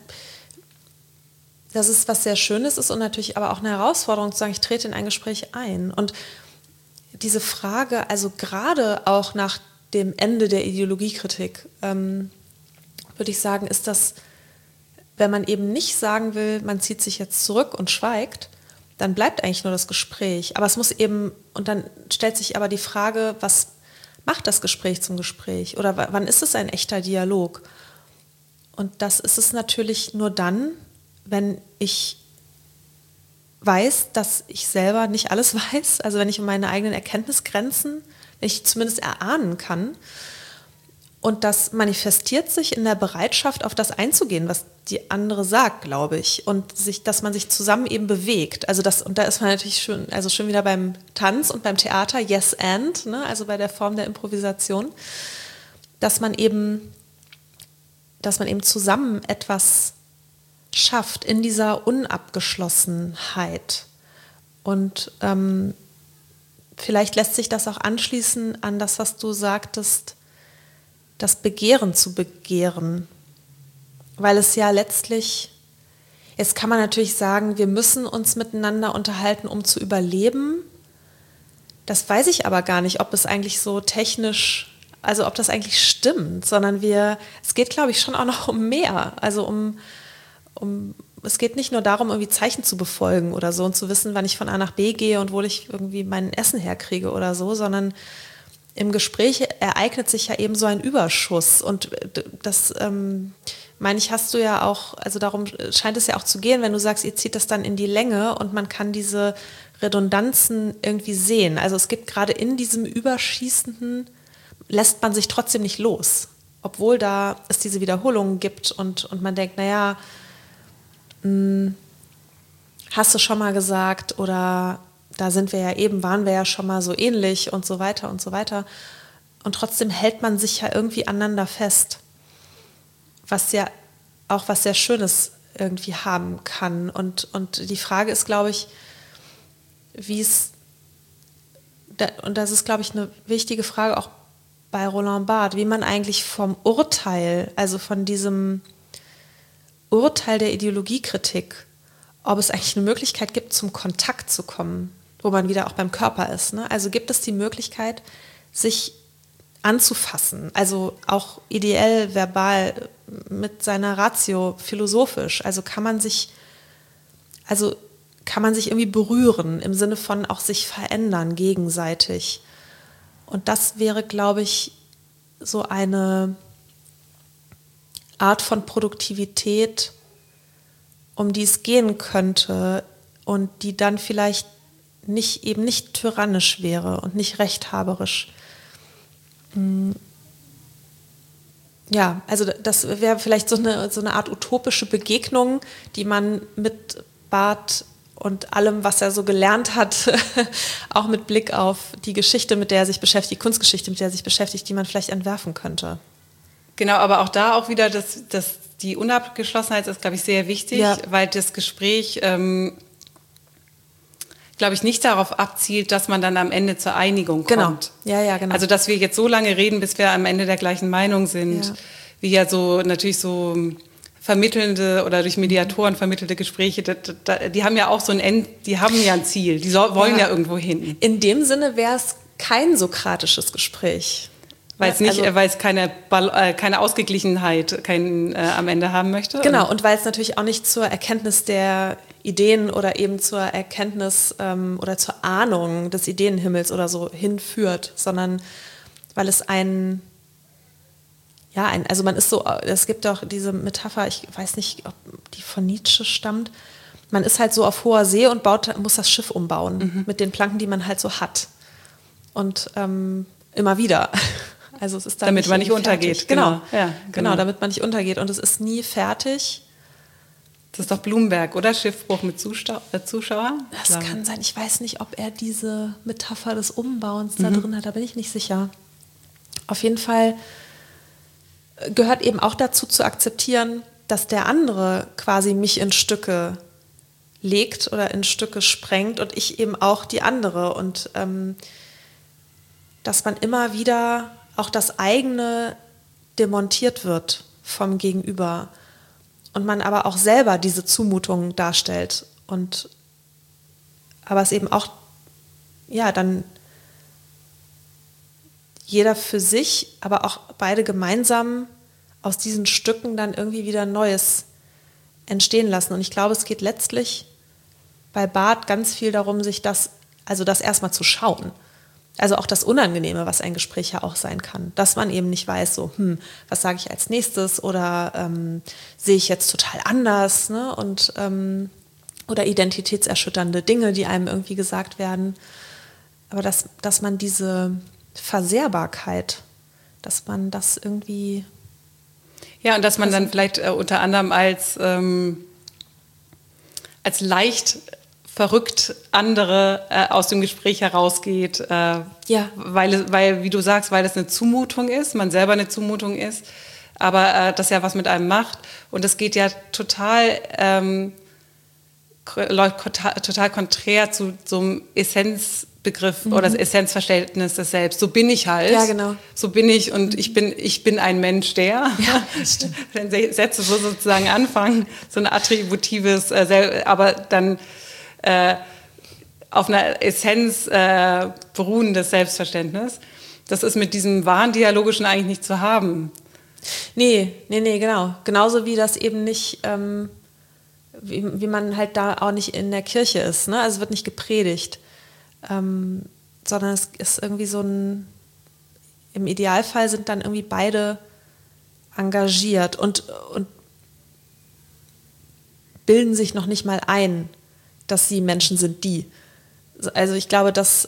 es was sehr Schönes ist und natürlich aber auch eine Herausforderung zu sagen, ich trete in ein Gespräch ein. Und diese Frage, also gerade auch nach dem Ende der Ideologiekritik, würde ich sagen, ist das, wenn man eben nicht sagen will, man zieht sich jetzt zurück und schweigt, dann bleibt eigentlich nur das Gespräch. Aber es muss eben, und dann stellt sich aber die Frage, was macht das Gespräch zum Gespräch? Oder wann ist es ein echter Dialog? Und das ist es natürlich nur dann, wenn ich weiß, dass ich selber nicht alles weiß, also wenn ich um meine eigenen Erkenntnisgrenzen, wenn ich zumindest erahnen kann. Und das manifestiert sich in der Bereitschaft, auf das einzugehen, was die andere sagt, glaube ich. Und dass man sich zusammen eben bewegt. Also und da ist man natürlich schon wieder beim Tanz und beim Theater, yes and, ne? Also bei der Form der Improvisation, dass man eben zusammen etwas schafft in dieser Unabgeschlossenheit. Und vielleicht lässt sich das auch anschließen an das, was du sagtest, das Begehren zu begehren. Weil es ja letztlich, jetzt kann man natürlich sagen, wir müssen uns miteinander unterhalten, um zu überleben. Das weiß ich aber gar nicht, ob es eigentlich so technisch, also ob das eigentlich stimmt, sondern es geht, glaube ich, schon auch noch um mehr. Also es geht nicht nur darum, irgendwie Zeichen zu befolgen oder so und zu wissen, wann ich von A nach B gehe und wo ich irgendwie mein Essen herkriege oder so, sondern im Gespräch ereignet sich ja eben so ein Überschuss. Und das, meine ich, hast du ja auch, also darum scheint es ja auch zu gehen, wenn du sagst, ihr zieht das dann in die Länge und man kann diese Redundanzen irgendwie sehen. Also es gibt gerade in diesem Überschießenden, lässt man sich trotzdem nicht los. Obwohl es diese Wiederholungen gibt und man denkt, naja, hast du schon mal gesagt, oder da waren wir ja schon mal so ähnlich und so weiter und so weiter. Und trotzdem hält man sich ja irgendwie aneinander fest, was ja auch was sehr Schönes irgendwie haben kann. Und die Frage ist, glaube ich, und das ist, glaube ich, eine wichtige Frage auch bei Roland Barthes, wie man eigentlich vom Urteil, also von diesem Urteil der Ideologiekritik, ob es eigentlich eine Möglichkeit gibt, zum Kontakt zu kommen, wo man wieder auch beim Körper ist. Ne? Also gibt es die Möglichkeit, sich anzufassen, also auch ideell, verbal, mit seiner Ratio, philosophisch. Also kann man sich irgendwie berühren, im Sinne von auch sich verändern gegenseitig. Und das wäre, glaube ich, so eine Art von Produktivität, um die es gehen könnte und die dann vielleicht eben nicht tyrannisch wäre und nicht rechthaberisch. Ja, also das wäre vielleicht so eine Art utopische Begegnung, die man mit Barthes und allem, was er so gelernt hat, auch mit Blick auf die Geschichte, mit der er sich beschäftigt, Kunstgeschichte, mit der er sich beschäftigt, die man vielleicht entwerfen könnte. Genau, aber auch da auch wieder, die Unabgeschlossenheit ist, glaube ich, sehr wichtig, weil das Gespräch, glaube ich, nicht darauf abzielt, dass man dann am Ende zur Einigung kommt. Genau. Ja, genau. Also, dass wir jetzt so lange reden, bis wir am Ende der gleichen Meinung sind, wie ja so natürlich so vermittelnde oder durch Mediatoren vermittelte Gespräche, die haben ja auch so die haben ja ein Ziel, die wollen ja irgendwo hin. In dem Sinne wäre es kein sokratisches Gespräch. Weil es keine Ausgeglichenheit am Ende haben möchte? Genau, oder? Und weil es natürlich auch nicht zur Erkenntnis der Ideen oder eben zur Erkenntnis oder zur Ahnung des Ideenhimmels oder so hinführt, sondern weil es ja, also man ist so, es gibt auch diese Metapher, ich weiß nicht, ob die von Nietzsche stammt, man ist halt so auf hoher See und muss das Schiff umbauen mit den Planken, die man halt so hat. Und immer wieder. Also es ist dann damit man nicht untergeht. Genau. Ja, genau, damit man nicht untergeht. Und es ist nie fertig. Das ist doch Blumberg, oder? Schiffbruch mit Zuschauer? Das kann sein. Ich weiß nicht, ob er diese Metapher des Umbauens da drin hat. Da bin ich nicht sicher. Auf jeden Fall gehört eben auch dazu zu akzeptieren, dass der andere quasi mich in Stücke legt oder in Stücke sprengt und ich eben auch die andere. Und dass man immer wieder auch das eigene demontiert wird vom Gegenüber. Und man aber auch selber diese Zumutung darstellt. Aber es eben auch, ja, dann jeder für sich, aber auch beide gemeinsam aus diesen Stücken dann irgendwie wieder Neues entstehen lassen. Und ich glaube, es geht letztlich bei Barth ganz viel darum, sich das erstmal zu schauen. Also auch das Unangenehme, was ein Gespräch ja auch sein kann. Dass man eben nicht weiß, so, was sage ich als nächstes oder sehe ich jetzt total anders, ne? Und, oder identitätserschütternde Dinge, die einem irgendwie gesagt werden. Aber dass man diese Versehrbarkeit, dass man das irgendwie... Ja, und dass man dann vielleicht unter anderem als leicht verrückt andere aus dem Gespräch herausgeht, weil, wie du sagst, weil es eine Zumutung ist, man selber eine Zumutung ist, aber das ja was mit einem macht. Und das geht ja total konträr zu so einem Essenzbegriff oder das Essenzverständnis des Selbst. So bin ich halt. Ja, genau. So bin ich und ich bin ein Mensch, der. Ja, stimmt. Wenn Sätze so sozusagen anfangen, so ein attributives, aber dann auf einer Essenz beruhendes Selbstverständnis. Das ist mit diesem wahren Dialogischen eigentlich nicht zu haben. Nee, genau. Genauso wie das eben nicht, wie man halt da auch nicht in der Kirche ist. Ne? Also es wird nicht gepredigt, sondern es ist irgendwie so ein, im Idealfall sind dann irgendwie beide engagiert und bilden sich noch nicht mal ein, dass sie Menschen sind, die. Also ich glaube, dass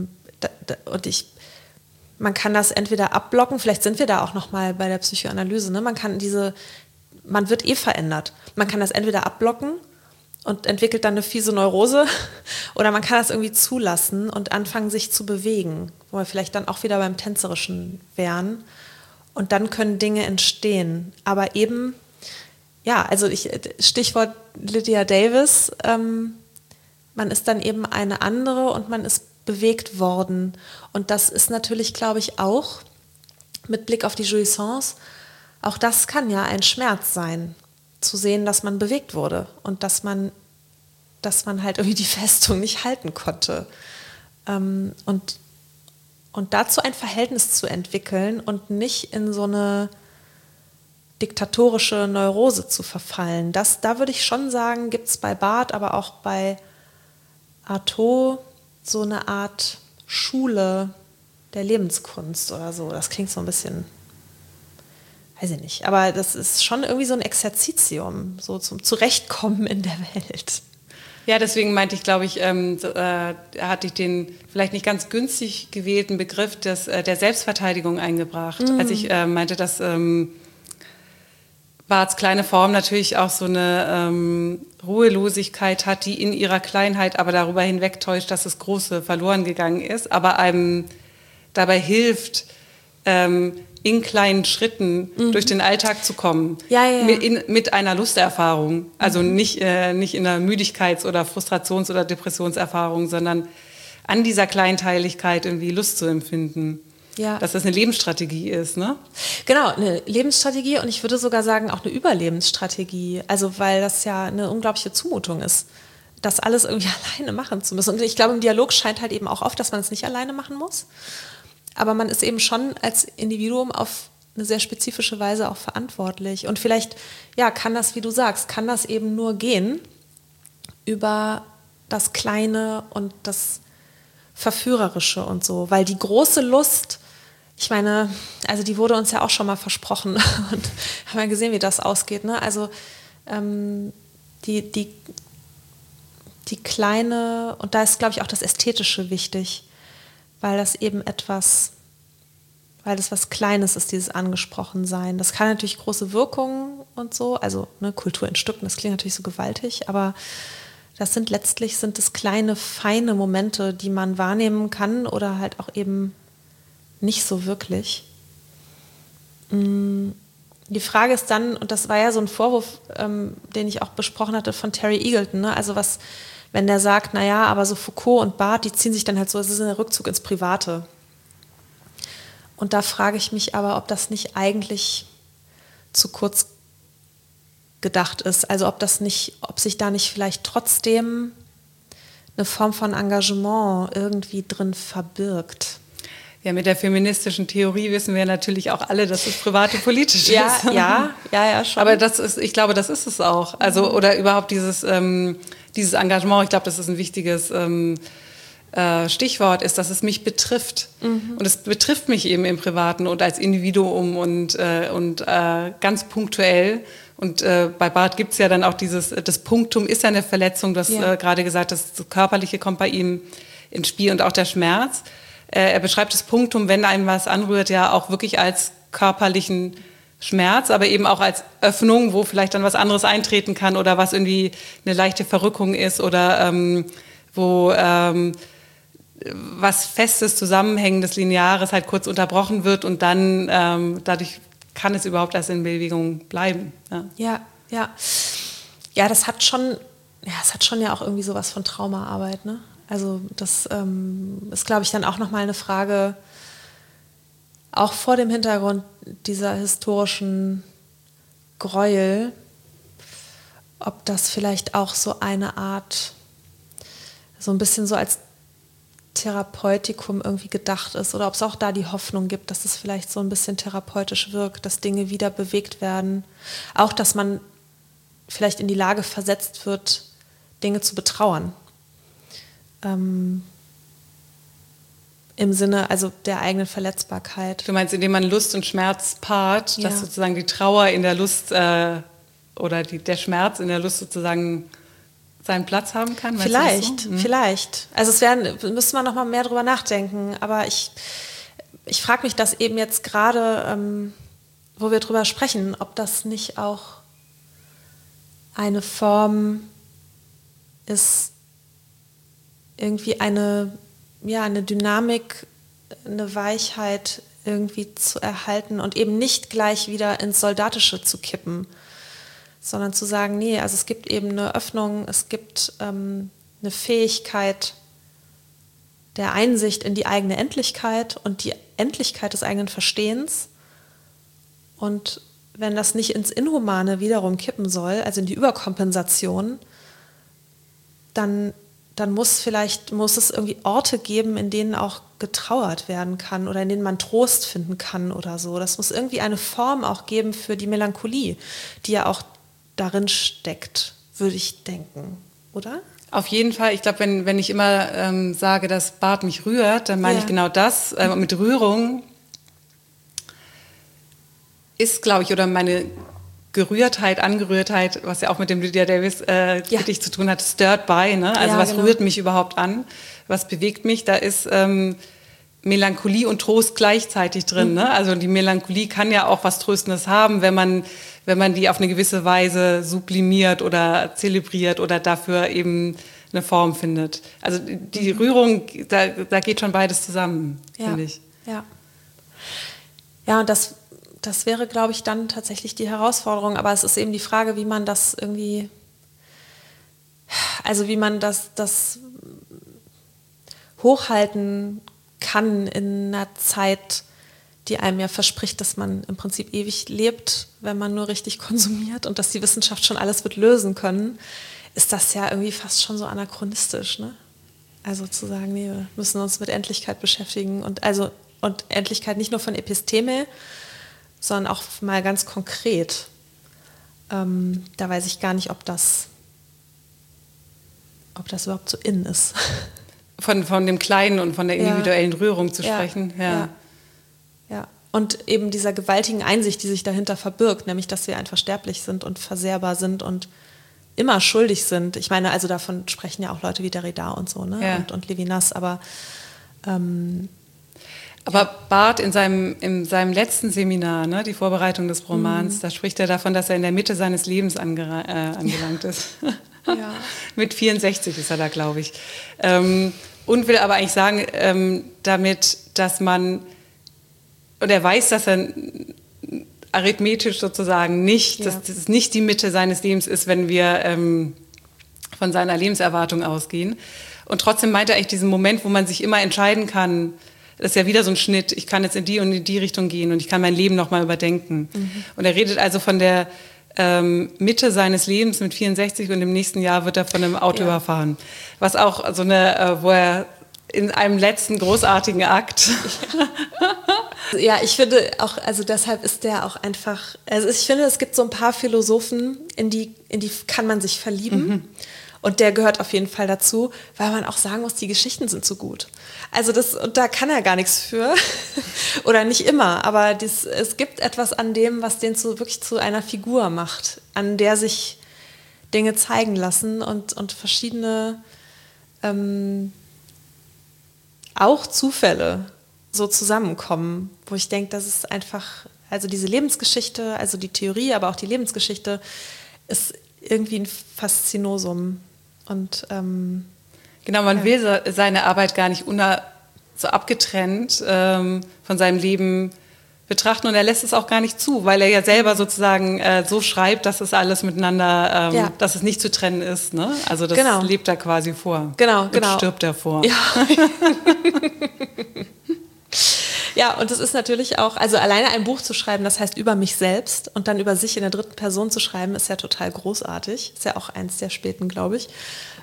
man kann das entweder abblocken, vielleicht sind wir da auch noch mal bei der Psychoanalyse, ne? Man wird verändert. Man kann das entweder abblocken und entwickelt dann eine fiese Neurose oder man kann das irgendwie zulassen und anfangen, sich zu bewegen, wo wir vielleicht dann auch wieder beim Tänzerischen wären. Und dann können Dinge entstehen. Aber eben, ja, also Stichwort Lydia Davis, man ist dann eben eine andere und man ist bewegt worden. Und das ist natürlich, glaube ich, auch mit Blick auf die Jouissance, auch das kann ja ein Schmerz sein, zu sehen, dass man bewegt wurde und dass man halt irgendwie die Festung nicht halten konnte. Und dazu ein Verhältnis zu entwickeln und nicht in so eine diktatorische Neurose zu verfallen. Da würde ich schon sagen, gibt es bei Barth, aber auch bei Artaud so eine Art Schule der Lebenskunst oder so. Das klingt so ein bisschen, weiß ich nicht, aber das ist schon irgendwie so ein Exerzitium, so zum Zurechtkommen in der Welt. Ja, deswegen meinte ich, glaube ich, hatte ich den vielleicht nicht ganz günstig gewählten Begriff der Selbstverteidigung eingebracht. Als ich meinte, dass Barths kleine Form natürlich auch so eine Ruhelosigkeit hat, die in ihrer Kleinheit aber darüber hinwegtäuscht, dass das Große verloren gegangen ist, aber einem dabei hilft, in kleinen Schritten durch den Alltag zu kommen, mit einer Lusterfahrung. Also nicht in einer Müdigkeits- oder Frustrations- oder Depressionserfahrung, sondern an dieser Kleinteiligkeit irgendwie Lust zu empfinden. Ja. Dass das eine Lebensstrategie ist, ne? Genau, eine Lebensstrategie und ich würde sogar sagen auch eine Überlebensstrategie. Also weil das ja eine unglaubliche Zumutung ist, das alles irgendwie alleine machen zu müssen. Und ich glaube, im Dialog scheint halt eben auch oft, dass man es nicht alleine machen muss. Aber man ist eben schon als Individuum auf eine sehr spezifische Weise auch verantwortlich. Und vielleicht, ja, kann das, wie du sagst, kann das eben nur gehen über das Kleine und das Verführerische und so. Weil die große Lust Ich meine, also die wurde uns ja auch schon mal versprochen und haben ja gesehen, wie das ausgeht. Ne? Also die kleine, und da ist, glaube ich, auch das Ästhetische wichtig, weil das was Kleines ist, dieses Angesprochensein. Das kann natürlich große Wirkungen und so, also ne, Kultur in Stücken, das klingt natürlich so gewaltig, aber letztlich sind es kleine, feine Momente, die man wahrnehmen kann oder halt auch eben nicht so wirklich. Die Frage ist dann, und das war ja so ein Vorwurf, den ich auch besprochen hatte von Terry Eagleton, ne? Also wenn der sagt, naja, aber so Foucault und Barth, die ziehen sich dann halt so, es ist ein Rückzug ins Private. Und da frage ich mich aber, ob das nicht eigentlich zu kurz gedacht ist. Also ob sich da nicht vielleicht trotzdem eine Form von Engagement irgendwie drin verbirgt. Ja, mit der feministischen Theorie wissen wir natürlich auch alle, dass es private politisch ist. Ja, schon. Aber ich glaube, das ist es auch. Also, oder überhaupt dieses Engagement, ich glaube, das ist ein wichtiges Stichwort, ist, dass es mich betrifft. Und es betrifft mich eben im Privaten und als Individuum und ganz punktuell. Und bei Barth gibt es ja dann auch das Punktum ist ja eine Verletzung, du hast gerade gesagt, das Körperliche kommt bei ihm ins Spiel und auch der Schmerz. Er beschreibt das Punktum, wenn einem was anrührt, ja auch wirklich als körperlichen Schmerz, aber eben auch als Öffnung, wo vielleicht dann was anderes eintreten kann oder was irgendwie eine leichte Verrückung ist oder wo was Festes, Zusammenhängendes, Lineares halt kurz unterbrochen wird und dann dadurch kann es überhaupt erst in Bewegung bleiben. Ja, das hat schon ja auch irgendwie sowas von Traumaarbeit, ne? Also das ist, glaube ich, dann auch nochmal eine Frage, auch vor dem Hintergrund dieser historischen Gräuel, ob das vielleicht auch so eine Art, so ein bisschen so als Therapeutikum irgendwie gedacht ist oder ob es auch da die Hoffnung gibt, dass es vielleicht so ein bisschen therapeutisch wirkt, dass Dinge wieder bewegt werden. Auch, dass man vielleicht in die Lage versetzt wird, Dinge zu betrauern. Im Sinne also der eigenen Verletzbarkeit. Du meinst, indem man Lust und Schmerz paart, dass sozusagen die Trauer in der Lust oder der Schmerz in der Lust sozusagen seinen Platz haben kann? Vielleicht. Also müsste man noch mal mehr drüber nachdenken. Aber ich frage mich das eben jetzt gerade, wo wir drüber sprechen, ob das nicht auch eine Form ist, irgendwie eine Dynamik, eine Weichheit irgendwie zu erhalten und eben nicht gleich wieder ins Soldatische zu kippen, sondern zu sagen, nee, also es gibt eben eine Öffnung, es gibt eine Fähigkeit der Einsicht in die eigene Endlichkeit und die Endlichkeit des eigenen Verstehens. Und wenn das nicht ins Inhumane wiederum kippen soll, also in die Überkompensation, dann muss es irgendwie Orte geben, in denen auch getrauert werden kann oder in denen man Trost finden kann oder so. Das muss irgendwie eine Form auch geben für die Melancholie, die ja auch darin steckt, würde ich denken, oder? Auf jeden Fall. Ich glaube, wenn ich immer sage, dass Barth mich rührt, dann meine ich genau das. Mit Rührung ist, glaube ich, oder meine Angerührtheit, was ja auch mit dem Lydia Davis Gedicht zu tun hat, stirred by, ne? Also was rührt mich überhaupt an? Was bewegt mich? Da ist Melancholie und Trost gleichzeitig drin, ne? Also die Melancholie kann ja auch was Tröstendes haben, wenn man die auf eine gewisse Weise sublimiert oder zelebriert oder dafür eben eine Form findet. Also die Rührung, da geht schon beides zusammen, finde ich. Ja, und das wäre, glaube ich, dann tatsächlich die Herausforderung. Aber es ist eben die Frage, wie man das irgendwie, also wie man das hochhalten kann in einer Zeit, die einem ja verspricht, dass man im Prinzip ewig lebt, wenn man nur richtig konsumiert und dass die Wissenschaft schon alles wird lösen können, ist das ja irgendwie fast schon so anachronistisch, ne? Also zu sagen, nee, wir müssen uns mit Endlichkeit beschäftigen und Endlichkeit nicht nur von Episteme, sondern auch mal ganz konkret. Da weiß ich gar nicht, ob das überhaupt so in ist. Von Von dem Kleinen und von der individuellen Rührung zu sprechen. Und eben dieser gewaltigen Einsicht, die sich dahinter verbirgt, nämlich, dass wir einfach sterblich sind und versehrbar sind und immer schuldig sind. Ich meine, also davon sprechen ja auch Leute wie Derrida und so, ne? Ja. Und Levinas, aber Barth in seinem letzten Seminar, ne, die Vorbereitung des Romans, da spricht er davon, dass er in der Mitte seines Lebens angelangt ist. Ja. Mit 64 ist er da, glaube ich. Und will aber eigentlich sagen, damit, dass man, und er weiß, dass er arithmetisch sozusagen nicht, dass es nicht die Mitte seines Lebens ist, wenn wir von seiner Lebenserwartung ausgehen. Und trotzdem meint er eigentlich diesen Moment, wo man sich immer entscheiden kann, das ist ja wieder so ein Schnitt, ich kann jetzt in die und in die Richtung gehen und ich kann mein Leben nochmal überdenken. Und er redet also von der Mitte seines Lebens mit 64 und im nächsten Jahr wird er von einem Auto überfahren. Was auch so eine, wo er in einem letzten großartigen Akt. Ja, ich finde auch, also deshalb ist der auch einfach, also ich finde, es gibt so ein paar Philosophen, in die kann man sich verlieben. Und der gehört auf jeden Fall dazu, weil man auch sagen muss, die Geschichten sind so gut. Also und da kann er gar nichts für. Oder nicht immer, aber es gibt etwas an dem, was den wirklich zu einer Figur macht, an der sich Dinge zeigen lassen und verschiedene auch Zufälle so zusammenkommen, wo ich denke, das ist einfach, also diese Lebensgeschichte, also die Theorie, aber auch die Lebensgeschichte ist irgendwie ein Faszinosum. Und genau, man will seine Arbeit gar nicht so abgetrennt von seinem Leben betrachten und er lässt es auch gar nicht zu, weil er ja selber sozusagen so schreibt, dass es alles miteinander, dass es nicht zu trennen ist. Ne? Also das lebt er quasi vor. Genau. Und stirbt er vor. Ja. Ja, und es ist natürlich auch, also alleine ein Buch zu schreiben, das heißt über mich selbst und dann über sich in der dritten Person zu schreiben, ist ja total großartig. Ist ja auch eins der späten, glaube ich.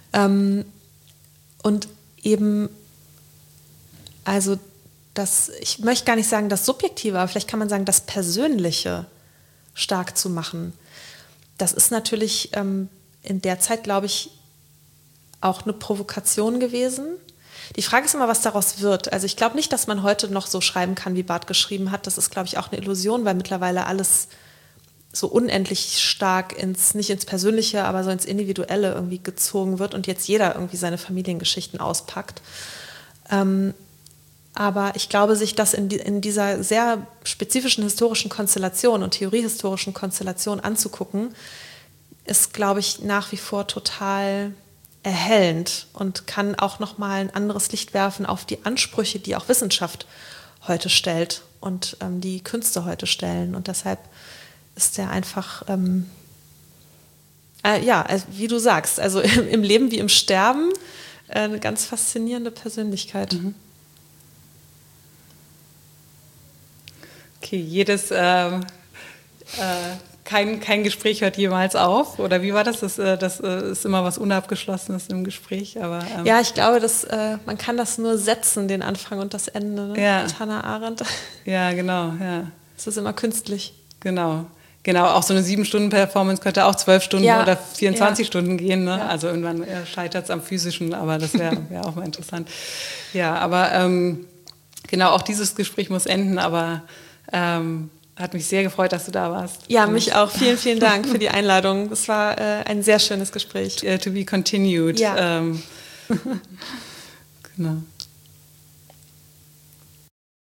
Und eben, also ich möchte gar nicht sagen das Subjektive, aber vielleicht kann man sagen, das Persönliche stark zu machen. Das ist natürlich in der Zeit, glaube ich, auch eine Provokation gewesen. Die Frage ist immer, was daraus wird. Also ich glaube nicht, dass man heute noch so schreiben kann, wie Barth geschrieben hat. Das ist, glaube ich, auch eine Illusion, weil mittlerweile alles so unendlich stark nicht ins Persönliche, aber so ins Individuelle irgendwie gezogen wird und jetzt jeder irgendwie seine Familiengeschichten auspackt. Aber ich glaube, sich das in dieser sehr spezifischen historischen Konstellation und theoriehistorischen Konstellation anzugucken, ist, glaube ich, nach wie vor total erhellend und kann auch nochmal ein anderes Licht werfen auf die Ansprüche, die auch Wissenschaft heute stellt und die Künste heute stellen. Und deshalb ist der einfach, also wie du sagst, also im Leben wie im Sterben eine ganz faszinierende Persönlichkeit. Okay, kein Gespräch hört jemals auf, oder wie war das? Das ist immer was Unabgeschlossenes im Gespräch, aber ja, ich glaube, man kann das nur setzen, den Anfang und das Ende, ne? Ja. Mit Hannah Arendt. Ja, genau, ja. Es ist immer künstlich. Genau, auch so eine 7-Stunden-Performance könnte auch 12 Stunden oder 24 Stunden gehen, ne? Ja. Also irgendwann scheitert es am Physischen, aber das wäre auch mal interessant. Ja, aber genau, auch dieses Gespräch muss enden, aber hat mich sehr gefreut, dass du da warst. Ja, mich auch. Vielen, vielen Dank für die Einladung. Das war ein sehr schönes Gespräch. To be continued. Ja. Genau.